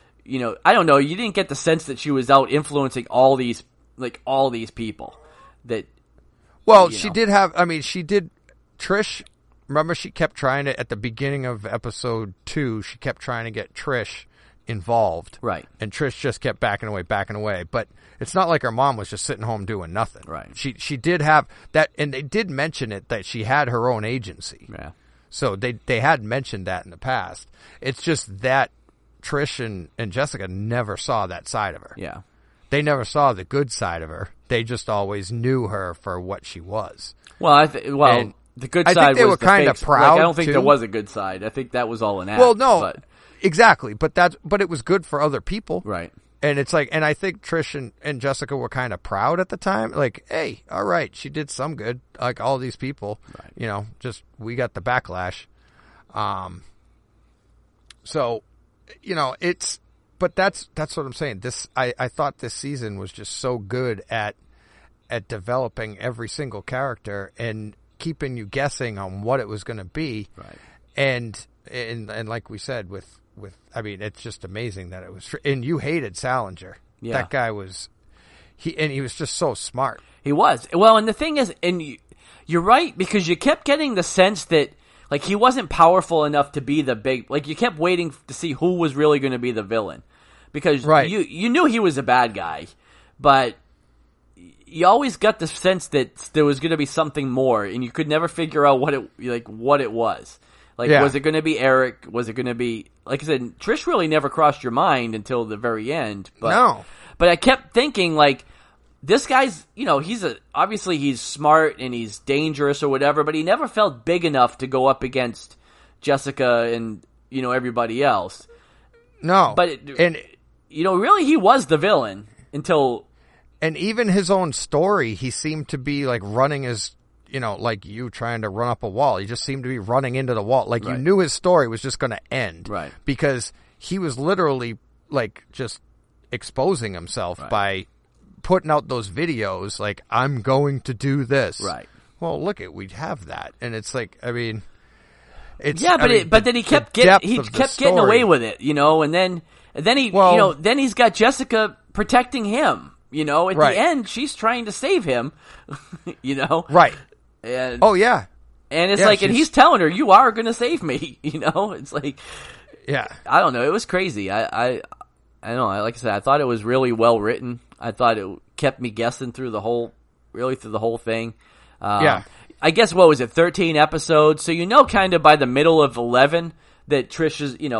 I don't know. You didn't get the sense that she was out influencing all these people. That she did have. I mean, she did. Trish. Remember, she kept trying to at the beginning of episode 2. She kept trying to get Trish involved, right? And Trish just kept backing away. But it's not like her mom was just sitting home doing nothing, right? She did have that, and they did mention it that she had her own agency. Yeah. So they had mentioned that in the past. It's just that Trish and Jessica never saw that side of her. Yeah. They never saw the good side of her. They just always knew her for what she was. Well, the good side. I think they were kind of proud. I don't think too. there was a good side. I think that was all an act. Well, no. Exactly, but it was good for other people, right? And it's like, and I think Trish and Jessica were kind of proud at the time, like, hey, all right, she did some good, like all these people, right. Just we got the backlash, so, but that's what I'm saying. I thought this season was just so good at developing every single character and keeping you guessing on what it was going to be, right? And like we said, I mean, it's just amazing that it was. And you hated Salinger. Yeah. That guy was, he was just so smart. He was. Well, and the thing is, and you're right, because you kept getting the sense that, like, he wasn't powerful enough to be the big, like, you kept waiting to see who was really going to be the villain. Because right. you knew he was a bad guy, but you always got the sense that there was going to be something more, and you could never figure out what it was. Like, was it going to be Eric? Was it going to be, like I said, Trish really never crossed your mind until the very end. But, no. But I kept thinking, like, this guy's, obviously he's smart and he's dangerous or whatever, but he never felt big enough to go up against Jessica and, everybody else. No. But, really he was the villain until... And even his own story, he seemed to be, like, running his... like you trying to run up a wall. He just seemed to be running into the wall. Like, right. You knew his story was just going to end. Right. Because he was literally, like, just exposing himself right. by putting out those videos, like, I'm going to do this. Right. Well, look, we have that. And it's like, I mean... Yeah, but then he kept getting away with it, and then he, then he's got Jessica protecting him. At right. the end, she's trying to save him, Right. And, oh, yeah. And it's like, and he's telling her, you are going to save me, It's like... Yeah. I don't know. It was crazy. I don't know. Like I said, I thought it was really well written. I thought it kept me guessing through the whole thing. Yeah. I guess, what was it, 13 episodes? So kind of by the middle of 11 that Trish is,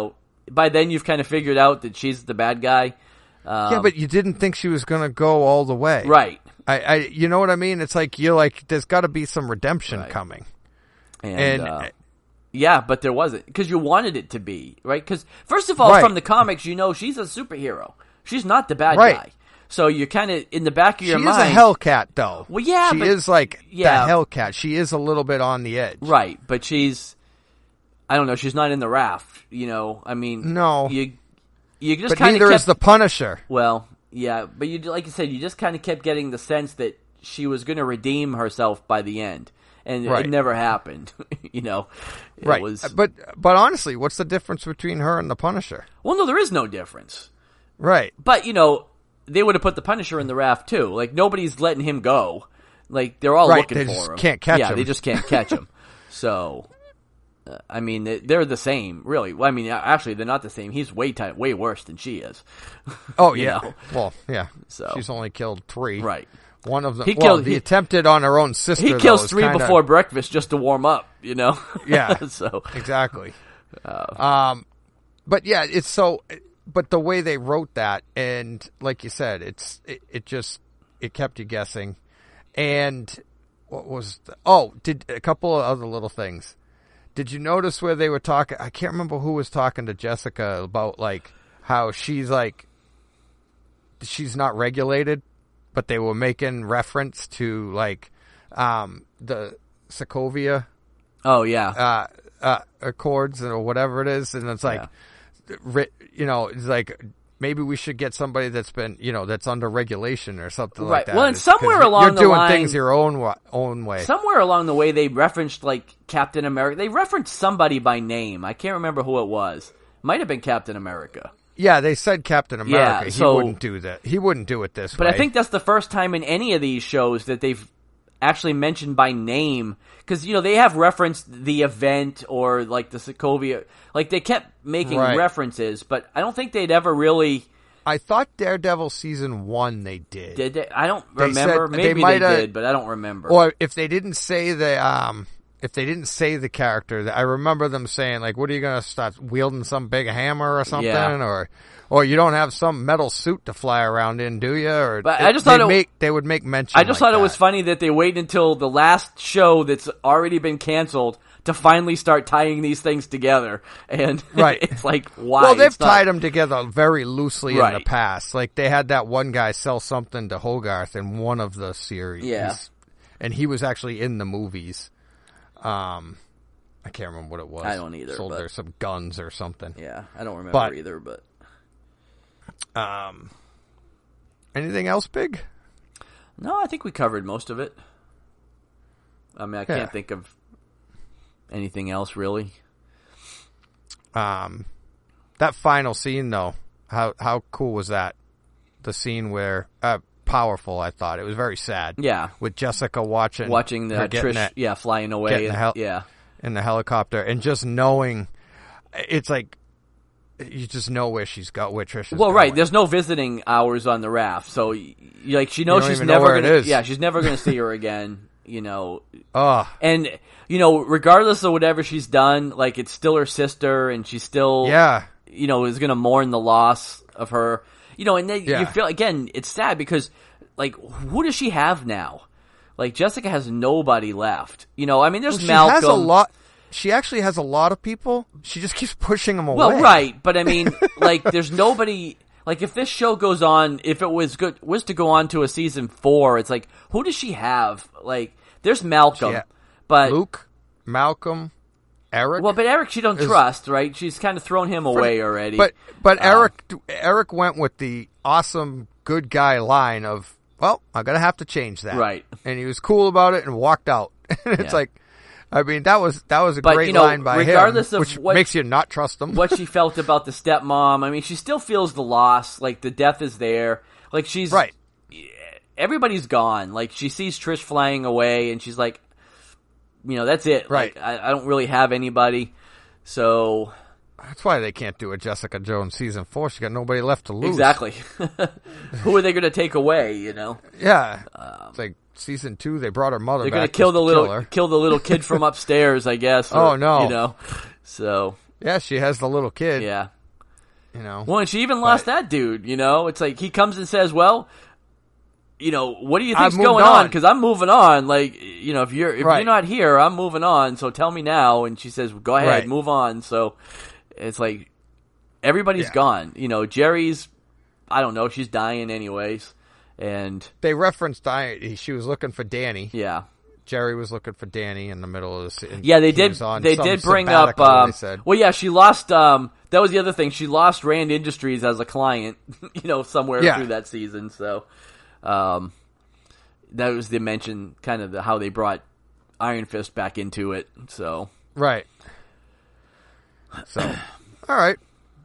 by then you've kind of figured out that she's the bad guy. Yeah, but you didn't think she was going to go all the way. Right. You know what I mean? It's like, you're like, there's got to be some redemption coming. And yeah, but there wasn't, because you wanted it to be, right? Because first of all, from the comics, she's a superhero. She's not the bad guy. So you're kind of in the back of your mind. She is a Hellcat, though. Well, yeah, she is like the Hellcat. She is a little bit on the edge, right? But I don't know. She's not in the raft. I mean, no. You just but kind of neither is the Punisher. Well, yeah, but like you said, you just kind of kept getting the sense that she was going to redeem herself by the end. And it never happened, Right. But honestly, what's the difference between her and the Punisher? Well, no, there is no difference. Right. But, they would have put the Punisher in the raft, too. Like, nobody's letting him go. Like, they're all looking for him. They just can't catch him. Yeah, they just can't catch him. So, I mean, they're the same, really. Well, I mean, actually, they're not the same. He's way worse than she is. Oh, yeah. Well, yeah. So she's only killed 3. Right. One of them. He attempted on her own sister. He kills 3 before breakfast just to warm up. Yeah. So exactly. But yeah, it's so. But the way they wrote that, and like you said, it kept you guessing. And what was? Did a couple of other little things. Did you notice where they were talking? I can't remember who was talking to Jessica about like how she's not regulated. But they were making reference to like the Sokovia, Accords or whatever it is, and it's like, it's like maybe we should get somebody that's been, that's under regulation or something like that. Well, and somewhere along the line, you're doing things your own way. Somewhere along the way, they referenced like Captain America. They referenced somebody by name. I can't remember who it was. Might have been Captain America. Yeah, they said Captain America. He wouldn't do that. He wouldn't do it this way. But I think that's the first time in any of these shows that they've actually mentioned by name. Because, they have referenced the event or, like, the Sokovia. Like, they kept making references, but I don't think they'd ever really... I thought Daredevil Season 1 they did. Did they? I don't remember. Maybe they did, but I don't remember. Or if they didn't say the... If they didn't say the character, I remember them saying, like, what are you going to start wielding some big hammer or something? Yeah. Or you don't have some metal suit to fly around in, do you? But I just thought they would make mention. I just thought it was funny that they waited until the last show that's already been canceled to finally start tying these things together. And it's like, why? Well, they've tied them together very loosely in the past. Like, they had that one guy sell something to Hogarth in one of the series. Yeah. And he was actually in the movies. I can't remember what it was. I don't either. Sold there some guns or something. Yeah, I don't remember either. But anything else big? No, I think we covered most of it. I mean, I can't think of anything else really. That final scene though, how cool was that? The scene where powerful, I thought. It was very sad. Yeah. With Jessica watching the Trish, flying away. In the helicopter. And just knowing, it's like, you just know where Trish is going. Right. There's no visiting hours on the raft. So, like, she knows she's never going to, she's never going to see her again, And, regardless of whatever she's done, like, it's still her sister and she's still, is going to mourn the loss of her. And then you feel, again, it's sad because, like, who does she have now? Like, Jessica has nobody left. I mean, there's Malcolm. She actually has a lot of people. She just keeps pushing them away. Well, right. But, I mean, like, there's nobody... Like, if this show goes on, if it was to go on to a season 4, it's like, who does she have? Like, there's Malcolm. But Luke, Malcolm... Eric? Well, but Eric she don't trust, right? She's kind of thrown him away already. But Eric went with the awesome good guy line of, well, I'm going to have to change that. Right. And he was cool about it and walked out. It's like, I mean, that was a great line by regardless him, of which what, makes you not trust him. What she felt about the stepmom, I mean, she still feels the loss. Like, the death is there. Like, she's... Right. Everybody's gone. Like, she sees Trish flying away and she's like, that's it. Right. Like, I don't really have anybody. So... That's why they can't do a Jessica Jones season 4. She got nobody left to lose. Exactly. Who are they going to take away, Yeah. It's like season 2, they brought her mother back. They're going to kill the little kid from upstairs, I guess. Oh, no. So... Yeah, she has the little kid. Yeah. Well, and she even lost that dude, It's like he comes and says, well, what do you think's going on? Because I'm moving on. Like, if you're not here, I'm moving on. So tell me now. And she says, go ahead, move on. So it's like everybody's gone. Jerry's, I don't know, she's dying anyways. And they referenced dying. She was looking for Danny. Yeah. Jerry was looking for Danny in the middle of the scene. Yeah, they did. They did bring up. Well, yeah, she lost. That was the other thing. She lost Rand Industries as a client. Somewhere through that season. So, that was the mention, kind of how they brought Iron Fist back into it. So right. So, all right,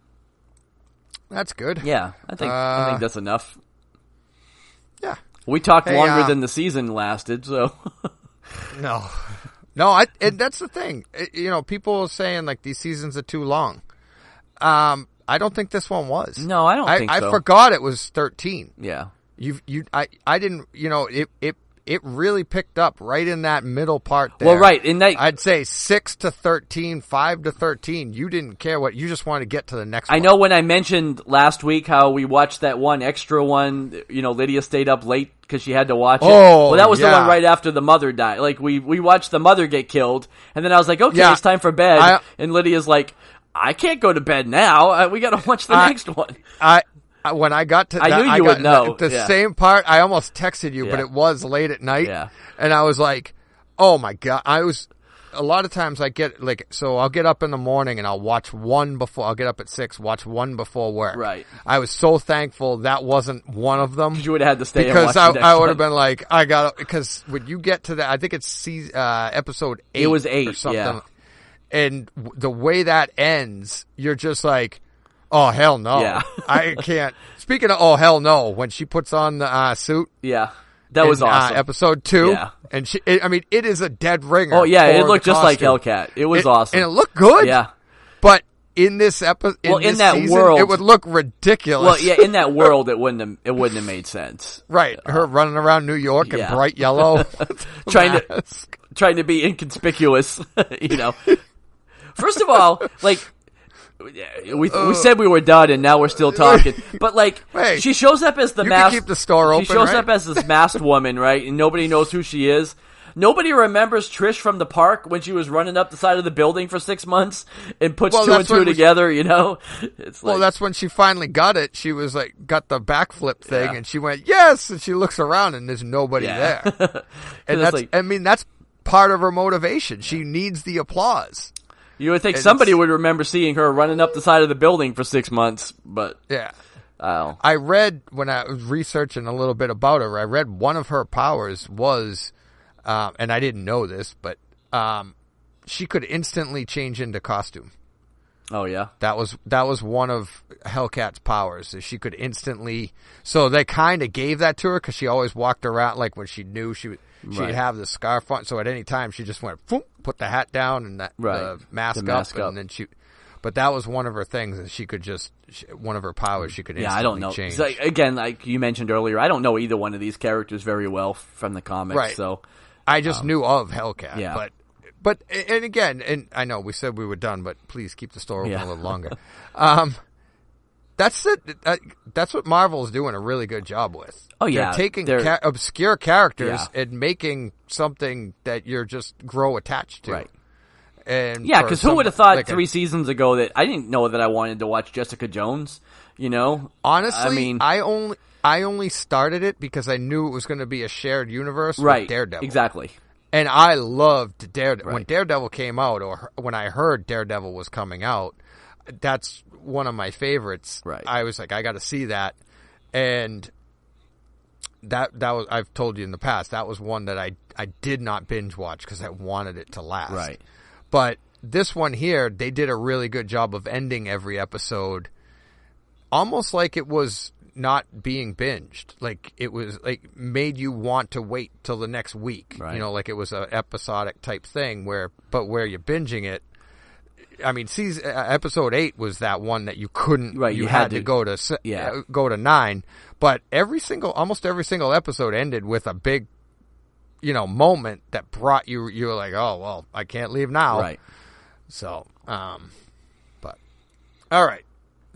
that's good. Yeah, I think that's enough. Yeah, we talked longer than the season lasted. So. No, and that's the thing. People are saying like these seasons are too long. I don't think this one was. No, I don't think so. I forgot it was 13. Yeah. I didn't, it really picked up right in that middle part there. Well, right. In that, I'd say 6 to 13, 5 to 13. You didn't care you just wanted to get to the next one. I know when I mentioned last week how we watched that one extra one, Lydia stayed up late because she had to watch it. Oh, well, that was the one right after the mother died. Like, we watched the mother get killed, and then I was like, okay, it's time for bed. And Lydia's like, I can't go to bed now. We got to watch the next one. When I got to I knew you would know. The same part, I almost texted you, but it was late at night. Yeah. And I was like, oh my God. A lot of times I get I'll get up in the morning and I'll watch one before, I'll get up at 6, watch one before work. Right. I was so thankful that wasn't one of them. You would have had to stay because and watch the next I would have one. been like, because when you get to that, I think it's episode 8. It was 8 or something. Yeah. And the way that ends, you're just like, oh, hell no. Yeah. I can't. Speaking of oh, hell no, when she puts on the suit. Yeah. That was awesome. Episode 2. Yeah. And it is a dead ringer. Oh, yeah. It looked just like Hellcat. It was awesome. And it looked good. Yeah. But in this episode, in that season, world, it would look ridiculous. Well, yeah, in that world, it wouldn't have made sense. Right. Her running around New York in bright yellow. trying to be inconspicuous, First of all, like, we said we were done, and now we're still talking. But like, hey, she shows up as the masked. Keep the store open. She shows up as this masked woman, right? And nobody knows who she is. Nobody remembers Trish from the park when she was running up the side of the building for 6 months and puts 2 and 2 together. It's like, that's when she finally got it. She was like, got the backflip thing, and she went yes, and she looks around and there's nobody there. And that's, like, that's part of her motivation. She needs the applause. You would think somebody would remember seeing her running up the side of the building for 6 months, but yeah. I read when I was researching a little bit about her. I read one of her powers was, and I didn't know this, but she could instantly change into costume. Oh yeah, that was one of Hellcat's powers. Is she could instantly. So they kind of gave that to her because she always walked around like when she knew she'd have the scarf on. So at any time she just went, boom, put the hat down and the mask up, and then she. But that was one of her things that she could just one of her powers. She could instantly I don't know. change. So, again, like you mentioned earlier, I don't know either one of these characters very well from the comics. Right. So I just knew of Hellcat. Yeah. But and again, and I know we said we were done, but please keep the store open a little longer. That's it. That's what Marvel's doing a really good job with. Oh yeah, they're taking obscure characters and making something that you're just grow attached to. Right. And yeah, because who would have thought 3 seasons ago that I didn't know that I wanted to watch Jessica Jones? Honestly, I mean, I only started it because I knew it was going to be a shared universe with Daredevil. Exactly. And I loved Daredevil. Right. When Daredevil came out, or when I heard Daredevil was coming out, that's one of my favorites. Right. I was like, I got to see that. And that was, I've told you in the past, that was one that I did not binge watch because I wanted it to last. Right. But this one here, they did a really good job of ending every episode almost like it was not being binged. Like it was like made you want to wait till the next week. Right. Like it was an episodic type thing where you're binging it. I mean, episode 8 was that one that you couldn't. Right. You had to go to 9. But almost every single episode ended with a big, moment that brought you. You were like, oh well, I can't leave now. Right. So, but all right.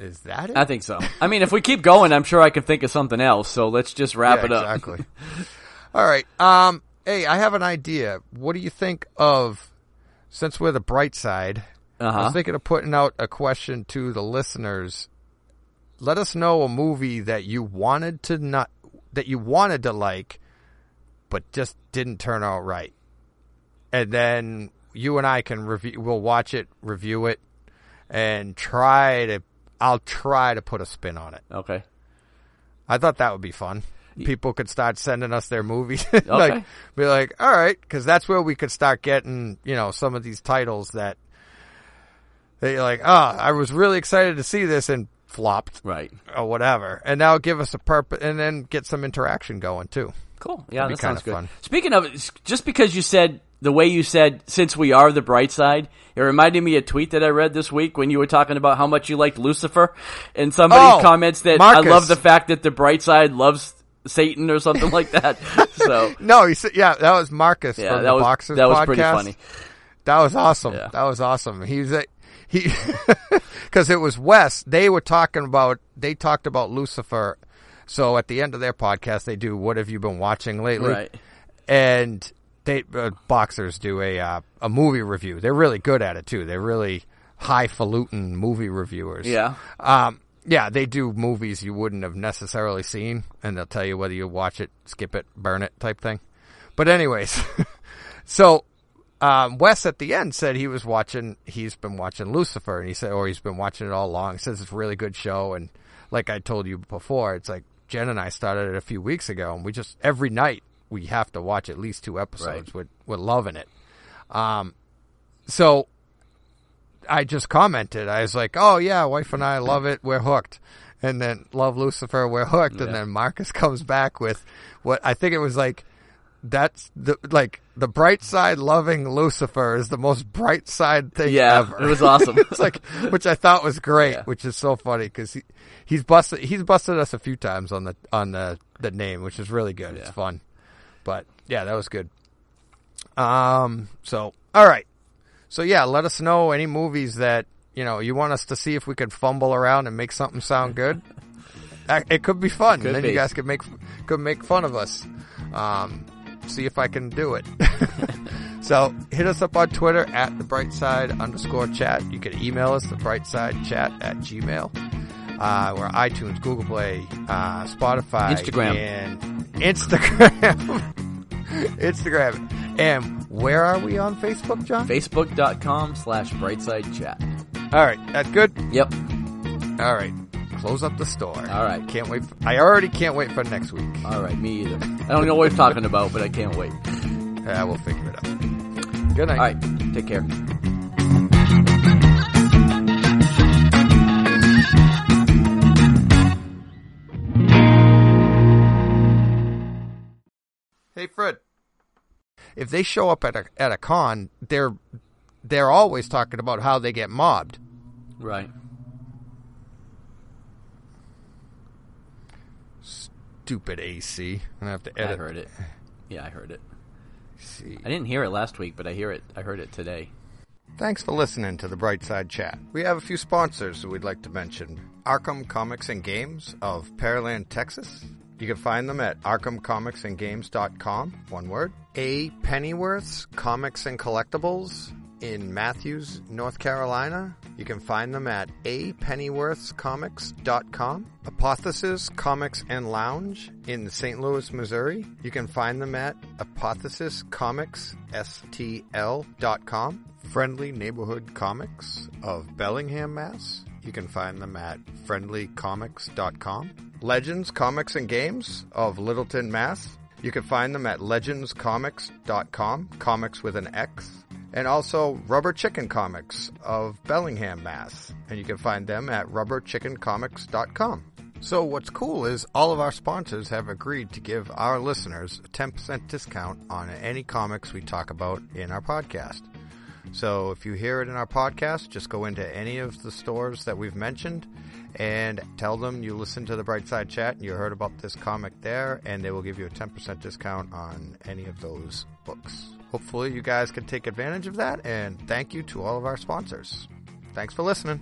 Is that it? I think so. I mean, if we keep going, I'm sure I can think of something else. So let's just wrap it up. Exactly. All right. Hey, I have an idea. What do you think of, since we're the bright side, I was thinking of putting out a question to the listeners. Let us know a movie that you wanted to like, but just didn't turn out right. And then you and I can we'll watch it, review it, and I'll try to put a spin on it. Okay. I thought that would be fun. People could start sending us their movies. Be like, all right, because that's where we could start getting, some of these titles that they're like, I was really excited to see this and flopped. Right. Or whatever. And that'll give us a purpose and then get some interaction going too. Cool. Yeah, that sounds good. Fun. Speaking of it, just because you said the way you said, since we are the bright side, it reminded me of a tweet that I read this week when you were talking about how much you liked Lucifer. And somebody comments that Marcus. I love the fact that the bright side loves Satan or something like that. So no, he said, that was Marcus from the Boxers podcast. That was pretty funny. That was awesome. Yeah. That was awesome. Because it was Wes. They talked about Lucifer. So at the end of their podcast, they do, what have you been watching lately? Right. And they Boxers do a movie review. They're really good at it too. They're really highfalutin movie reviewers. Yeah. Yeah, they do movies you wouldn't have necessarily seen, and they'll tell you whether you watch it, skip it, burn it type thing. But anyways, so Wes at the end said he's been watching Lucifer, and he said, he's been watching it all along. He says it's a really good show, and like I told you before, it's like Jen and I started it a few weeks ago, and we just, every night, we have to watch at least 2 episodes. Right. We're loving it. So I just commented. I was like, oh, yeah, wife and I love it. We're hooked. And then love Lucifer. We're hooked. Yeah. And then Marcus comes back with what I think it was like, that's the bright side loving Lucifer is the most bright side thing ever. It was awesome. It's like, which I thought was great, which is so funny because he's busted us a few times on the name, which is really good. Yeah. It's fun. But yeah, that was good. So, all right. So yeah, let us know any movies that, you want us to see if we could fumble around and make something sound good. It could be fun. Could then be. You guys could make fun of us. See if I can do it. So hit us up on Twitter at @thebrightside_chat. You can email us thebrightsidechat@gmail. We're iTunes, Google Play, Spotify, Instagram. And Instagram. And where are we on Facebook, John? Facebook.com/brightsidechat. All right. That's good? Yep. All right. Close up the store. All right. Can't wait. I already can't wait for next week. All right. Me either. I don't know what we're talking about, but I can't wait. Yeah, we'll figure it out. Good night. All right. Take care. Hey, Fred. If they show up at a con, they're always talking about how they get mobbed. Right. Stupid AC. I'm gonna have to edit. I heard it. Yeah, I heard it. See. I didn't hear it last week, but I heard it today. Thanks for listening to the Brightside Chat. We have a few sponsors that we'd like to mention. Arkham Comics and Games of Pearland, Texas. You can find them at arkhamcomicsandgames.com, one word. A. Pennyworth's Comics and Collectibles in Matthews, North Carolina. You can find them at apennyworthscomics.com. Apothesis Comics and Lounge in St. Louis, Missouri. You can find them at apothesiscomicsstl.com. Friendly Neighborhood Comics of Bellingham, Mass. You can find them at friendlycomics.com. Legends Comics and Games of Littleton, Mass. You can find them at legendscomics.com, comics with an X. And also Rubber Chicken Comics of Bellingham, Mass. And you can find them at rubberchickencomics.com. So what's cool is all of our sponsors have agreed to give our listeners a 10% discount on any comics we talk about in our podcast. So if you hear it in our podcast, just go into any of the stores that we've mentioned and tell them you listened to the Brightside Chat and you heard about this comic there, and they will give you a 10% discount on any of those books. Hopefully you guys can take advantage of that, and thank you to all of our sponsors. Thanks for listening.